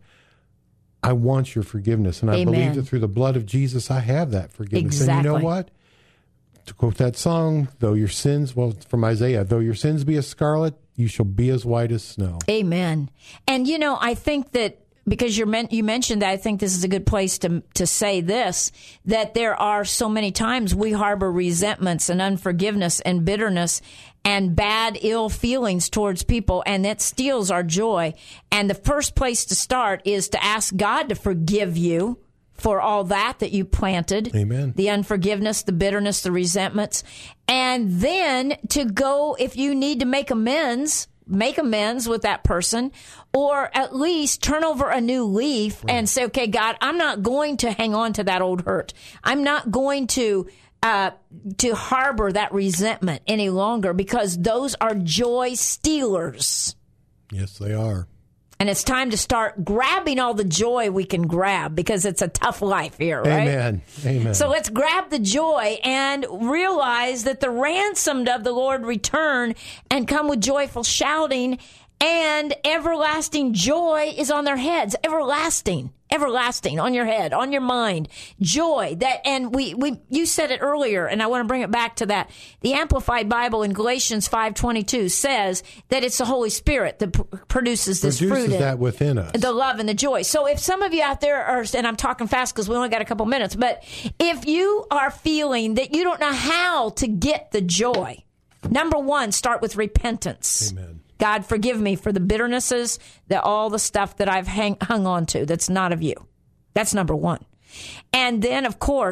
I want your forgiveness. And I
Amen.
believe that through the blood of Jesus, I have that forgiveness. And you know
Exactly.
what? To quote that song, though your sins, well, it's from Isaiah, though your sins be as scarlet, you shall be as white as snow.
Amen. And you know, I think that because you're men- you mentioned that, I think this is a good place to to say this, that there are so many times we harbor resentments and unforgiveness and bitterness and bad, ill feelings towards people, and that steals our joy. And the first place to start is to ask God to forgive you for all that that you planted.
Amen.
The unforgiveness, the bitterness, the resentments. And then to go, if you need to make amends, make amends with that person, or at least turn over a new leaf and say, okay, God, I'm not going to hang on to that old hurt. I'm not going to uh, to harbor that resentment any longer, because those are joy stealers.
Yes, they are.
And it's time to start grabbing all the joy we can grab, because it's a tough life here, right?
Amen. Amen.
So let's grab the joy and realize that the ransomed of the Lord return and come with joyful shouting, and everlasting joy is on their heads. Everlasting, everlasting on your head, on your mind. Joy that, and we, we, you said it earlier, and I want to bring it back to that. The Amplified Bible in Galatians five twenty-two says that it's the Holy Spirit that p- produces this
produces
fruit. in-
that within us.
the love and the joy. So if some of you out there are, and I'm talking fast because we only got a couple minutes, but if you are feeling that you don't know how to get the joy, number one, start with repentance.
Amen.
God, forgive me for the bitternesses, that all the stuff that I've hang, hung on to that's not of you. That's number one. And then, of course,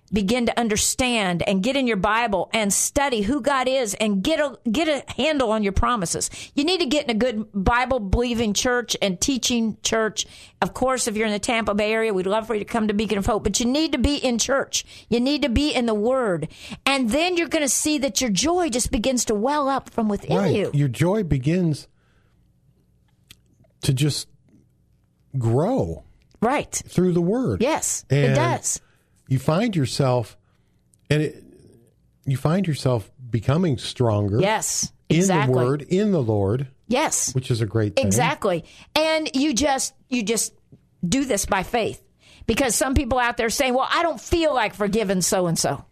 begin to understand and get in your Bible and study who God is and get a get a handle on your promises. You need to get in a good Bible-believing church and teaching church. Of course, if you're in the Tampa Bay area, we'd love for you to come to Beacon of Hope, but you need to be in church. You need to be in the Word. And then you're going to see that your joy just begins to well up from within
Right.
you.
Your joy begins to just grow
Right.
through the Word.
Yes,
And
it does.
You find yourself, and it, you find yourself becoming stronger.
Yes,
in
exactly.
the Word, in the Lord,
Yes.
which is a great thing.
Exactly. And you just you just do this by faith. Because some people out there saying, well, I don't feel like forgiving so-and-so.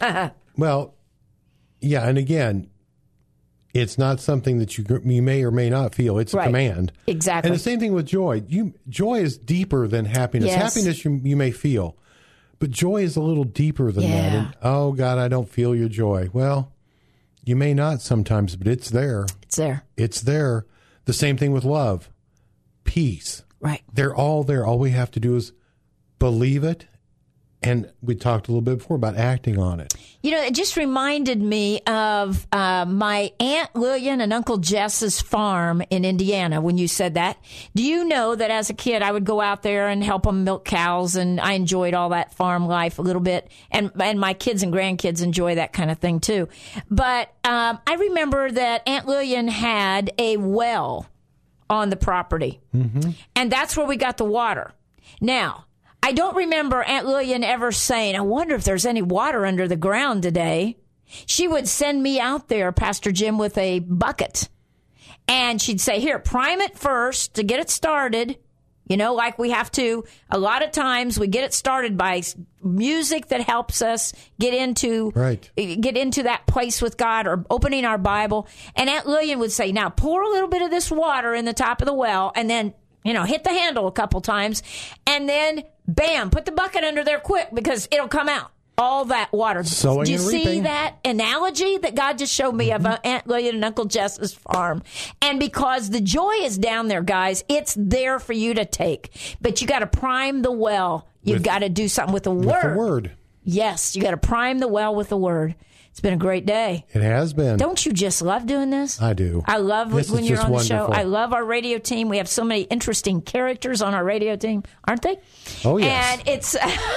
Well, yeah, and again, it's not something that you you may or may not feel. It's
Right.
a command.
Exactly.
And the same thing with joy. You joy is deeper than happiness.
Yes.
Happiness you, you may feel, but joy is a little deeper than that.
Yeah.
And, oh, God, I don't feel your joy. Well, you may not sometimes, but it's there.
It's there.
It's there. The same thing with love, peace.
Right.
They're all there. All we have to do is believe it. And we talked a little bit before about acting on it.
You know, it just reminded me of uh, my Aunt Lillian and Uncle Jess's farm in Indiana when you said that. Do you know that as a kid, I would go out there and help them milk cows, and I enjoyed all that farm life a little bit. And, and my kids and grandkids enjoy that kind of thing, too. But um, I remember that Aunt Lillian had a well on the property. Mm-hmm. And that's where we got the water. Now, I don't remember Aunt Lillian ever saying, I wonder if there's any water under the ground today. She would send me out there, Pastor Jim, with a bucket. And she'd say, here, prime it first to get it started. You know, like we have to, a lot of times we get it started by music that helps us get into,
Right.
get into that place with God, or opening our Bible. And Aunt Lillian would say, now pour a little bit of this water in the top of the well, and then, you know, hit the handle a couple times, and then bam, put the bucket under there quick, because it'll come out. All that water.
Sowing
Do you
and
see
reaping.
that analogy that God just showed me
Mm-hmm.
of uh, Aunt Lillian and Uncle Jess's farm? And because the joy is down there, guys, it's there for you to take. But you got to prime the well. You've
With-
got to do something with the
With
Word.
the Word.
Yes, you got to prime the well with the Word. It's been a great day.
It has been.
Don't you just love doing this?
I do.
I love
This
when
is
you're
just
on the show.
wonderful.
I love our radio team. We have so many interesting characters on our radio team, aren't they?
Oh, yes.
And it's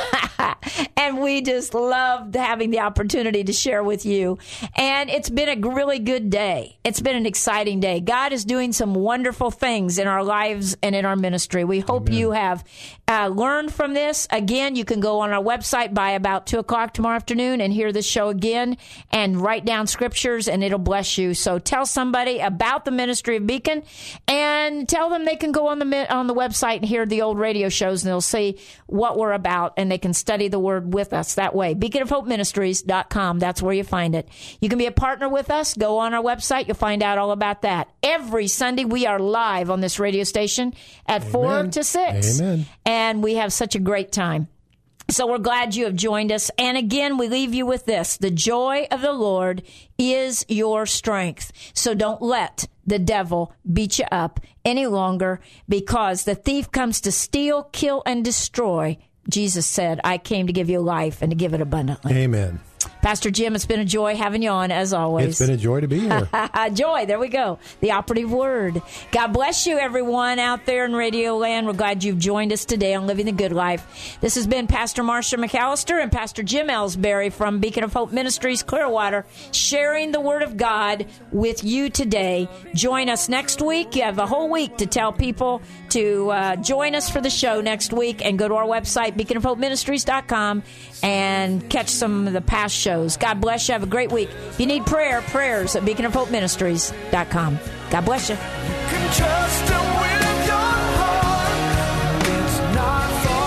and we just loved having the opportunity to share with you. And it's been a really good day. It's been an exciting day. God is doing some wonderful things in our lives and in our ministry. We hope
Amen.
you have uh, learned from this. Again, you can go on our website by about two o'clock tomorrow afternoon and hear this show again and write down scriptures, and it'll bless you. So tell somebody about the ministry of Beacon, and tell them they can go on the mi- on the website and hear the old radio shows, and they'll see what we're about, and they can study the Word with us that way. beacon of hope ministries dot com. That's where you find it. You can be a partner with us. Go on our website. You'll find out all about that. Every Sunday, we are live on this radio station at four
Amen.
to six.
Amen.
And we have such a great time. So we're glad you have joined us. And again, we leave you with this. The joy of the Lord is your strength. So don't let the devil beat you up any longer, because the thief comes to steal, kill, and destroy. Jesus said, I came to give you life and to give it abundantly.
Amen.
Pastor Jim, it's been a joy having you on, as always.
It's been a joy to be here.
Joy, there we go. The operative word. God bless you, everyone out there in Radio Land. We're glad you've joined us today on Living the Good Life. This has been Pastor Marsha McAllister and Pastor Jim Ellsbury from Beacon of Hope Ministries, Clearwater, sharing the Word of God with you today. Join us next week. You have a whole week to tell people to uh, join us for the show next week, and go to our website, beacon of hope ministries dot com, and catch some of the past shows. God bless you. Have a great week. If you need prayer, prayers at beacon of hope ministries dot com. God bless you.
can trust him with your heart. It's not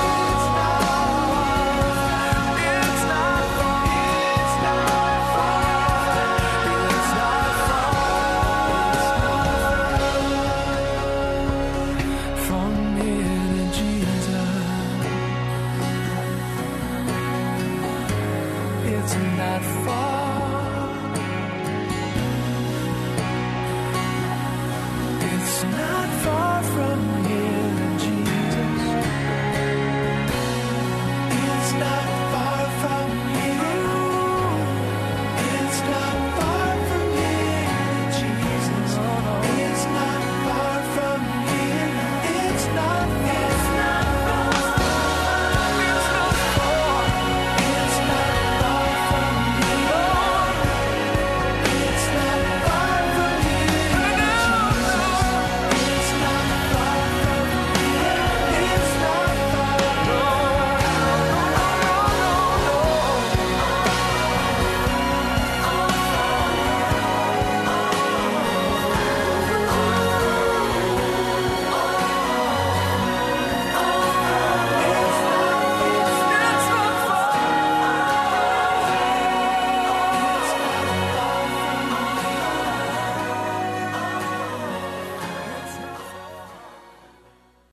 far. It's not far. It's not far. It's not far. From here to Jesus, it's not far. It's not